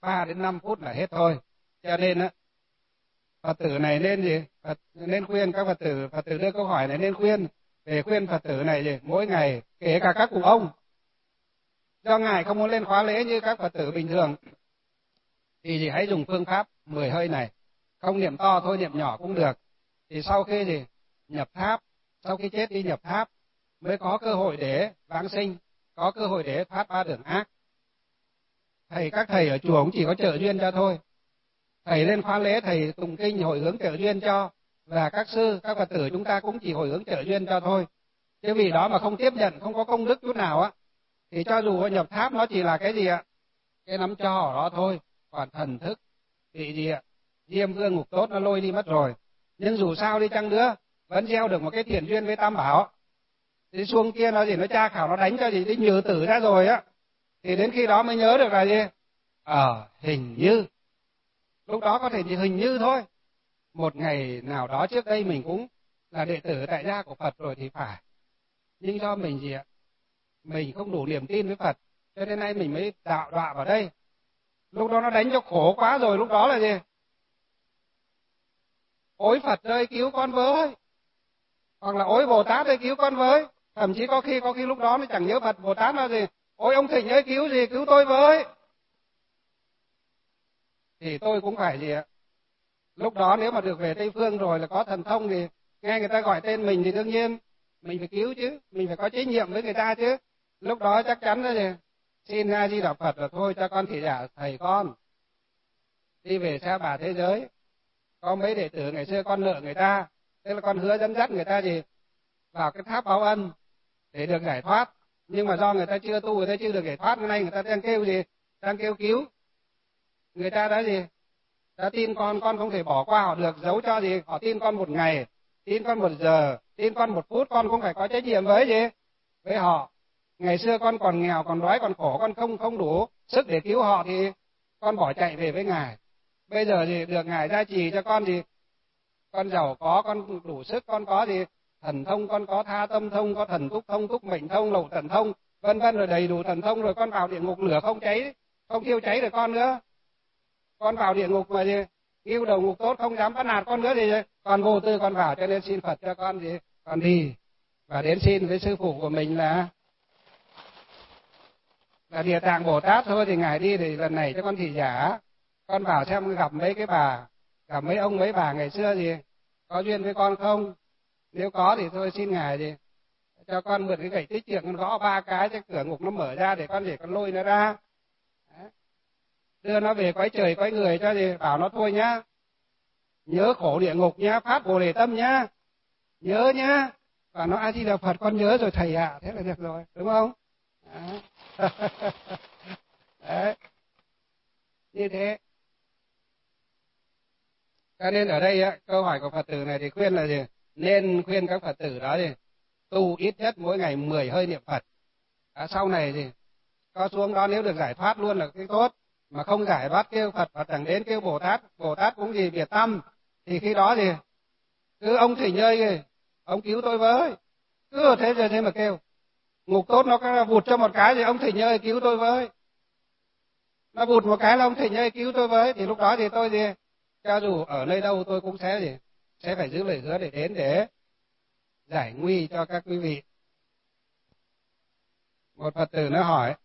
Speaker 1: ba đến năm phút là hết thôi. Cho nên á, Phật tử này nên gì? Phật, nên khuyên các Phật tử, Phật tử đưa câu hỏi này nên khuyên, để khuyên Phật tử này gì? Mỗi ngày, kể cả các cụ ông, do Ngài không muốn lên khóa lễ như các Phật tử bình thường, thì gì? Hãy dùng phương pháp mười hơi này, không niệm to thôi, niệm nhỏ cũng được. Thì sau khi gì? Nhập tháp, sau khi chết đi nhập tháp, mới có cơ hội để vãng sinh, có cơ hội để thoát ba đường ác. Thầy, các thầy ở chùa cũng chỉ có trợ duyên cho thôi. Thầy lên khóa lễ, thầy tụng kinh hồi hướng trợ duyên cho, và các sư, các Phật tử chúng ta cũng chỉ hồi hướng trợ duyên cho thôi. Chứ vì đó mà không tiếp nhận, không có công đức chút nào á, thì cho dù nhập tháp nó chỉ là cái gì ạ? Cái nắm cho ở đó thôi. Còn thần thức bị gì ạ? Diêm vương ngục tốt nó lôi đi mất rồi. Nhưng dù sao đi chăng nữa, vẫn gieo được một cái thiện duyên với Tam Bảo. Thì xuông kia nó gì? Nó tra khảo, nó đánh cho gì? Đi nhừ tử ra rồi á. Thì đến khi đó mới nhớ được là gì? Ờ, hình như. Lúc đó có thể chỉ hình như thôi. Một ngày nào đó trước đây mình cũng là đệ tử tại gia của Phật rồi thì phải. Nhưng do mình gì ạ? Mình không đủ niềm tin với Phật, cho nên nay mình mới đạo đọa vào đây. Lúc đó nó đánh cho khổ quá rồi, lúc đó là gì? Ôi Phật ơi cứu con với, hoặc là ôi Bồ Tát ơi cứu con với. Thậm chí có khi có khi lúc đó nó chẳng nhớ Phật Bồ Tát là gì, ôi ông Thịnh ơi cứu gì, cứu tôi với. Thì tôi cũng phải gì ạ? Lúc đó nếu mà được về Tây Phương rồi là có thần thông thì nghe người ta gọi tên mình thì đương nhiên mình phải cứu chứ, mình phải có trách nhiệm với người ta chứ. Lúc đó chắc chắn là gì? Xin A Di Đà Phật là thôi cho con thị giả thầy con đi về Sa Bà thế giới. Có mấy đệ tử ngày xưa con nợ người ta, thế là con hứa dẫn dắt người ta gì? Vào cái tháp báo ân để được giải thoát. Nhưng mà do người ta chưa tu, người ta chưa được giải thoát, hôm nay người ta đang kêu gì? Đang kêu cứu. Người ta đã gì? Đã tin con, con không thể bỏ qua họ được, giấu cho gì? Họ tin con một ngày, tin con một giờ, tin con một phút, con cũng phải có trách nhiệm với gì? Với họ. Ngày xưa con còn nghèo, còn đói, còn khổ, con không không đủ sức để cứu họ thì con bỏ chạy về với Ngài. Bây giờ thì được Ngài gia trì cho con thì con giàu có, con đủ sức, con có gì? Thần thông, con có tha tâm thông, có thần túc thông, túc mệnh thông, lậu thần thông, vân vân, rồi đầy đủ thần thông, rồi con vào địa ngục lửa không cháy, không thiêu cháy được con nữa. Con vào địa ngục mà gì? Yêu đầu ngục tốt không dám bắt nạt con nữa thì con vô tư con vào, cho nên xin Phật cho con gì? Con đi. Và đến xin với sư phụ của mình là là Địa Tạng Bồ Tát thôi, thì Ngài đi thì lần này cho con thị giả. Con vào xem gặp mấy cái bà, gặp mấy ông mấy bà ngày xưa gì có duyên với con không? Nếu có thì thôi xin Ngài gì cho con mượn cái gậy tích trượng, con gõ ba cái cho cửa ngục nó mở ra để con để con lôi nó ra. Đấy. Đưa nó về cõi trời cõi người cho gì, bảo nó thôi nhá. Nhớ khổ địa ngục nhá, phát Bồ Đề tâm nhá. Nhớ nhá. Và nó A Di Đà Phật con nhớ rồi thầy ạ, à. Thế là được rồi, đúng không? Đấy. Đấy. Như thế. Cho nên ở đây á, câu hỏi của Phật tử này thì khuyên là gì? Nên khuyên các Phật tử đó gì? Tu ít nhất mỗi ngày mười hơi niệm Phật. À, sau này thì có xuống đó nếu được giải thoát luôn là cái tốt. Mà không giải thoát kêu Phật, Phật chẳng đến, kêu Bồ Tát, Bồ Tát cũng gì biệt tâm. Thì khi đó thì cứ ông Thịnh ơi, ông cứu tôi với. Cứ thế rồi thế mà kêu. Ngục tốt nó vụt cho một cái thì ông Thịnh ơi cứu tôi với. Nó vụt một cái là ông Thịnh ơi cứu tôi với. Thì lúc đó thì tôi gì? Cho dù ở nơi đâu tôi cũng sẽ gì? Sẽ phải giữ lời hứa để đến để giải nguy cho các quý vị. Một Phật tử nó hỏi: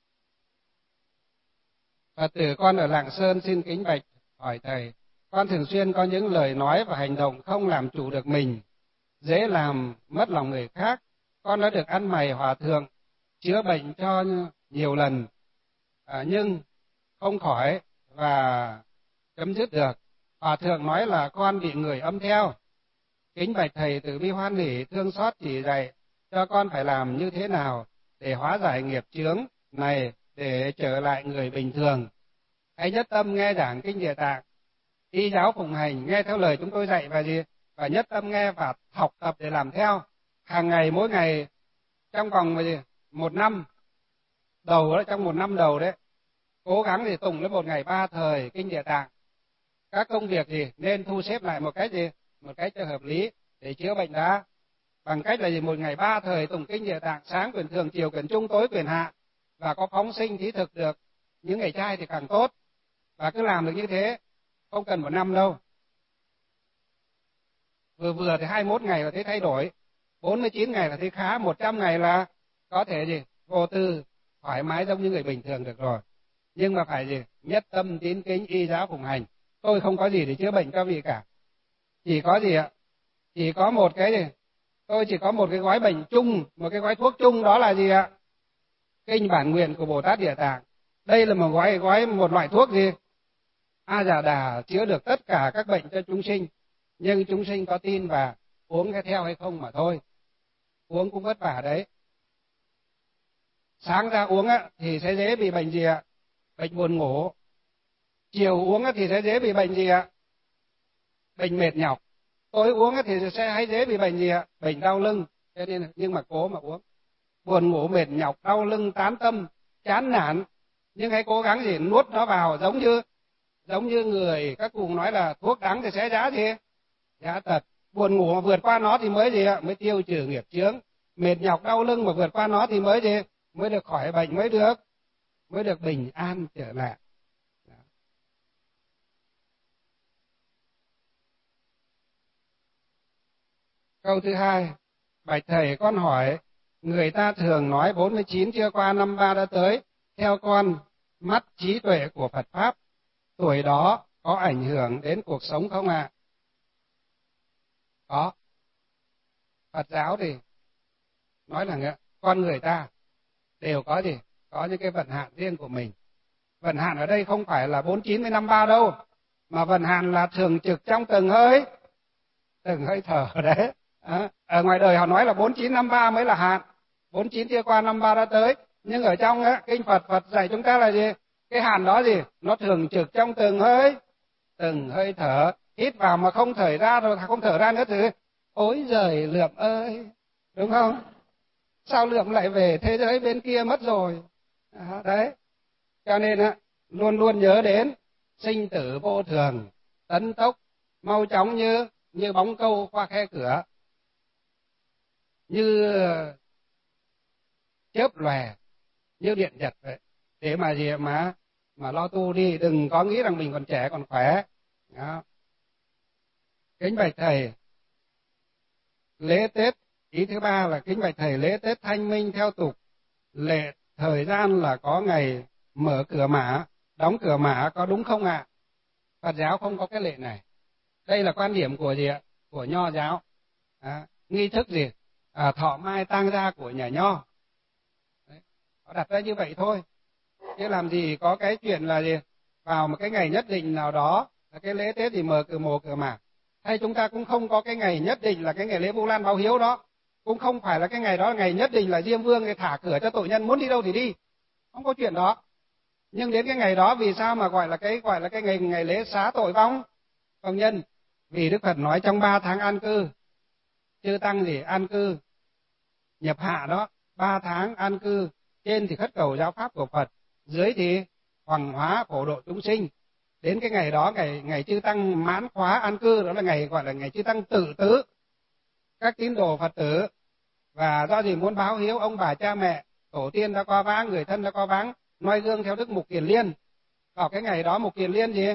Speaker 1: Phật tử con ở Lạng Sơn xin kính bạch hỏi thầy, con thường xuyên có những lời nói và hành động không làm chủ được mình, dễ làm mất lòng người khác. Con đã được ăn mày hòa thượng chữa bệnh cho nhiều lần, à, nhưng không khỏi và chấm dứt được. Hòa thượng nói là con bị người âm theo. Kính bạch thầy từ bi hoan hỷ thương xót chỉ dạy cho con phải làm như thế nào để hóa giải nghiệp chướng này, để trở lại người bình thường. Hãy nhất tâm nghe giảng kinh Địa Tạng, y giáo phụng hành, nghe theo lời chúng tôi dạy và gì? Và nhất tâm nghe và học tập để làm theo. Hàng ngày, mỗi ngày, trong vòng gì? Một năm đầu đó, trong một năm đầu đấy, cố gắng thì tụng lấy một ngày ba thời kinh Địa Tạng. Các công việc gì nên thu xếp lại một cách gì? Một cách cho hợp lý để chữa bệnh đã. Bằng cách là gì? Một ngày ba thời tụng kinh Địa Tạng, sáng quyền thường, chiều quyền trung, tối quyền hạ, và có phóng sinh thí thực được. Những ngày trai thì càng tốt. Và cứ làm được như thế, không cần một năm đâu. Vừa vừa thì hai mươi mốt ngày là thấy thay đổi, bốn mươi chín ngày là thấy khá, một trăm ngày là có thể gì? Vô tư, thoải mái giống như người bình thường được rồi. Nhưng mà phải gì? Nhất tâm tín kính y giáo phụng hành. Tôi không có gì để chữa bệnh cho vị cả. Chỉ có gì ạ? Chỉ có một cái gì? Tôi chỉ có một cái gói bệnh chung, một cái gói thuốc chung, đó là gì ạ? Kinh bản nguyện của Bồ Tát Địa Tạng. Đây là một gói gói một loại thuốc gì? A Già Đà chữa được tất cả các bệnh cho chúng sinh, nhưng chúng sinh có tin và uống cái theo hay không mà thôi. Uống cũng vất vả đấy. Sáng ra uống á thì sẽ dễ bị bệnh gì ạ? Bệnh buồn ngủ. Chiều uống á thì sẽ dễ bị bệnh gì ạ? Bệnh mệt nhọc. Tối uống á thì sẽ hay dễ bị bệnh gì ạ? Bệnh đau lưng. Cho nên nhưng mà cố mà uống. Buồn ngủ, mệt nhọc, đau lưng, tán tâm, chán nản, nhưng hãy cố gắng gì nuốt nó vào, giống như giống như người các cụ nói là thuốc đắng thì sẽ giá gì? Giá tật. Buồn ngủ mà vượt qua nó thì mới gì ạ? Mới tiêu trừ nghiệp chướng. Mệt nhọc đau lưng mà vượt qua nó thì mới gì? Mới được khỏi bệnh, mới được mới được bình an trở lại. Câu thứ hai, bạch thầy con hỏi, người ta thường nói bốn mươi chín chưa qua năm ba đã tới, theo con mắt trí tuệ của Phật Pháp, tuổi đó có ảnh hưởng đến cuộc sống không ạ? À? Có. Phật giáo thì nói là con người ta đều có gì? Có những cái vận hạn riêng của mình. Vận hạn ở đây không phải là bốn mươi chín với năm ba đâu, mà vận hạn là thường trực trong từng hơi, từng hơi thở đấy. À, ở ngoài đời họ nói là bốn mươi chín năm ba mới là hạn, bốn mươi chín chưa qua năm ba đã tới, nhưng ở trong á, kinh Phật Phật dạy chúng ta là gì? Cái hạn đó gì? Nó thường trực trong từng hơi, từng hơi thở. Hít vào mà không thở ra rồi không thở ra nữa thì ối giời Lượm ơi, đúng không? Sao Lượm lại về thế giới bên kia mất rồi? À, đấy. Cho nên á, luôn luôn nhớ đến sinh tử vô thường, tấn tốc, mau chóng như như bóng câu qua khe cửa, như chớp lòe, như điện giật vậy. Để mà gì mà mà lo tu đi, đừng có nghĩ rằng mình còn trẻ còn khỏe. Đó. Kính bạch thầy, lễ Tết, ý thứ ba là kính bạch thầy, lễ Tết Thanh Minh theo tục lệ thời gian là có ngày mở cửa mã, đóng cửa mã có đúng không ạ? À? Phật giáo không có cái lệ này. Đây là quan điểm của gì ạ? Của Nho giáo. À, nghi thức gì? À, thọ mai tang gia của nhà Nho. Đấy. Họ đặt ra như vậy thôi. Chứ làm gì có cái chuyện là gì? Vào một cái ngày nhất định nào đó, là cái lễ Tết thì mở cửa mồ cửa mã. Hay chúng ta cũng không có cái ngày nhất định là cái ngày lễ Vu Lan báo hiếu đó. Cũng không phải là cái ngày đó ngày nhất định là Diêm Vương để thả cửa cho tội nhân muốn đi đâu thì đi. Không có chuyện đó. Nhưng đến cái ngày đó vì sao mà gọi là cái gọi là cái ngày ngày lễ xá tội vong vong nhân? Vì Đức Phật nói trong ba tháng an cư, chư tăng gì an cư nhập hạ đó, ba tháng an cư, trên thì khất cầu giáo pháp của Phật, dưới thì hoàng hóa phổ độ chúng sinh. Đến cái ngày đó, ngày ngày chư tăng mãn khóa an cư, đó là ngày gọi là ngày chư tăng tự tứ, các tín đồ Phật tử, và do gì muốn báo hiếu ông bà cha mẹ, tổ tiên đã qua vãng, người thân đã qua vãng, noi gương theo đức Mục Kiền Liên. Vào cái ngày đó Mục Kiền Liên gì?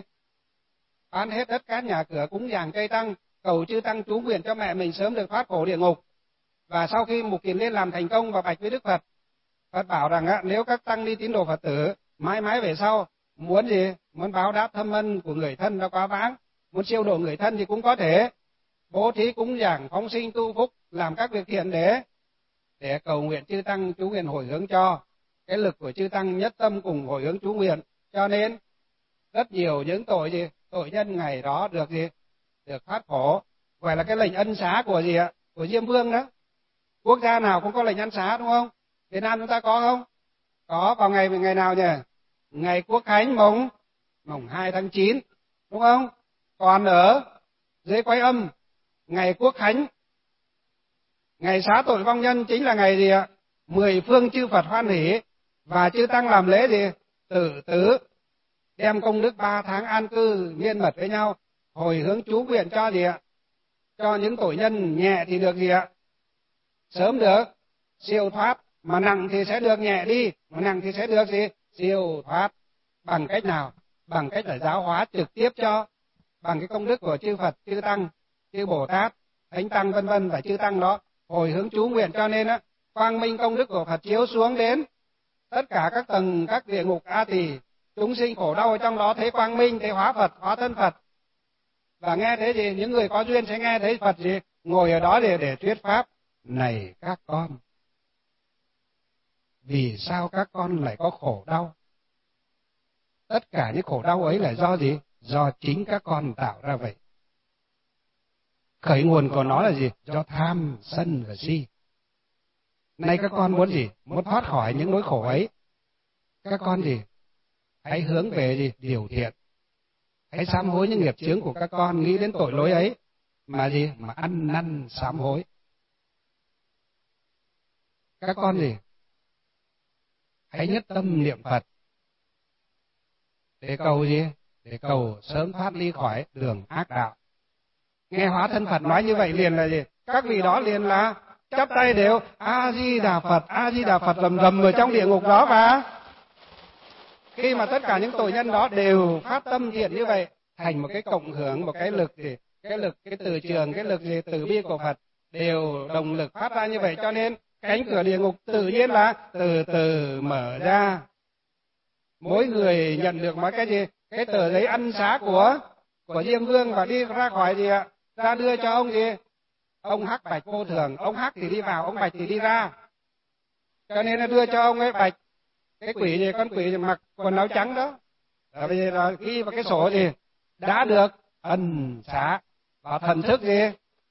Speaker 1: Bán hết đất cát nhà cửa, cúng dường cây tăng, cầu chư tăng chú nguyện cho mẹ mình sớm được thoát khổ địa ngục. Và sau khi Mục Kiền Liên làm thành công và bạch với Đức Phật, Phật bảo rằng á, nếu các tăng ni tín đồ Phật tử mãi mãi về sau muốn gì? Muốn báo đáp thâm ân của người thân đã quá vãng, muốn siêu độ người thân thì cũng có thể bố thí cúng dường, phóng sinh tu phúc, làm các việc thiện để để cầu nguyện chư tăng chú nguyện hồi hướng cho. Cái lực của chư tăng nhất tâm cùng hồi hướng chú nguyện, cho nên rất nhiều những tội gì tội nhân ngày đó được gì được thoát khổ. Gọi là cái lệnh ân xá của gì ạ? Của Diêm Vương đó. Quốc gia nào cũng có lệnh ân xá đúng không? Việt Nam chúng ta có không? Có. Vào ngày ngày nào nhỉ? Ngày Quốc Khánh mùng mùng hai tháng chín, đúng không? Còn ở dưới Quái Âm, ngày Quốc Khánh, ngày xá tội vong nhân chính là ngày gì ạ? Mười phương chư Phật hoan hỷ và chư tăng làm lễ gì? Tử tứ, đem công đức ba tháng an cư miên mật với nhau, hồi hướng chú nguyện cho gì ạ? Cho những tội nhân nhẹ thì được gì ạ? Sớm được siêu thoát, mà nặng thì sẽ được nhẹ đi, mà nặng thì sẽ được gì? Siêu thoát. Bằng cách nào? bằng cách là giáo hóa trực tiếp cho, bằng cái công đức của chư Phật, chư Tăng, chư Bồ Tát, Thánh Tăng vân vân và chư Tăng đó hồi hướng chú nguyện, cho nên á quang minh công đức của Phật chiếu xuống đến tất cả các tầng các địa ngục A Tỳ, chúng sinh khổ đau ở trong đó thấy quang minh, thấy hóa Phật, hóa thân Phật. Và nghe thấy gì, những người có duyên sẽ nghe thấy Phật gì ngồi ở đó để để thuyết pháp. Này các con, vì sao các con lại có khổ đau? Tất cả những khổ đau ấy là do gì? Do chính các con tạo ra vậy. Khởi nguồn của nó là gì? Do tham, sân và si. Nay các con muốn gì? Muốn thoát khỏi những nỗi khổ ấy. Các con gì? Hãy hướng về gì? Điều thiện. Hãy sám hối những nghiệp chướng của các con, nghĩ đến tội lỗi ấy mà gì? Mà ăn năn sám hối. Các con gì? Hãy nhất tâm niệm Phật để cầu gì? Để cầu sớm thoát ly khỏi đường ác đạo. Nghe hóa thân Phật nói như vậy liền là gì? Các vị đó liền là chắp tay đều A Di Đà Phật, A Di Đà Phật rầm rầm ở trong địa ngục đó. Và khi mà tất cả những tội nhân đó đều phát tâm thiện như vậy, thành một cái cộng hưởng, một cái lực gì? Cái lực, cái từ trường, cái lực gì? Từ bi của Phật đều đồng lực phát ra như vậy, cho nên cánh cửa địa ngục tự nhiên là từ từ mở ra. Mỗi người nhận được mấy cái gì? Cái tờ giấy ân xá của của Diêm Vương và đi ra khỏi gì ạ? Ra đưa cho ông gì? Ông Hắc Bạch Vô Thường, ông Hắc thì đi vào, ông Bạch thì đi ra. Cho nên nó đưa cho ông ấy Bạch, cái quỷ gì, con quỷ gì mặc quần áo trắng đó. Rồi bây giờ là ghi vào cái sổ gì? Đã được ân xá và thần thức gì?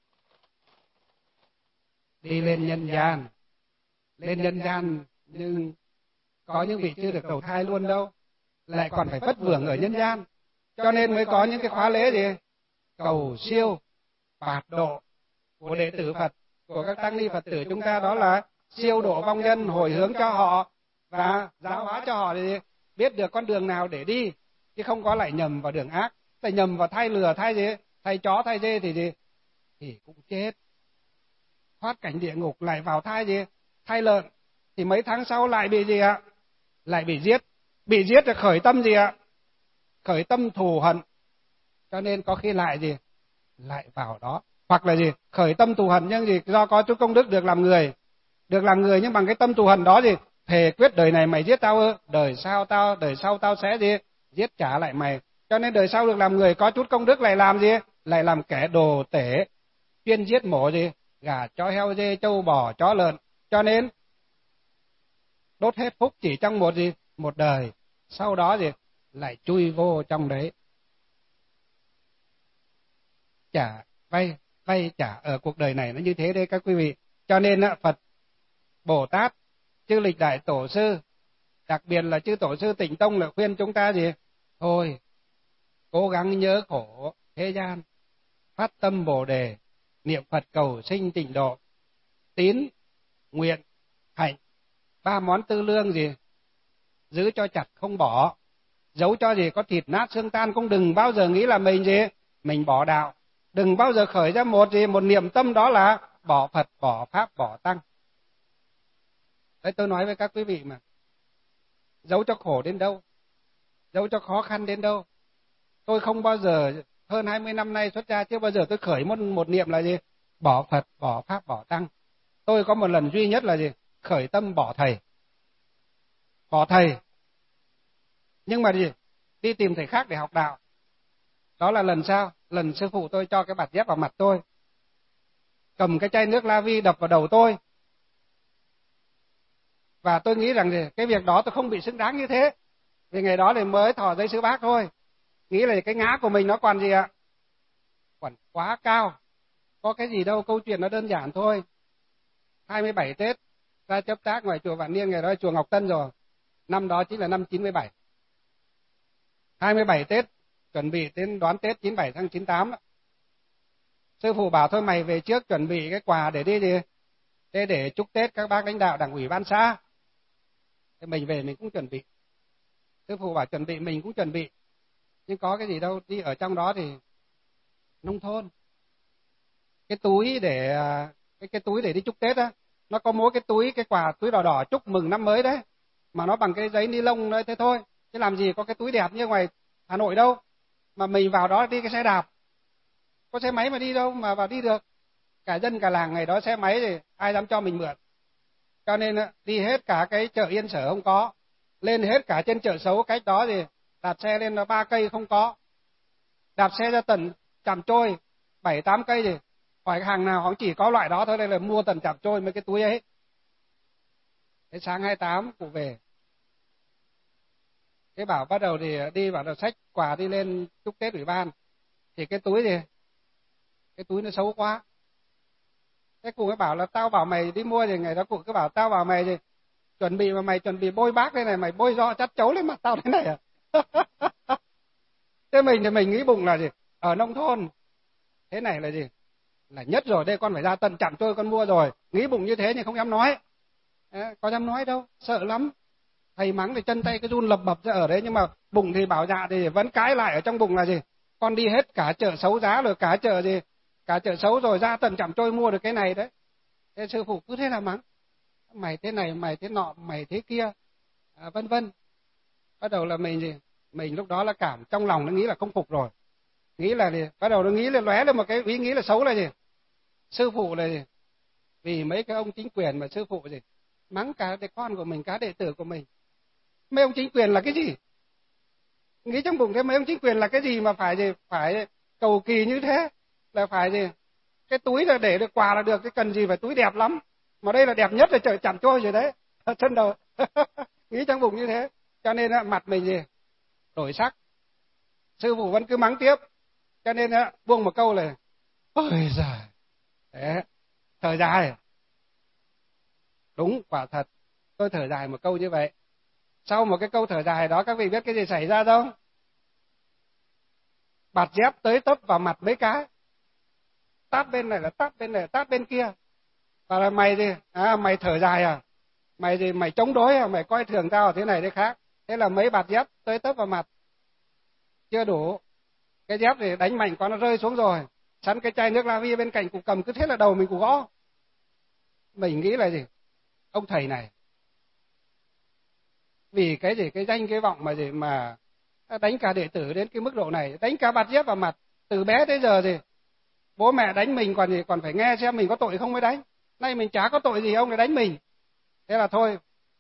Speaker 1: Đi lên nhân gian. Lên nhân gian nhưng có những vị chưa được đầu thai luôn đâu, lại còn phải vất vưởng ở nhân gian, cho nên mới có những cái khóa lễ gì? Cầu siêu bạt độ của đệ tử Phật, của các tăng ni Phật tử chúng ta, đó là siêu độ vong nhân, hồi hướng cho họ và giáo hóa cho họ để biết được con đường nào để đi, chứ không có lại nhầm vào đường ác. Lại nhầm vào thay lừa, thay gì? Thay chó, thay dê thì gì? Thì cũng chết. Thoát cảnh địa ngục lại vào thai gì? Thay lợn, thì mấy tháng sau lại bị gì ạ? Lại bị giết. Bị giết là khởi tâm gì ạ? Khởi tâm thù hận. Cho nên có khi lại gì? Lại vào đó. Hoặc là gì? Khởi tâm thù hận nhưng gì? Do có chút công đức được làm người. Được làm người nhưng bằng cái tâm thù hận đó gì? Thề quyết đời này mày giết tao ư? Đời sau tao, đời sau tao sẽ gì? Giết trả lại mày. Cho nên đời sau được làm người, có chút công đức lại làm gì? Lại làm kẻ đồ tể, chuyên giết mổ gì? Gà, chó, heo, dê, trâu, bò, chó, lợn. Cho nên đốt hết phúc chỉ trong một gì? Một đời. Sau đó gì? Lại chui vô trong đấy. Trả vay, vay trả ở cuộc đời này nó như thế đấy các quý vị. Cho nên Phật, Bồ Tát, chư lịch đại tổ sư, đặc biệt là chư tổ sư Tịnh Tông là khuyên chúng ta gì? Thôi, cố gắng nhớ khổ thế gian, phát tâm Bồ Đề, niệm Phật cầu sinh tịnh độ, tín, nguyện, hạnh, ba món tư lương gì? Giữ cho chặt không bỏ, giấu cho gì có thịt nát xương tan, cũng đừng bao giờ nghĩ là mình gì? Mình bỏ đạo. Đừng bao giờ khởi ra một gì? Một niệm tâm đó là bỏ Phật, bỏ Pháp, bỏ Tăng. Đấy, tôi nói với các quý vị mà. Giấu cho khổ đến đâu, giấu cho khó khăn đến đâu. Tôi không bao giờ, hơn hai mươi năm nay xuất gia, chưa bao giờ tôi khởi một, một niệm là gì? Bỏ Phật, bỏ Pháp, bỏ Tăng. Tôi có một lần duy nhất là gì? Khởi tâm bỏ thầy. Bỏ thầy. Nhưng mà gì? Đi tìm thầy khác để học đạo. Đó là lần sau? Lần sư phụ tôi cho cái bạt dép vào mặt tôi, cầm cái chai nước La Vi đập vào đầu tôi. Và tôi nghĩ rằng gì? Cái việc đó tôi không bị xứng đáng như thế. Vì ngày đó thì mới thọ giấy sứ bác thôi. Nghĩ là cái ngã của mình nó còn gì ạ? Còn quá cao. Có cái gì đâu, câu chuyện nó đơn giản thôi. hai mươi bảy Tết ra chấp tác ngoài chùa Vạn Niên, ngày đó là chùa Ngọc Tân rồi. Năm đó chính là năm chín mươi bảy. hai mươi bảy Tết chuẩn bị đến đón Tết chín mươi bảy tháng chín mươi tám. Sư phụ bảo thôi mày về trước chuẩn bị cái quà để đi gì? Để để chúc Tết các bác lãnh đạo Đảng ủy ban xã. Thì mình về mình cũng chuẩn bị. Sư phụ bảo chuẩn bị mình cũng chuẩn bị. Nhưng có cái gì đâu, đi ở trong đó thì nông thôn. Cái túi để cái cái túi để đi chúc Tết á, nó có mỗi cái túi, cái quà túi đỏ đỏ chúc mừng năm mới đấy, mà nó bằng cái giấy ni lông đấy thế thôi. Chứ làm gì có cái túi đẹp như ngoài
Speaker 2: Hà Nội đâu, mà mình vào đó đi cái xe đạp, có xe máy mà đi đâu mà vào đi được. Cả dân cả làng ngày đó xe máy thì ai dám cho mình mượn. Cho nên đi hết cả cái chợ Yên Sở không có, lên hết cả trên chợ Xấu cách đó thì đạp xe lên là ba cây không có, đạp xe ra tận Tràm Trôi bảy tám cây thì hỏi hàng nào họ chỉ có loại đó thôi, đây là mua tận Tràm Trôi mấy cái túi ấy. Thế sáng hai mươi tám cụ về, thế bảo bắt đầu thì đi bảo là xách quà đi lên chúc Tết ủy ban, thì cái túi thì cái túi nó xấu quá. Thế cụ mới bảo là tao bảo mày đi mua thì ngày đó cụ cứ bảo tao bảo mày thì chuẩn bị mà mày chuẩn bị bôi bác đây này, mày bôi do chắt chấu lên mặt tao thế này à? Thế mình thì mình nghĩ bụng là gì, ở nông thôn thế này là gì, là nhất rồi, đây con phải ra tận Trạm Trôi con mua rồi, nghĩ bụng như thế nhưng không dám nói. Đấy, có dám nói đâu, sợ lắm. Thầy mắng thì chân tay cái run lập bập ra ở đấy, nhưng mà bụng thì bảo dạ thì vẫn cãi lại ở trong bụng là gì, con đi hết cả chợ Xấu giá rồi, cả chợ gì, cả chợ Xấu rồi ra tận Trạm Trôi mua được cái này đấy. Thế sư phụ cứ thế là mắng, mày thế này mày thế nọ mày thế kia, à, vân vân. Bắt đầu là mình gì, mình lúc đó là cảm trong lòng nó nghĩ là không phục rồi, nghĩ là gì, bắt đầu nó nghĩ là lóe lên một cái ý nghĩ là xấu là gì, sư phụ là gì, vì mấy cái ông chính quyền mà sư phụ gì mắng cả đệ con của mình, cả đệ tử của mình. Mấy ông chính quyền là cái gì, nghĩ trong bụng thế, mấy ông chính quyền là cái gì mà phải gì, phải cầu kỳ như thế, là phải gì, cái túi là để được quà là được, cái cần gì phải túi đẹp lắm, mà đây là đẹp nhất là chợ Trạm Trôi rồi đấy, chân đầu. Nghĩ trong bụng như thế, cho nên mặt mình gì đổi sắc. Sư phụ vẫn cứ mắng tiếp, cho nên buông một câu là ôi giời, đấy, thở dài. Đúng, quả thật tôi thở dài một câu như vậy. Sau một cái câu thở dài đó, các vị biết cái gì xảy ra không? Bạt dép tới tấp vào mặt mấy cái, tát bên này là tát bên này, tát bên kia. Và là mày gì, à, mày thở dài à, mày gì, mày chống đối à, mày coi thường tao thế này thế khác. Thế là mấy bạt dép tới tấp vào mặt. Chưa đủ, cái dép thì đánh mạnh quá nó rơi xuống rồi, sẵn cái chai nước la vi bên cạnh cụ cầm, cứ thế là đầu mình cụ gõ. Mình nghĩ là gì, ông thầy này vì cái gì, cái danh cái vọng mà gì mà đánh cả đệ tử đến cái mức độ này, đánh cả bạt dép vào mặt. Từ bé tới giờ gì bố mẹ đánh mình còn gì, còn phải nghe xem mình có tội không mới đánh. Nay mình chả có tội gì, ông lại đánh mình. Thế là thôi,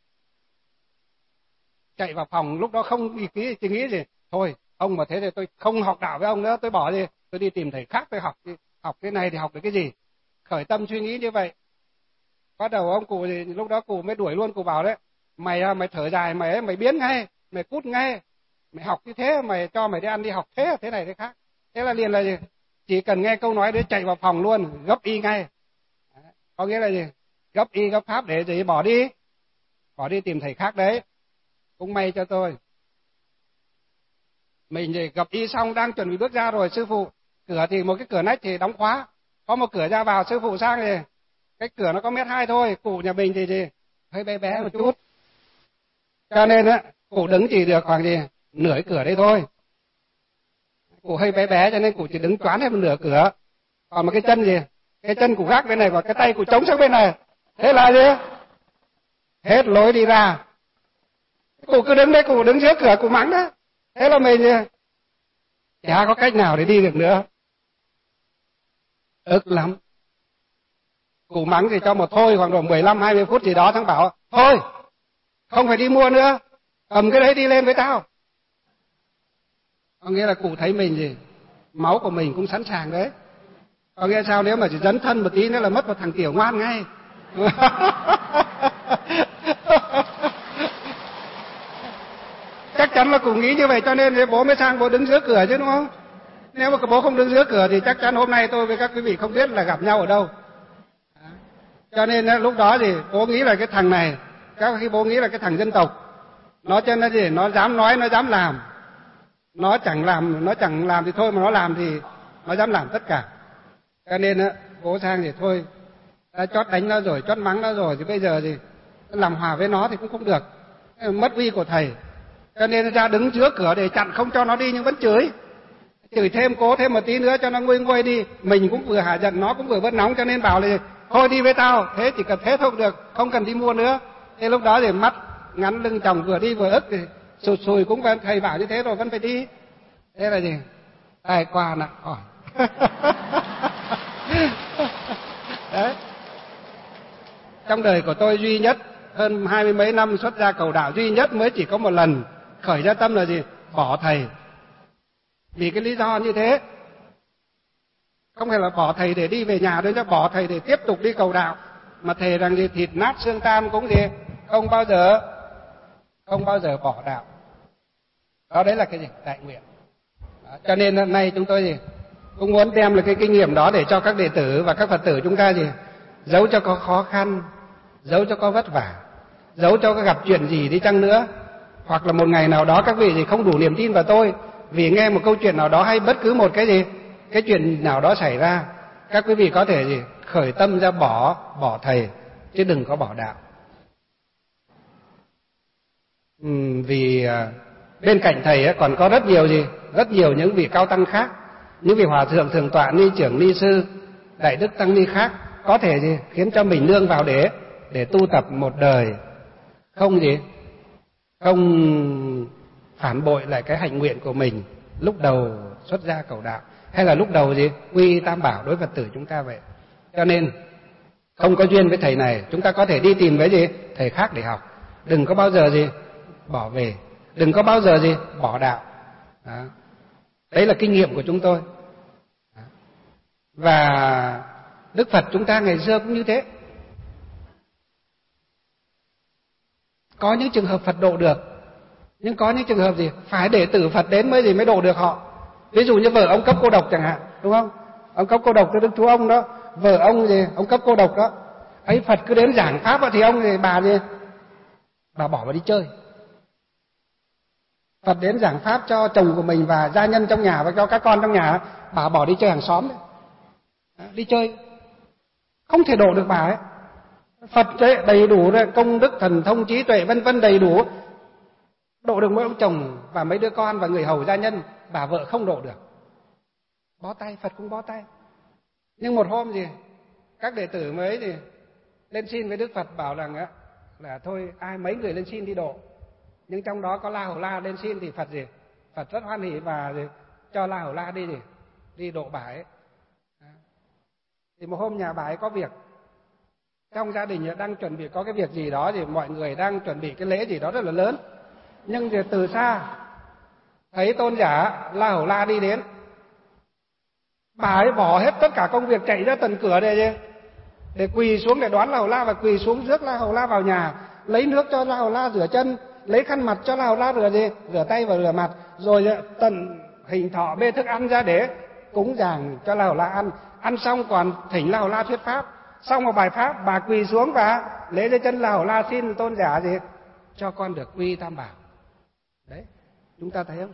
Speaker 2: chạy vào phòng, lúc đó không ý ký chỉ nghĩ gì, thôi ông mà thế thì tôi không học đạo với ông nữa, tôi bỏ đi, tôi đi tìm thầy khác tôi học đi, học cái này thì học được cái gì. Khởi tâm suy nghĩ như vậy. Bắt đầu ông cụ thì lúc đó cụ mới đuổi luôn, cụ bảo đấy, mày mày thở dài mày ấy, mày biến ngay, mày cút ngay, mày học như thế, mày cho mày đi ăn đi học thế thế này thế khác. Thế là liền là gì, chỉ cần nghe câu nói đấy chạy vào phòng luôn, gấp y ngay. Có nghĩa là gì, gấp y gấp pháp để gì, bỏ đi, bỏ đi tìm thầy khác đấy. Cũng may cho tôi, mình thì gặp y xong đang chuẩn bị bước ra rồi, sư phụ cửa thì một cái cửa nách thì đóng khóa, có một cửa ra vào, sư phụ sang thì cái cửa nó có mét hai thôi, cụ nhà mình thì gì hơi bé bé một chút, cho nên á cụ đứng chỉ được khoảng gì nửa cái cửa đấy thôi, cụ hơi bé bé cho nên cụ chỉ đứng choán hết một nửa cửa, còn một cái chân gì, cái chân cụ gác bên này và cái tay cụ chống sang bên này, thế là gì hết lối đi ra. Cụ cứ đứng đấy, cụ đứng giữa cửa cụ mắng đó. Thế là mình chả có cách nào để đi được nữa, ức lắm. Cụ mắng thì cho một thôi khoảng độ mười lăm hai mươi phút gì đó, thằng bảo thôi không phải đi mua nữa, cầm cái đấy đi lên với tao. Có nghĩa là cụ thấy mình gì máu của mình cũng sẵn sàng đấy. Có nghĩa sao, nếu mà chỉ dấn thân một tí nữa là mất một thằng tiểu ngoan ngay. Chắc chắn là cụ nghĩ như vậy, cho nên bố mới sang bố đứng giữa cửa chứ, đúng không? Nếu mà bố không đứng giữa cửa thì chắc chắn hôm nay tôi với các quý vị không biết là gặp nhau ở đâu. Cho nên lúc đó thì bố nghĩ là cái thằng này, các khi bố nghĩ là cái thằng dân tộc, nó cho nên gì, nó dám nói, nó dám làm, nó chẳng làm, nó chẳng làm thì thôi, mà nó làm thì nó dám làm tất cả. Cho nên bố sang thì thôi, đã chót đánh nó rồi, chót mắng nó rồi, thì bây giờ thì làm hòa với nó thì cũng không được, mất uy của thầy. Cho nên ra đứng giữa cửa để chặn không cho nó đi, nhưng vẫn chửi, chửi thêm, cố thêm một tí nữa cho nó nguôi nguôi đi. Mình cũng vừa hả giận, nó cũng vừa bớt nóng, cho nên bảo là thôi đi với tao, thế chỉ cần thế thôi được, không cần đi mua nữa. Thế lúc đó thì mắt ngắn lưng chồng, vừa đi vừa ức thì sụt sùi, cũng thầy bảo như thế rồi vẫn phải đi. Thế là gì? Tai qua nặng khỏi. Đấy. Trong đời của tôi duy nhất, hơn hai mươi mấy năm xuất gia cầu đạo, duy nhất mới chỉ có một lần khởi ra tâm là gì? Bỏ thầy. Vì cái lý do như thế. Không phải là bỏ thầy để đi về nhà đâu, chứ bỏ thầy để tiếp tục đi cầu đạo. Mà thề rằng gì? Thịt nát xương tan cũng gì? Không bao giờ, không bao giờ bỏ đạo. Đó, đấy là cái gì? Đại nguyện. Đó, cho nên hôm nay chúng tôi gì? Cũng muốn đem lại cái kinh nghiệm đó để cho các đệ tử và các Phật tử chúng ta gì? Dẫu cho có khó khăn, dẫu cho có vất vả, dẫu cho có gặp chuyện gì đi chăng nữa, hoặc là một ngày nào đó các vị gì không đủ niềm tin vào tôi, vì nghe một câu chuyện nào đó hay bất cứ một cái gì, cái chuyện nào đó xảy ra, các quý vị có thể gì? Khởi tâm ra bỏ, bỏ thầy, chứ đừng có bỏ đạo. Ừ, vì bên cạnh thầy còn có rất nhiều gì? Rất nhiều những vị cao tăng khác, những vị hòa thượng thượng tọa, ni trưởng, ni sư, đại đức tăng ni khác, có thể gì? Khiến cho mình nương vào để để tu tập một đời, không gì? Không phản bội lại cái hạnh nguyện của mình lúc đầu xuất gia cầu đạo, hay là lúc đầu gì? Quy tam bảo đối Phật tử chúng ta vậy. Cho nên không có duyên với thầy này, chúng ta có thể đi tìm với gì? Thầy khác để học. Đừng có bao giờ gì? Bỏ về. Đừng có bao giờ gì? Bỏ đạo. Đó. Đấy là kinh nghiệm của chúng tôi. Đó. Và Đức Phật chúng ta ngày xưa cũng như thế. Có những trường hợp Phật độ được, nhưng có những trường hợp gì? Phải đệ tử Phật đến mới gì mới độ được họ. Ví dụ như vợ ông cấp cô độc chẳng hạn, đúng không? Ông cấp cô độc cho Đức Chúa ông đó, vợ ông gì? Ông cấp cô độc đó. Ấy Phật cứ đến giảng pháp thì ông thì bà gì? Bà bỏ vào đi chơi. Phật đến giảng pháp cho chồng của mình và gia nhân trong nhà và cho các con trong nhà, bà bỏ đi chơi hàng xóm đấy. Đi chơi. Không thể độ được bà ấy. Phật đấy, đầy đủ công đức thần thông trí tuệ vân vân đầy đủ, độ được mỗi ông chồng và mấy đứa con và người hầu gia nhân, bà vợ không độ được. Bó tay, Phật cũng bó tay. Nhưng một hôm gì các đệ tử mới thì lên xin với Đức Phật bảo rằng á là thôi ai mấy người lên xin đi độ. Nhưng trong đó có La Hầu La lên xin thì Phật gì? Phật rất hoan hỉ và gì? Cho La Hầu La đi gì? Đi độ bà ấy. Thì một hôm nhà bà ấy có việc, trong gia đình đang chuẩn bị có cái việc gì đó, thì mọi người đang chuẩn bị cái lễ gì đó rất là lớn. Nhưng thì từ xa thấy tôn giả La Hầu La đi đến, bà ấy bỏ hết tất cả công việc chạy ra tận cửa để để quỳ xuống để đón La Hầu La, và quỳ xuống rước La Hầu La vào nhà, lấy nước cho La Hầu La rửa chân, lấy khăn mặt cho La Hầu La rửa gì, rửa tay và rửa mặt, rồi tận hình thọ bê thức ăn ra để cúng dường cho La Hầu La ăn. Ăn xong còn thỉnh La Hầu La thuyết pháp. Xong một bài pháp, bà quỳ xuống và lễ dưới chân La Hầu La xin tôn giả gì? Cho con được quy tam bảo. Đấy, chúng ta thấy không?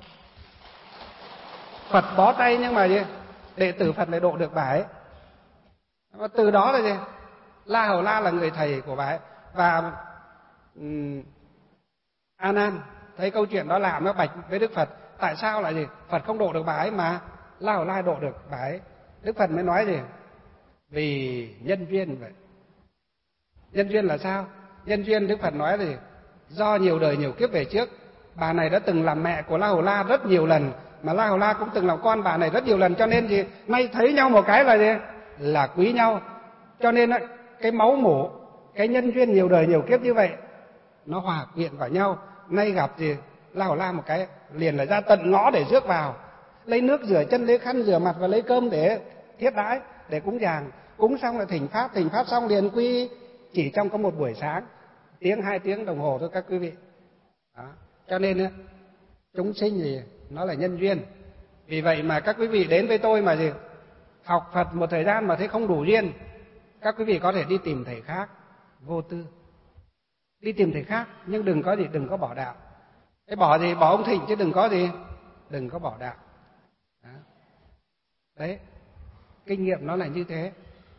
Speaker 2: Phật bó tay nhưng mà gì? Đệ tử Phật lại độ được bà ấy. Và từ đó là gì? La Hầu La là người thầy của bà ấy. Và um, A Nan thấy câu chuyện đó làm nó bạch với Đức Phật. Tại sao lại gì? Phật không độ được bà ấy mà La Hầu La độ được bà ấy. Đức Phật mới nói gì? Vì nhân duyên vậy. Nhân duyên là sao? Nhân duyên Đức Phật nói thì do nhiều đời nhiều kiếp về trước, bà này đã từng làm mẹ của La Hầu La rất nhiều lần, mà La Hầu La cũng từng làm con bà này rất nhiều lần, cho nên gì? Nay thấy nhau một cái là gì? Là quý nhau. Cho nên cái máu mủ, cái nhân duyên nhiều đời nhiều kiếp như vậy, nó hòa quyện vào nhau. Nay gặp gì? La Hầu La một cái liền là ra tận ngõ để rước vào, lấy nước rửa chân, lấy khăn rửa mặt và lấy cơm để thiết đãi, để cúng dường. Cúng xong là thỉnh pháp, thỉnh pháp xong liền quy, chỉ trong có một buổi sáng, tiếng hai tiếng đồng hồ thôi các quý vị. Đó. Cho nên chúng sinh thì nó là nhân duyên. Vì vậy mà các quý vị đến với tôi mà gì học Phật một thời gian mà thấy không đủ duyên, các quý vị có thể đi tìm thầy khác, vô tư. Đi tìm thầy khác, nhưng đừng có gì, đừng có bỏ đạo. Cái bỏ gì, bỏ ông Thịnh chứ đừng có gì, đừng có bỏ đạo. Đó. Đấy, kinh nghiệm nó là như thế.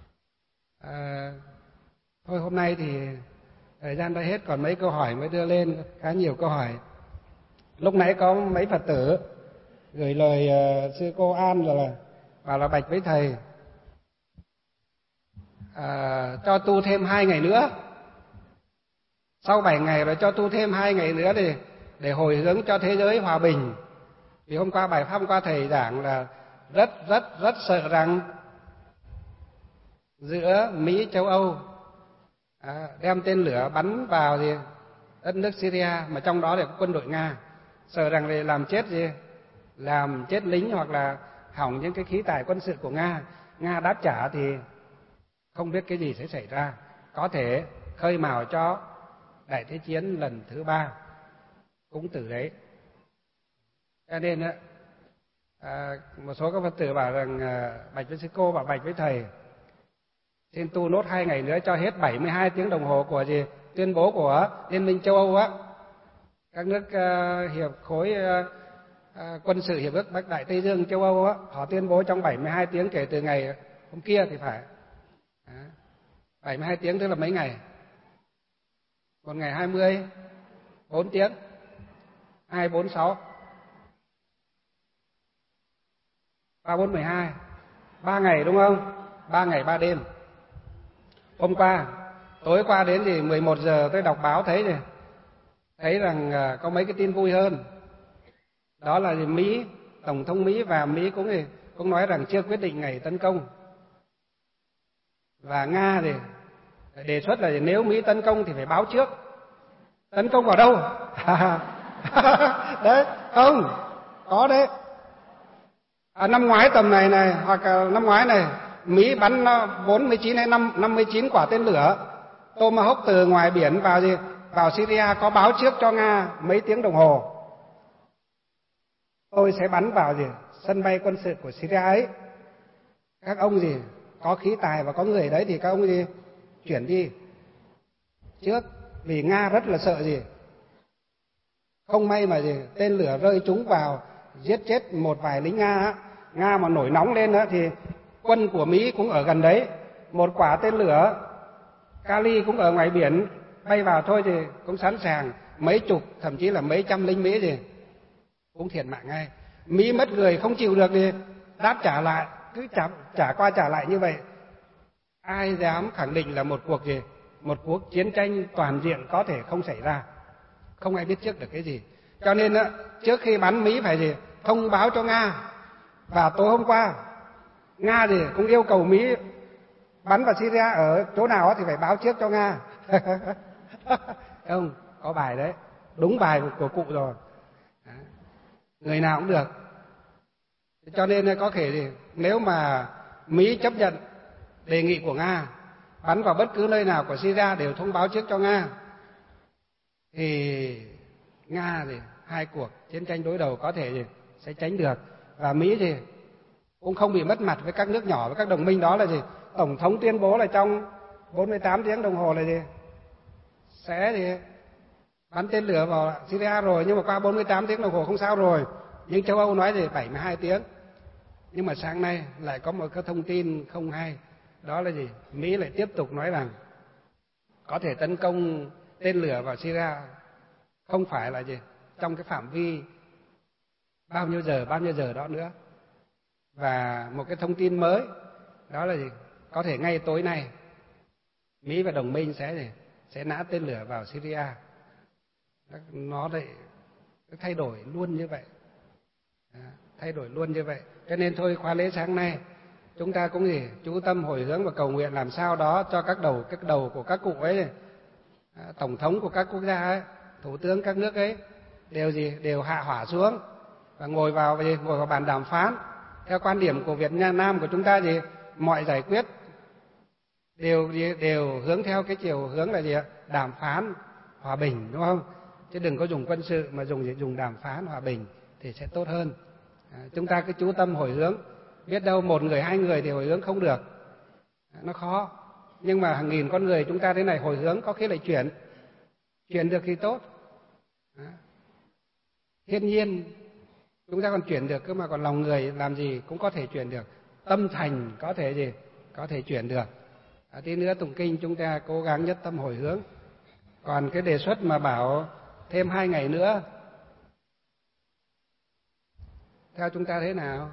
Speaker 2: À, thôi hôm nay thì thời gian đã hết, còn mấy câu hỏi mới đưa lên, khá nhiều câu hỏi. Lúc nãy có mấy Phật tử gửi lời uh, sư cô An rồi là bảo là bạch với thầy à, cho tu thêm hai ngày nữa, sau bảy ngày rồi cho tu thêm hai ngày nữa để để hồi hướng cho thế giới hòa bình. Vì hôm qua bài pháp hôm qua thầy giảng là rất rất rất sợ rằng giữa Mỹ châu Âu à, đem tên lửa bắn vào gì đất nước Syria, mà trong đó là có quân đội Nga, sợ rằng để làm chết gì làm chết lính hoặc là hỏng những cái khí tài quân sự của Nga. Nga đáp trả thì không biết cái gì sẽ xảy ra, có thể khơi mào cho đại thế chiến lần thứ ba cũng từ đấy. Cho nên à, một số các Phật tử bảo rằng à, bạch với sư cô, bảo bạch với thầy, xin tu nốt hai ngày nữa cho hết bảy mươi hai tiếng đồng hồ của gì tuyên bố của Liên minh châu Âu á, các nước uh, hiệp khối uh, uh, quân sự hiệp ước Bắc Đại Tây Dương châu Âu á, họ tuyên bố trong bảy mươi hai tiếng kể từ ngày hôm kia thì phải. Đó. bảy mươi hai tiếng tức là mấy ngày? Một ngày hai mươi bốn tiếng, hai bốn sáu, ba bốn mười hai, ba ngày đúng không? Ba ngày ba đêm. Hôm qua, tối qua đến thì mười một giờ tôi đọc báo thấy rồi, thấy rằng có mấy cái tin vui hơn. Đó là Mỹ, Tổng thống Mỹ và Mỹ cũng thì cũng nói rằng chưa quyết định ngày tấn công. Và Nga thì đề xuất là nếu Mỹ tấn công thì phải báo trước. Tấn công vào đâu? Đấy, không, có đấy. À, năm ngoái tầm này này, hoặc năm ngoái này, Mỹ bắn bốn mươi chín hay năm mươi chín quả tên lửa Tomahawk từ ngoài biển vào gì vào Syria, có báo trước cho Nga mấy tiếng đồng hồ. Tôi sẽ bắn vào gì sân bay quân sự của Syria ấy. Các ông gì có khí tài và có người đấy thì các ông gì chuyển đi trước, vì Nga rất là sợ gì không may mà gì tên lửa rơi trúng vào giết chết một vài lính Nga á. Nga mà nổi nóng lên đó thì quân của Mỹ cũng ở gần đấy, một quả tên lửa Kali cũng ở ngoài biển bay vào thôi thì cũng sẵn sàng, mấy chục thậm chí là mấy trăm lính Mỹ thì cũng thiệt mạng ngay. Mỹ mất người không chịu được thì đáp trả lại, cứ trả, trả qua trả lại như vậy. Ai dám khẳng định là một cuộc gì một cuộc chiến tranh toàn diện có thể không xảy ra, không ai biết trước được cái gì. Cho nên á, trước khi bắn Mỹ phải gì thông báo cho Nga. Và tối hôm qua Nga thì cũng yêu cầu Mỹ bắn vào Syria ở chỗ nào thì phải báo trước cho Nga. Không, có bài đấy, đúng bài của cụ rồi. Người nào cũng được. Cho nên có thể thì nếu mà Mỹ chấp nhận đề nghị của Nga bắn vào bất cứ nơi nào của Syria đều thông báo trước cho Nga, thì Nga thì hai cuộc chiến tranh đối đầu có thể thì sẽ tránh được. Và Mỹ thì cũng không bị mất mặt với các nước nhỏ, với các đồng minh. Đó là gì Tổng thống tuyên bố là trong bốn mươi tám tiếng đồng hồ là gì sẽ thì bắn tên lửa vào Syria rồi, nhưng mà qua bốn mươi tám tiếng đồng hồ không sao rồi. Nhưng châu Âu nói gì bảy mươi hai tiếng. Nhưng mà sáng nay lại có một cái thông tin không hay, đó là gì Mỹ lại tiếp tục nói rằng có thể tấn công tên lửa vào Syria không phải là gì trong cái phạm vi bao nhiêu giờ bao nhiêu giờ đó nữa. Và một cái thông tin mới đó là gì có thể ngay tối nay Mỹ và đồng minh sẽ gì sẽ nã tên lửa vào Syria. Nó lại thay đổi luôn như vậy, thay đổi luôn như vậy. Cho nên thôi, khóa lễ sáng nay chúng ta cũng gì chú tâm hồi hướng và cầu nguyện làm sao đó cho các đầu các đầu của các cụ ấy, tổng thống của các quốc gia ấy, thủ tướng các nước ấy đều gì đều hạ hỏa xuống và ngồi vào gì ngồi vào bàn đàm phán. Theo quan điểm của Việt Nam của chúng ta thì mọi giải quyết đều đều hướng theo cái chiều hướng là gì ạ? Đàm phán hòa bình, đúng không? Chứ đừng có dùng quân sự mà dùng dùng đàm phán hòa bình thì sẽ tốt hơn. À, chúng ta cứ chú tâm hồi hướng, biết đâu một người hai người thì hồi hướng không được, à, nó khó. Nhưng mà hàng nghìn con người chúng ta thế này hồi hướng có khi lại chuyển, chuyển được thì tốt. À, thiên nhiên chúng ta còn chuyển được, cơ mà còn lòng người làm gì cũng có thể chuyển được. Tâm thành có thể gì có thể chuyển được. À, tí nữa tụng kinh chúng ta cố gắng nhất tâm hồi hướng. Còn cái đề xuất mà bảo thêm hai ngày nữa, theo chúng ta thế nào?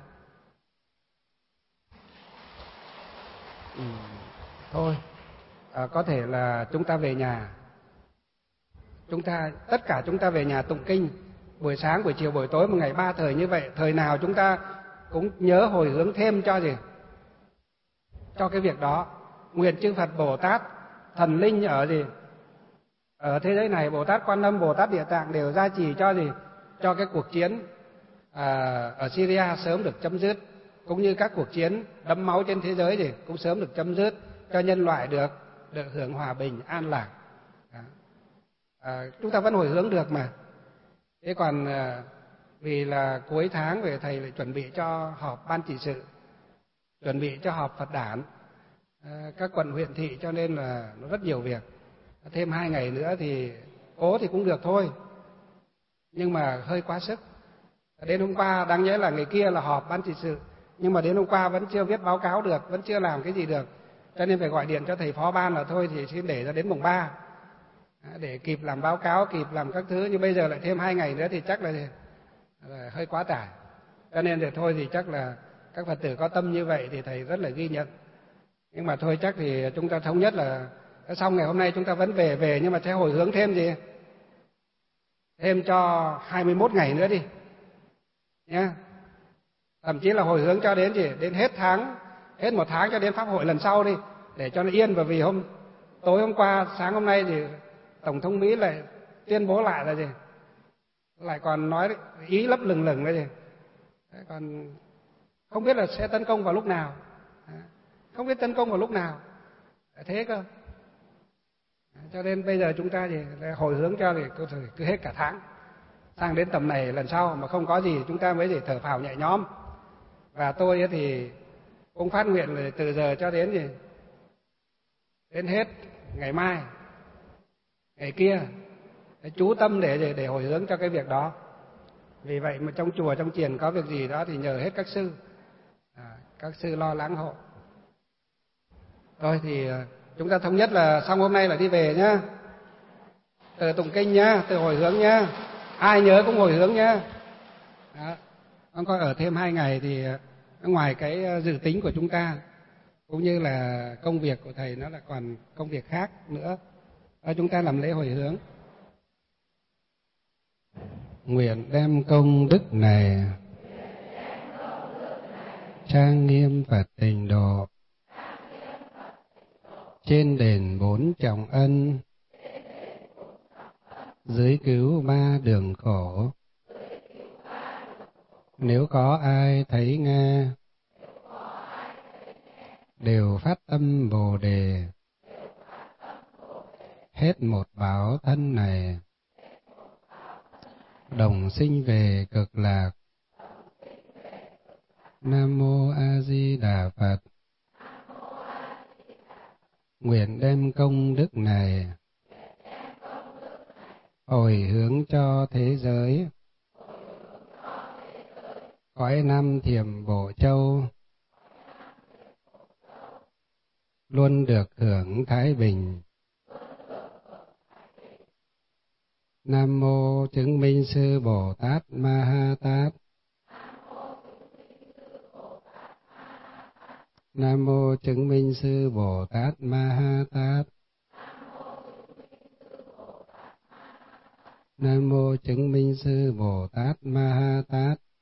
Speaker 2: Ừ, thôi, à, có thể là chúng ta về nhà, chúng ta tất cả chúng ta về nhà tụng kinh buổi sáng, buổi chiều, buổi tối, một ngày ba thời như vậy, thời nào chúng ta cũng nhớ hồi hướng thêm cho gì? Cho cái việc đó. Nguyện chư Phật Bồ Tát, thần linh ở gì? Ở thế giới này, Bồ Tát Quan Âm, Bồ Tát Địa Tạng đều gia trì cho gì? Cho cái cuộc chiến à, ở Syria sớm được chấm dứt, cũng như các cuộc chiến đẫm máu trên thế giới thì cũng sớm được chấm dứt, cho nhân loại được được hưởng hòa bình an lạc. À, chúng ta vẫn hồi hướng được mà. Thế còn à, vì là cuối tháng về thầy lại chuẩn bị cho họp ban trị sự, chuẩn bị cho họp Phật đản à, các quận huyện thị, cho nên là nó rất nhiều việc. Thêm hai ngày nữa thì cố thì cũng được thôi, nhưng mà hơi quá sức. Đến hôm qua đáng nhẽ là ngày kia là họp ban trị sự, nhưng mà đến hôm qua vẫn chưa viết báo cáo được, vẫn chưa làm cái gì được, cho nên phải gọi điện cho thầy phó ban là thôi thì xin để ra đến mùng ba để kịp làm báo cáo, kịp làm các thứ. Nhưng bây giờ lại thêm hai ngày nữa thì chắc là, là hơi quá tải, cho nên thì thôi thì chắc là các Phật tử có tâm như vậy thì thầy rất là ghi nhận. Nhưng mà thôi chắc thì chúng ta thống nhất là xong ngày hôm nay chúng ta vẫn về về nhưng mà sẽ hồi hướng thêm gì, thêm cho hai mươi mốt ngày nữa đi nhé. Thậm chí là hồi hướng cho đến gì, đến hết tháng, hết một tháng cho đến pháp hội lần sau đi, để cho nó yên. Bởi vì hôm tối hôm qua, sáng hôm nay thì Tổng thống Mỹ lại tuyên bố lại là gì, lại còn nói ý lấp lửng lửng cái gì, còn không biết là sẽ tấn công vào lúc nào, không biết tấn công vào lúc nào, thế cơ. Cho nên bây giờ chúng ta thì hồi hướng cho thì cứ hết cả tháng, sang đến tầm này lần sau mà không có gì chúng ta mới để thở phào nhẹ nhõm. Và tôi thì cũng phát nguyện là từ giờ cho đến gì, đến hết ngày mai, ngày kia, chú tâm để để hồi hướng cho cái việc đó. Vì vậy mà trong chùa, trong chiền có việc gì đó thì nhờ hết các sư, à, các sư lo lắng hộ. Thôi thì chúng ta thống nhất là xong hôm nay là đi về nhá, từ tụng kinh nhá, từ hồi hướng nhá, ai nhớ cũng hồi hướng nhá. Đó. Ông coi ở thêm hai ngày thì ngoài cái dự tính của chúng ta cũng như là công việc của thầy, nó là còn công việc khác nữa. Đó, chúng ta làm lễ hồi hướng. Nguyện đem công đức này trang nghiêm Phật tịnh độ, trên đền bốn trọng ân, dưới cứu ba đường khổ. Nếu có ai thấy nghe, đều phát tâm Bồ đề, hết một báo thân này, đồng sinh về cực lạc. Nam mô A Di Đà Phật. Nguyện đem công đức này hồi hướng cho thế giới, cõi Nam Thiểm Bộ Châu luôn được hưởng thái bình. Nam mô Chứng Minh Sư Bồ Tát Ma Ha Tát. Nam mô Chứng Minh Sư Bồ Tát Ma Ha Tát. Nam mô Chứng Minh Sư Bồ Tát Ma Ha Tát.